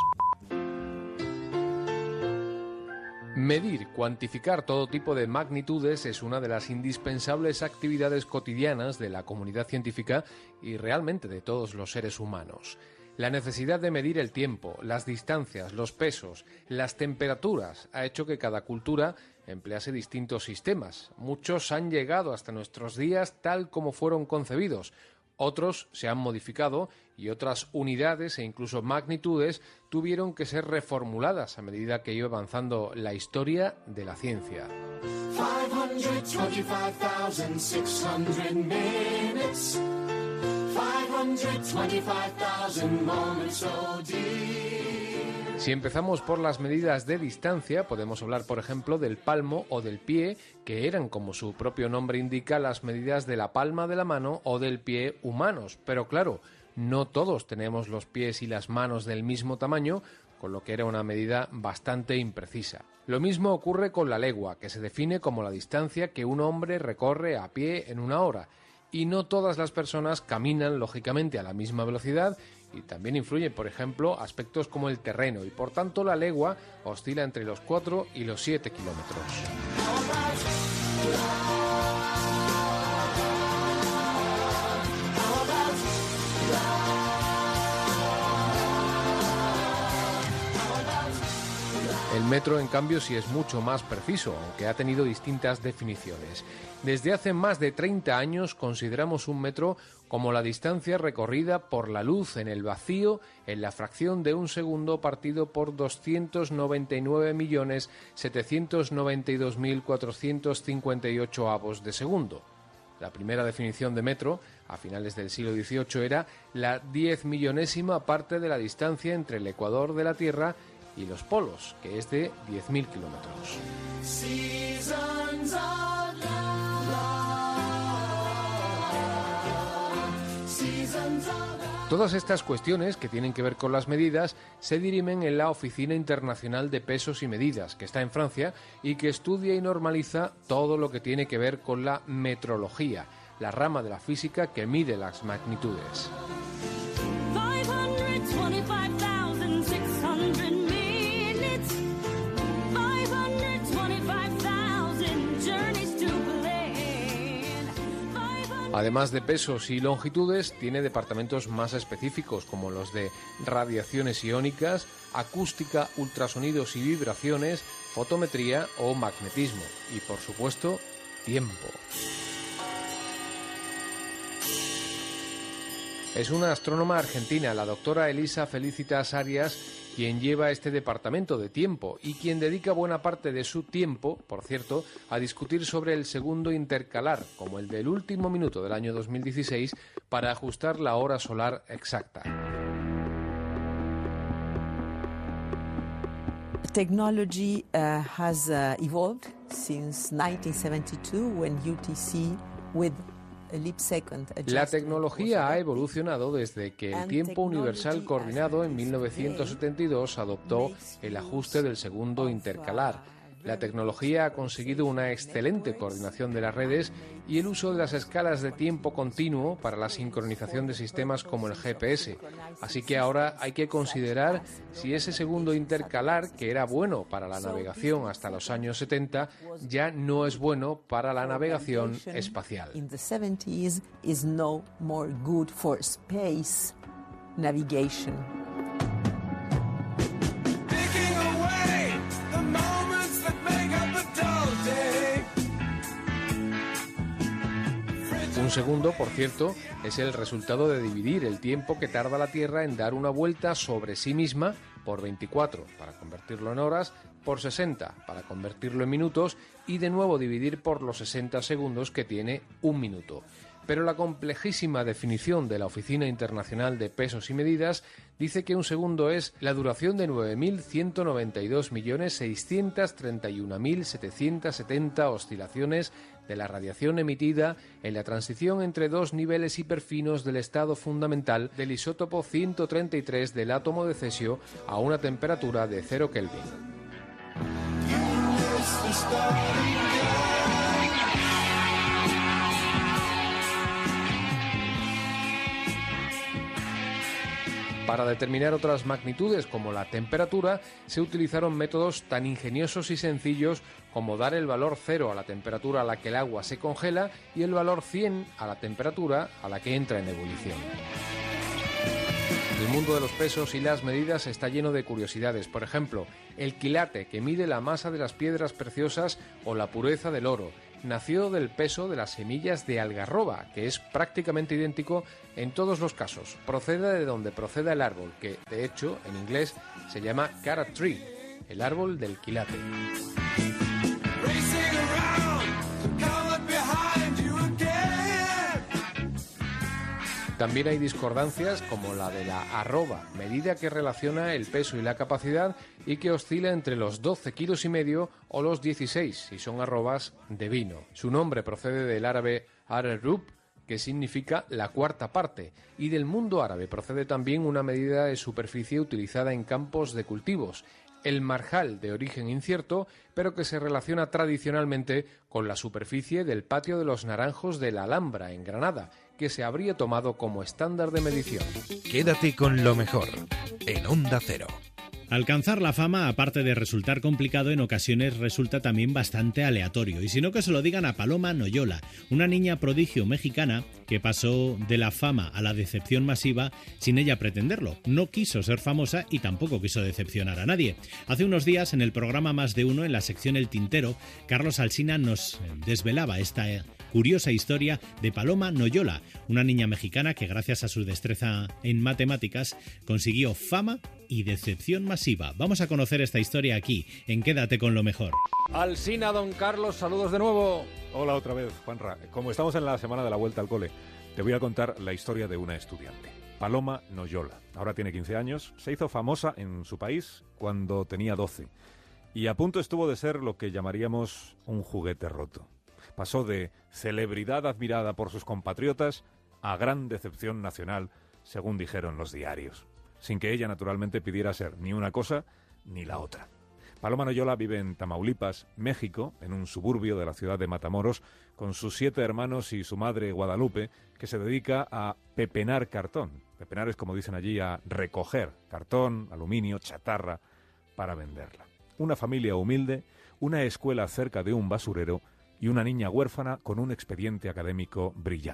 Medir, cuantificar todo tipo de magnitudes es una de las indispensables actividades cotidianas de la comunidad científica y realmente de todos los seres humanos. La necesidad de medir el tiempo, las distancias, los pesos, las temperaturas ha hecho que cada cultura emplease distintos sistemas. Muchos han llegado hasta nuestros días tal como fueron concebidos. Otros se han modificado y otras unidades e incluso magnitudes tuvieron que ser reformuladas a medida que iba avanzando la historia de la ciencia. five hundred twenty-five thousand six hundred minutes. five hundred twenty-five thousand moments, oh dear. Si empezamos por las medidas de distancia, podemos hablar, por ejemplo, del palmo o del pie, que eran, como su propio nombre indica, las medidas de la palma de la mano o del pie humanos. Pero claro, no todos tenemos los pies y las manos del mismo tamaño, con lo que era una medida bastante imprecisa. Lo mismo ocurre con la legua, que se define como la distancia que un hombre recorre a pie en una hora. Y no todas las personas caminan, lógicamente, a la misma velocidad, y también influyen, por ejemplo, aspectos como el terreno, y por tanto la legua oscila entre los cuatro y los siete kilómetros. El metro, en cambio, sí es mucho más preciso, aunque ha tenido distintas definiciones. Desde hace más de treinta años consideramos un metro como la distancia recorrida por la luz en el vacío en la fracción de un segundo partido por doscientos noventa y nueve millones setecientos noventa y dos mil cuatrocientos cincuenta y ocho avos de segundo. La primera definición de metro, a finales del siglo dieciocho, era la diez millonésima parte de la distancia entre el ecuador de la Tierra y los polos, que es de diez mil kilómetros. Todas estas cuestiones que tienen que ver con las medidas se dirimen en la Oficina Internacional de Pesos y Medidas, que está en Francia y que estudia y normaliza todo lo que tiene que ver con la metrología, la rama de la física que mide las magnitudes. Además de pesos y longitudes, tiene departamentos más específicos como los de radiaciones iónicas, acústica, ultrasonidos y vibraciones, fotometría o magnetismo. Y, por supuesto, tiempo. Es una astrónoma argentina, la doctora Elisa Felicitas Arias, quien lleva este departamento de tiempo y quien dedica buena parte de su tiempo, por cierto, a discutir sobre el segundo intercalar, como el del último minuto del año dos mil dieciséis, para ajustar la hora solar exacta. Technology uh, has uh, evolved since nineteen seventy-two when U T C with La tecnología ha evolucionado desde que el tiempo universal coordinado en mil novecientos setenta y dos adoptó el ajuste del segundo intercalar. La tecnología ha conseguido una excelente coordinación de las redes y el uso de las escalas de tiempo continuo para la sincronización de sistemas como el G P S. Así que ahora hay que considerar si ese segundo intercalar, que era bueno para la navegación hasta los años setenta, ya no es bueno para la navegación espacial. In the seventies is no more good for space navigation. Un segundo, por cierto, es el resultado de dividir el tiempo que tarda la Tierra en dar una vuelta sobre sí misma por veinticuatro, para convertirlo en horas, por sesenta, para convertirlo en minutos, y de nuevo dividir por los sesenta segundos que tiene un minuto. Pero la complejísima definición de la Oficina Internacional de Pesos y Medidas dice que un segundo es la duración de nueve mil ciento noventa y dos millones seiscientos treinta y uno mil setecientos setenta oscilaciones de la radiación emitida en la transición entre dos niveles hiperfinos del estado fundamental del isótopo ciento treinta y tres del átomo de cesio a una temperatura de cero Kelvin. Para determinar otras magnitudes como la temperatura, se utilizaron métodos tan ingeniosos y sencillos como dar el valor cero a la temperatura a la que el agua se congela y el valor cien a la temperatura a la que entra en ebullición. El mundo de los pesos y las medidas está lleno de curiosidades. Por ejemplo, el quilate, que mide la masa de las piedras preciosas o la pureza del oro, nació del peso de las semillas de algarroba, que es prácticamente idéntico en todos los casos. Procede de donde proceda el árbol, que de hecho en inglés se llama carrot tree, el árbol del quilate. También hay discordancias como la de la arroba, medida que relaciona el peso y la capacidad y que oscila entre los doce kilos y medio o los dieciséis si son arrobas de vino. Su nombre procede del árabe ar-rub, que significa la cuarta parte, y del mundo árabe procede también una medida de superficie utilizada en campos de cultivos, el marjal, de origen incierto, pero que se relaciona tradicionalmente con la superficie del patio de los Naranjos de la Alhambra, en Granada, que se habría tomado como estándar de medición. Quédate con lo mejor, en Onda Cero. Alcanzar la fama, aparte de resultar complicado, en ocasiones resulta también bastante aleatorio. Y si no, que se lo digan a Paloma Noyola, una niña prodigio mexicana que pasó de la fama a la decepción masiva sin ella pretenderlo. No quiso ser famosa y tampoco quiso decepcionar a nadie. Hace unos días, en el programa Más de Uno, en la sección El Tintero, Carlos Alsina nos desvelaba esta curiosa historia de Paloma Noyola, una niña mexicana que gracias a su destreza en matemáticas consiguió fama y decepción masiva. Vamos a conocer esta historia aquí, en Quédate con lo mejor. Alsina, don Carlos, saludos de nuevo. Hola otra vez, Juanra. Como estamos en la semana de la vuelta al cole, te voy a contar la historia de una estudiante, Paloma Noyola. Ahora tiene quince años, se hizo famosa en su país cuando tenía doce y a punto estuvo de ser lo que llamaríamos un juguete roto. Pasó de celebridad admirada por sus compatriotas a gran decepción nacional, según dijeron los diarios, sin que ella naturalmente pidiera ser ni una cosa ni la otra. Paloma Noyola vive en Tamaulipas, México, en un suburbio de la ciudad de Matamoros, con sus siete hermanos y su madre Guadalupe, que se dedica a pepenar cartón. Pepenar es, como dicen allí, a recoger cartón, aluminio, chatarra, para venderla. Una familia humilde, una escuela cerca de un basurero y una niña huérfana con un expediente académico brillante.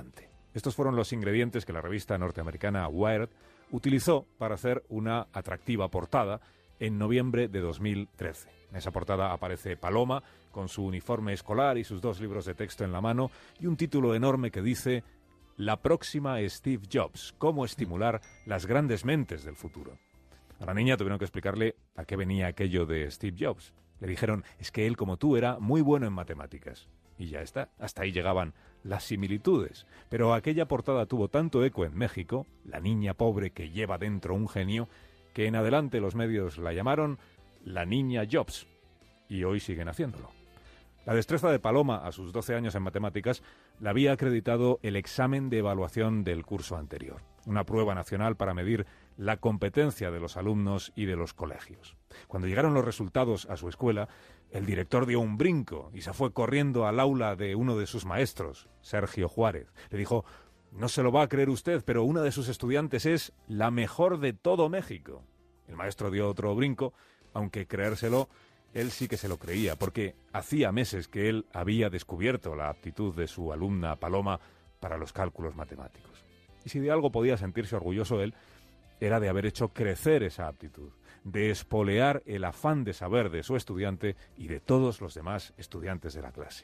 Estos fueron los ingredientes que la revista norteamericana Wired utilizó para hacer una atractiva portada en noviembre de dos mil trece. En esa portada aparece Paloma con su uniforme escolar y sus dos libros de texto en la mano y un título enorme que dice «La próxima Steve Jobs, cómo estimular las grandes mentes del futuro». A la niña tuvieron que explicarle a qué venía aquello de Steve Jobs. Le dijeron, es que él, como tú, era muy bueno en matemáticas. Y ya está, hasta ahí llegaban las similitudes. Pero aquella portada tuvo tanto eco en México, la niña pobre que lleva dentro un genio, que en adelante los medios la llamaron la niña Jobs. Y hoy siguen haciéndolo. La destreza de Paloma a sus doce años en matemáticas la había acreditado el examen de evaluación del curso anterior, una prueba nacional para medir la competencia de los alumnos y de los colegios. Cuando llegaron los resultados a su escuela, el director dio un brinco y se fue corriendo al aula de uno de sus maestros, Sergio Juárez. Le dijo, no se lo va a creer usted, pero una de sus estudiantes es la mejor de todo México. El maestro dio otro brinco, aunque creérselo, él sí que se lo creía, porque hacía meses que él había descubierto la aptitud de su alumna Paloma para los cálculos matemáticos. Y si de algo podía sentirse orgulloso él, era de haber hecho crecer esa aptitud, de espolear el afán de saber de su estudiante y de todos los demás estudiantes de la clase.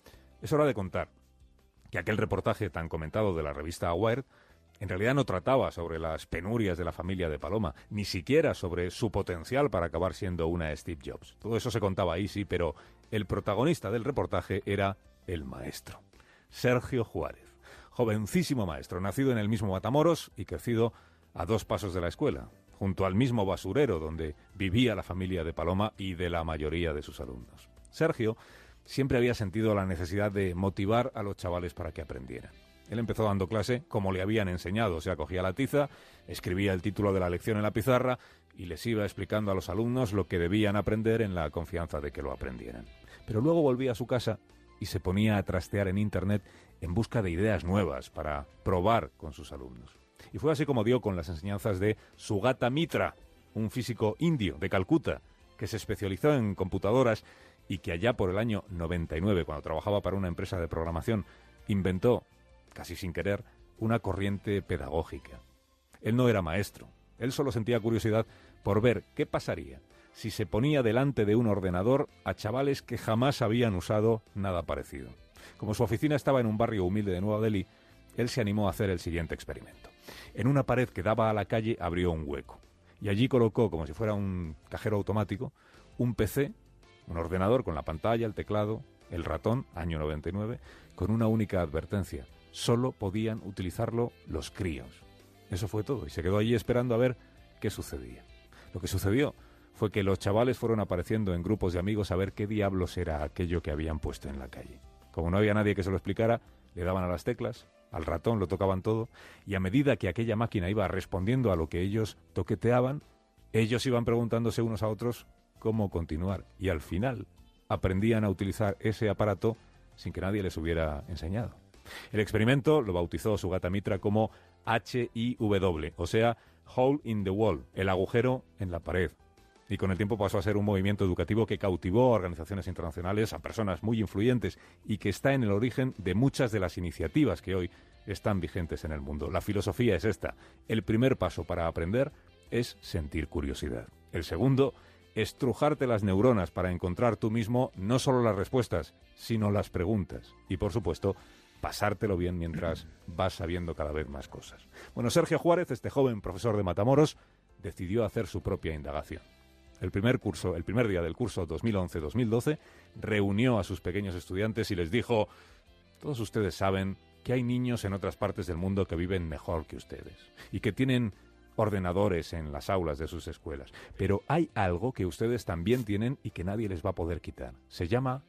Es hora de contar que aquel reportaje tan comentado de la revista Wired en realidad no trataba sobre las penurias de la familia de Paloma, ni siquiera sobre su potencial para acabar siendo una Steve Jobs. Todo eso se contaba ahí, sí, pero el protagonista del reportaje era el maestro, Sergio Juárez, jovencísimo maestro, nacido en el mismo Matamoros y crecido a dos pasos de la escuela, junto al mismo basurero donde vivía la familia de Paloma y de la mayoría de sus alumnos. Sergio siempre había sentido la necesidad de motivar a los chavales para que aprendieran. Él empezó dando clase como le habían enseñado, o sea, cogía la tiza, escribía el título de la lección en la pizarra y les iba explicando a los alumnos lo que debían aprender en la confianza de que lo aprendieran. Pero luego volvía a su casa y se ponía a trastear en Internet en busca de ideas nuevas para probar con sus alumnos. Y fue así como dio con las enseñanzas de Sugata Mitra, un físico indio de Calcuta, que se especializó en computadoras y que allá por el año noventa y nueve, cuando trabajaba para una empresa de programación, inventó, casi sin querer, una corriente pedagógica. Él no era maestro, él solo sentía curiosidad por ver qué pasaría si se ponía delante de un ordenador a chavales que jamás habían usado nada parecido. Como su oficina estaba en un barrio humilde de Nueva Delhi, él se animó a hacer el siguiente experimento. En una pared que daba a la calle abrió un hueco y allí colocó, como si fuera un cajero automático, un P C, un ordenador con la pantalla, el teclado, el ratón, año noventa y nueve, con una única advertencia. Solo podían utilizarlo los críos. Eso fue todo, y se quedó allí esperando a ver qué sucedía. Lo que sucedió fue que los chavales fueron apareciendo en grupos de amigos a ver qué diablos era aquello que habían puesto en la calle. Como no había nadie que se lo explicara, le daban a las teclas, al ratón lo tocaban todo, y a medida que aquella máquina iba respondiendo a lo que ellos toqueteaban, ellos iban preguntándose unos a otros cómo continuar, y al final aprendían a utilizar ese aparato sin que nadie les hubiera enseñado. El experimento lo bautizó Sugata Mitra como H I W, o sea, Hole in the Wall, el agujero en la pared. Y con el tiempo pasó a ser un movimiento educativo que cautivó a organizaciones internacionales, a personas muy influyentes y que está en el origen de muchas de las iniciativas que hoy están vigentes en el mundo. La filosofía es esta. El primer paso para aprender es sentir curiosidad. El segundo, estrujarte las neuronas para encontrar tú mismo no solo las respuestas, sino las preguntas. Y, por supuesto, pasártelo bien mientras vas sabiendo cada vez más cosas. Bueno, Sergio Juárez, este joven profesor de Matamoros, decidió hacer su propia indagación. El primer curso, el primer día del curso dos mil once dos mil doce, reunió a sus pequeños estudiantes y les dijo: todos ustedes saben que hay niños en otras partes del mundo que viven mejor que ustedes y que tienen ordenadores en las aulas de sus escuelas, pero hay algo que ustedes también tienen y que nadie les va a poder quitar. Se llama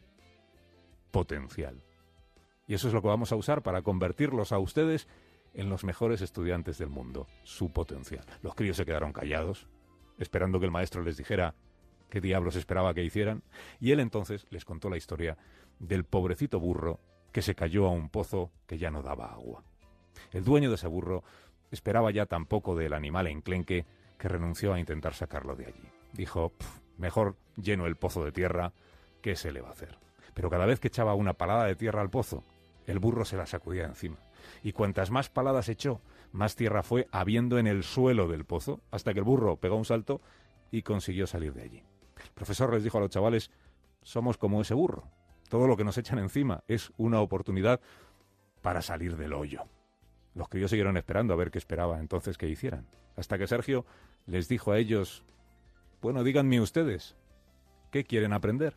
potencial. Y eso es lo que vamos a usar para convertirlos a ustedes en los mejores estudiantes del mundo, su potencial. Los críos se quedaron callados, esperando que el maestro les dijera qué diablos esperaba que hicieran, y él entonces les contó la historia del pobrecito burro que se cayó a un pozo que ya no daba agua. El dueño de ese burro esperaba ya tan poco del animal enclenque que renunció a intentar sacarlo de allí. Dijo, mejor lleno el pozo de tierra, ¿qué se le va a hacer? Pero cada vez que echaba una palada de tierra al pozo, el burro se la sacudía encima Y cuantas más paladas echó, más tierra fue habiendo en el suelo del pozo, hasta que el burro pegó un salto y consiguió salir de allí. El profesor les dijo a los chavales: somos como ese burro. Todo lo que nos echan encima es una oportunidad para salir del hoyo. Los críos siguieron esperando a ver qué esperaba entonces que hicieran, hasta que Sergio les dijo a ellos: bueno, díganme ustedes, ¿qué quieren aprender?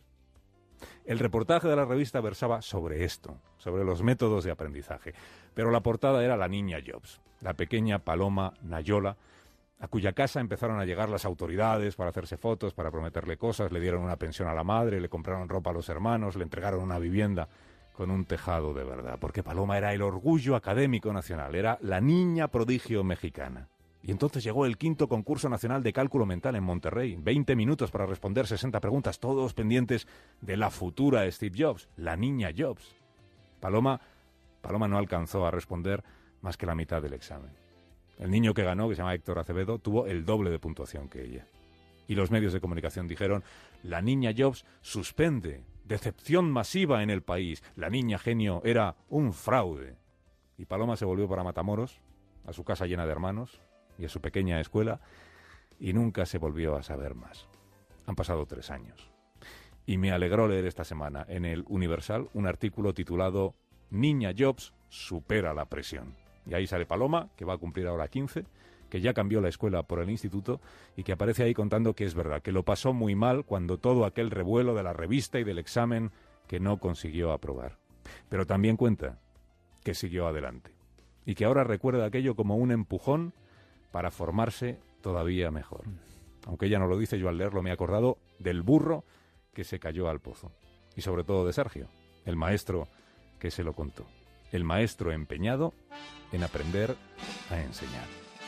El reportaje de la revista versaba sobre esto, sobre los métodos de aprendizaje, pero la portada era la niña Jobs, la pequeña Paloma Nayola, a cuya casa empezaron a llegar las autoridades para hacerse fotos, para prometerle cosas, le dieron una pensión a la madre, le compraron ropa a los hermanos, le entregaron una vivienda con un tejado de verdad, porque Paloma era el orgullo académico nacional, era la niña prodigio mexicana. Y entonces llegó el quinto concurso nacional de cálculo mental en Monterrey, veinte minutos para responder sesenta preguntas, todos pendientes de la futura Steve Jobs, la niña Jobs. Paloma, Paloma no alcanzó a responder más que la mitad del examen. El niño que ganó, que se llama Héctor Acevedo, tuvo el doble de puntuación que ella. Y los medios de comunicación dijeron: la niña Jobs suspende, decepción masiva en el país, la niña genio era un fraude. Y Paloma se volvió para Matamoros, a su casa llena de hermanos y a su pequeña escuela, y nunca se volvió a saber más. Han pasado tres años. Y me alegró leer esta semana en el Universal un artículo titulado Niña Jobs supera la presión. Y ahí sale Paloma, que va a cumplir ahora quince, que ya cambió la escuela por el instituto y que aparece ahí contando que es verdad, que lo pasó muy mal cuando todo aquel revuelo de la revista y del examen que no consiguió aprobar. Pero también cuenta que siguió adelante y que ahora recuerda aquello como un empujón para formarse todavía mejor. Aunque ella no lo dice, yo al leerlo me he acordado del burro que se cayó al pozo. Y sobre todo de Sergio, el maestro que se lo contó. El maestro empeñado en aprender a enseñar.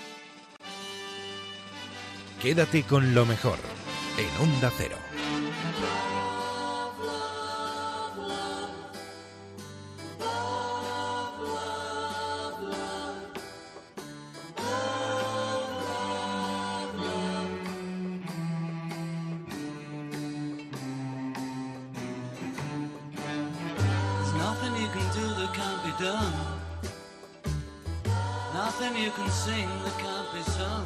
Quédate con lo mejor en Onda Cero. Nothing you can sing that can't be sung.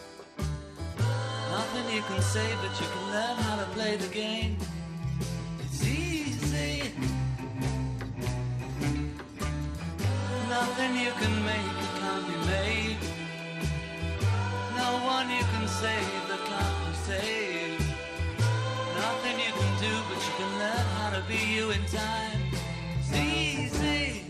Nothing you can say, but you can learn how to play the game. It's easy. Nothing you can make that can't be made. No one you can save that can't be saved. Nothing you can do, but you can learn how to be you in time. It's easy.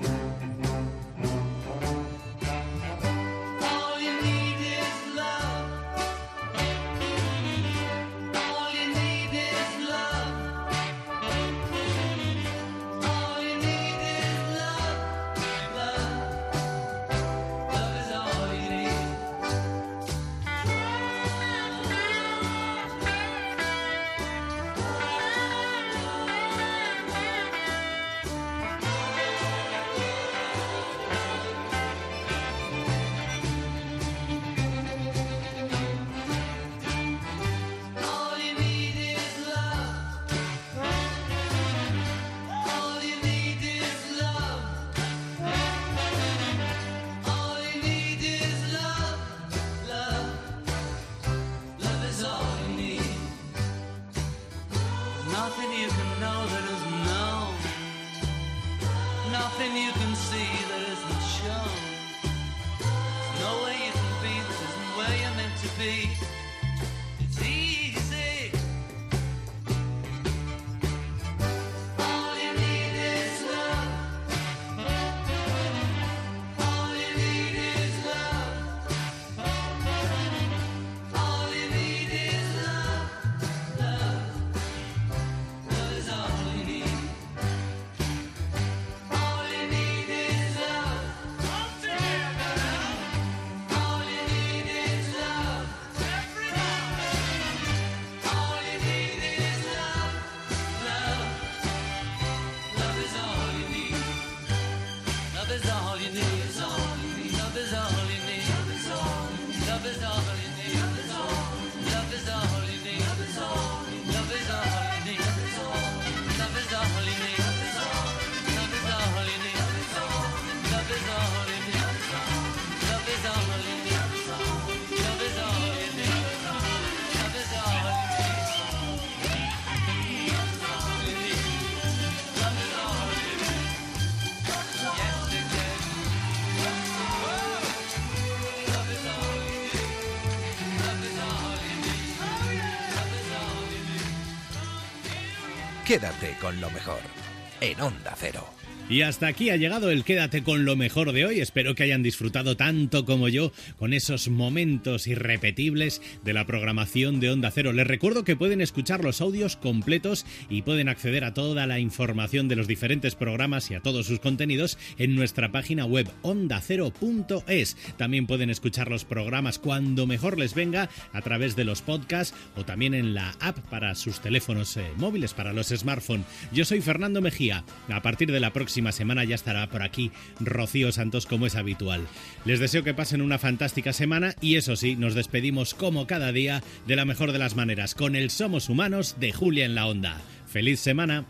Quédate con lo mejor en Onda Cero. Y hasta aquí ha llegado el Quédate con lo mejor de hoy. Espero que hayan disfrutado tanto como yo con esos momentos irrepetibles de la programación de Onda Cero. Les recuerdo que pueden escuchar los audios completos y pueden acceder a toda la información de los diferentes programas y a todos sus contenidos en nuestra página web onda cero punto es. También pueden escuchar los programas cuando mejor les venga a través de los podcasts o también en la app para sus teléfonos eh, móviles, para los smartphones. Yo soy Fernando Mejía. A partir de la próxima semana ya estará por aquí Rocío Santos, como es habitual. Les deseo que pasen una fantástica semana y eso sí, nos despedimos como cada día de la mejor de las maneras, con el Somos Humanos de Julia en la Onda. ¡Feliz semana!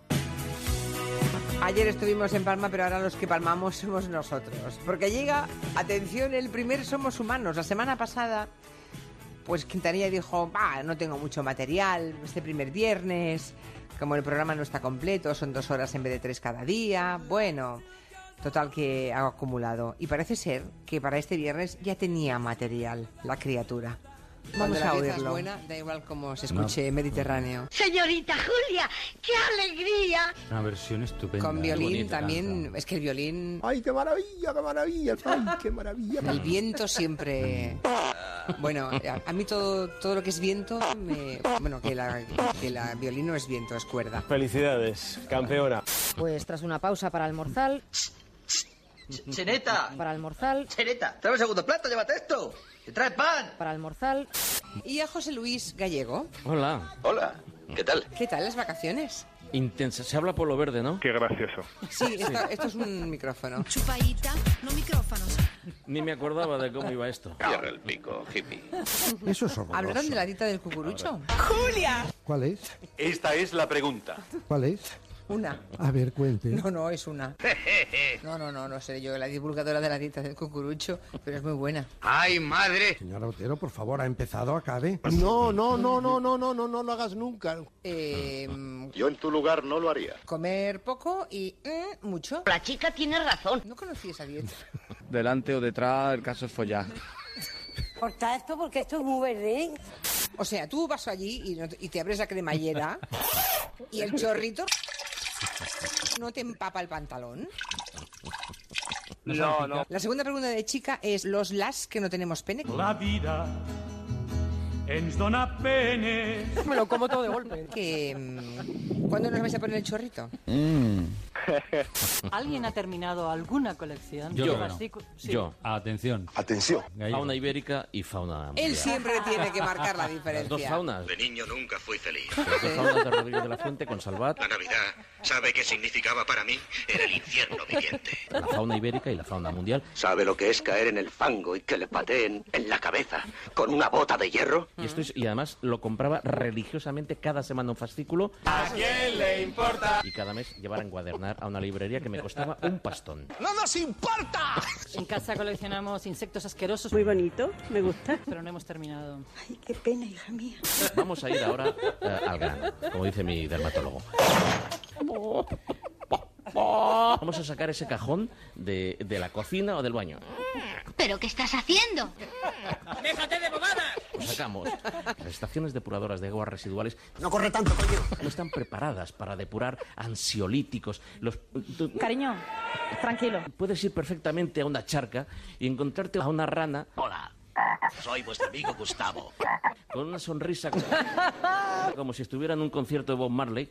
Ayer estuvimos en Palma, pero ahora los que palmamos somos nosotros. Porque llega, atención, el primer Somos Humanos. La semana pasada, pues Quintanilla dijo, bah, no tengo mucho material, este primer viernes, como el programa no está completo, son dos horas en vez de tres cada día. Bueno, total que ha acumulado. Y parece ser que para este viernes ya tenía material la criatura. Vamos a oírlo. Es buena, da igual cómo se escuche, no. Mediterráneo. Señorita Julia, qué alegría. Una versión estupenda. Con violín también, canción. Es que el violín... ¡Ay, qué maravilla, qué maravilla! ¡Ay, qué maravilla! El viento siempre... Bueno, a, a mí todo, todo lo que es viento, me... bueno, que la, que la violín no es viento, es cuerda. Felicidades, campeona. Pues tras una pausa para almorzar... ¡Cheneta! Para almorzar... ¡Cheneta! ¡Trae el segundo plato, llévate esto! ¡Te trae pan! Para almorzar... Y a José Luis Gallego. Hola. Hola. ¿Qué tal? ¿Qué tal las vacaciones? Intensa. Se habla por lo verde, ¿no? Qué gracioso. Sí, esto, esto es un micrófono. Chupaíta, no micrófonos. Ni me acordaba de cómo iba esto. Cierra el pico, hippie. Eso es horroroso. ¿Hablaron de la dita del cucurucho? ¡Julia! ¿Cuál es? Esta es la pregunta. ¿Cuál es? Una. A ver, cuente. No, no, es una. No, no, no, no sé yo, la divulgadora de la dieta del cucurucho, pero es muy buena. ¡Ay, madre! Señora Otero, por favor, ha empezado, acabe. No, no, no, no, no, no, no, no lo hagas nunca. Eh, yo en tu lugar no lo haría. Comer poco y mm, mucho. La chica tiene razón. No conocí esa dieta. Delante o detrás, el caso es follar. Corta esto porque esto es muy verde. O sea, tú vas allí y, no, y te abres la cremallera y el chorrito no te empapa el pantalón. No, no. La segunda pregunta de chica es, ¿los las que no tenemos pene? La vida ens dona penes. Me lo como todo de golpe. Que, ¿cuándo nos vais a poner el chorrito? Mm. ¿Alguien ha terminado alguna colección? Yo, de no. Sí. Yo. Atención. Atención. Fauna ibérica y fauna mundial. Él siempre tiene que marcar la Las diferencia. dos faunas. De niño nunca fui feliz. Las dos faunas de Rodríguez de la Fuente con Salvat. La Navidad, ¿sabe qué significaba para mí? Era el infierno viviente. La fauna ibérica y la fauna mundial. ¿Sabe lo que es caer en el fango y que le pateen en la cabeza con una bota de hierro? Y, esto es, y además lo compraba religiosamente cada semana un fascículo. ¿A quién le importa? Y cada mes llevar a encuadernar a una librería que me costaba un pastón. ¡No nos importa! En casa coleccionamos insectos asquerosos. Muy bonito, me gusta. Pero no hemos terminado. Ay, qué pena, hija mía. Vamos a ir ahora eh, al grano, como dice mi dermatólogo. Vamos a sacar ese cajón de, de la cocina o del baño. ¿Pero qué estás haciendo? ¡Déjate de bobadas! Lo sacamos. Las estaciones depuradoras de aguas residuales No corre tanto, coño. no están preparadas para depurar ansiolíticos. Los, tú- Cariño, tranquilo. puedes ir perfectamente a una charca y encontrarte a una rana Hola. Soy vuestro amigo Gustavo. con una sonrisa como si estuviera en un concierto de Bob Marley,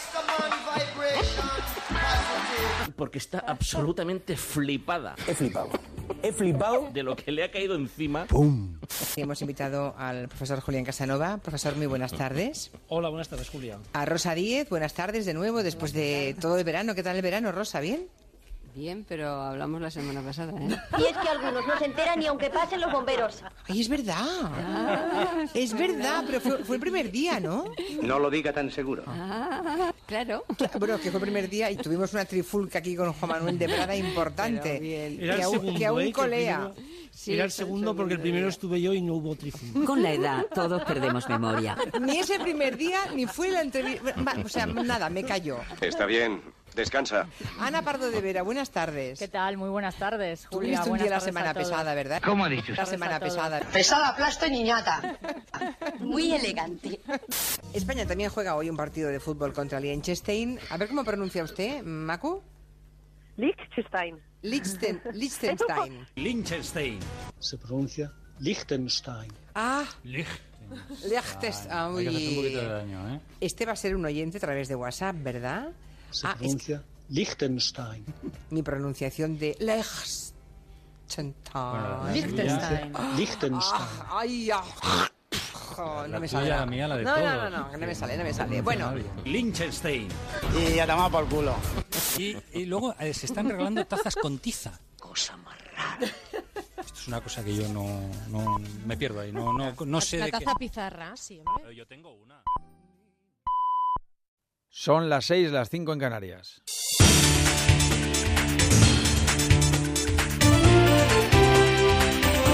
porque está absolutamente flipada. He flipado. He flipado. De lo que le ha caído encima. ¡Pum! Hemos invitado al profesor Julián Casanova. Profesor, muy buenas tardes. Hola, buenas tardes, Julia. A Rosa Díez, buenas tardes de nuevo, después de todo el verano. ¿Qué tal el verano, Rosa? ¿Bien? Bien, pero hablamos la semana pasada, ¿eh? Y es que algunos no se enteran ni aunque pasen los bomberos. Ay, es verdad. Ah, es verdad, pero fue, fue el primer día, ¿no? No lo diga tan seguro. Ah, claro. Bueno, que fue el primer día y tuvimos una trifulca aquí con Juan Manuel de Prada importante. bien. Era Que el aún, segundo, que aún ¿eh? Que el colea. primero- Sí, Era el fue el segundo porque el segundo primero día. estuve yo y no hubo trifulca. Con la edad todos perdemos memoria. Ni ese primer día, ni fue la entrevista. O sea, nada, me cayó. Está bien. Descansa. Ana Pardo de Vera, buenas tardes. ¿Qué tal? Muy buenas tardes, Tú Julia. tuviste un Buenas día la tardes semana a todos. pesada, ¿verdad? ¿Cómo ha dicho? La semana a todos. pesada. Pesada, plasta y niñata. Muy elegante. España también juega hoy un partido de fútbol contra Liechtenstein. A ver cómo pronuncia usted, Macu. Liechtenstein. Lichten, Liechtenstein. Liechtenstein. Se pronuncia Liechtenstein. Ah, Liechtenstein. Liechtenstein. Hay que hacer un poquito de daño, ¿eh? Este va a ser un oyente a través de WhatsApp, ¿verdad? Se Ah, es pronuncia Liechtenstein. mi pronunciación de Liechtenstein. Bueno, la Liechtenstein. tuya, Liechtenstein. Ah, ay, ah. Jo, no me tuya, sale. la mía, la de no, todos. no, no, no, que no me sale, no me sale. Bueno, Liechtenstein. Y a tomar por culo. Y, y luego eh, se están regalando tazas con tiza. Cosa más rara. Esto es una cosa que yo no, no me pierdo ahí. No, no, no sé La de qué. taza pizarra, sí, hombre. Yo tengo una. Son las seis, las cinco en Canarias.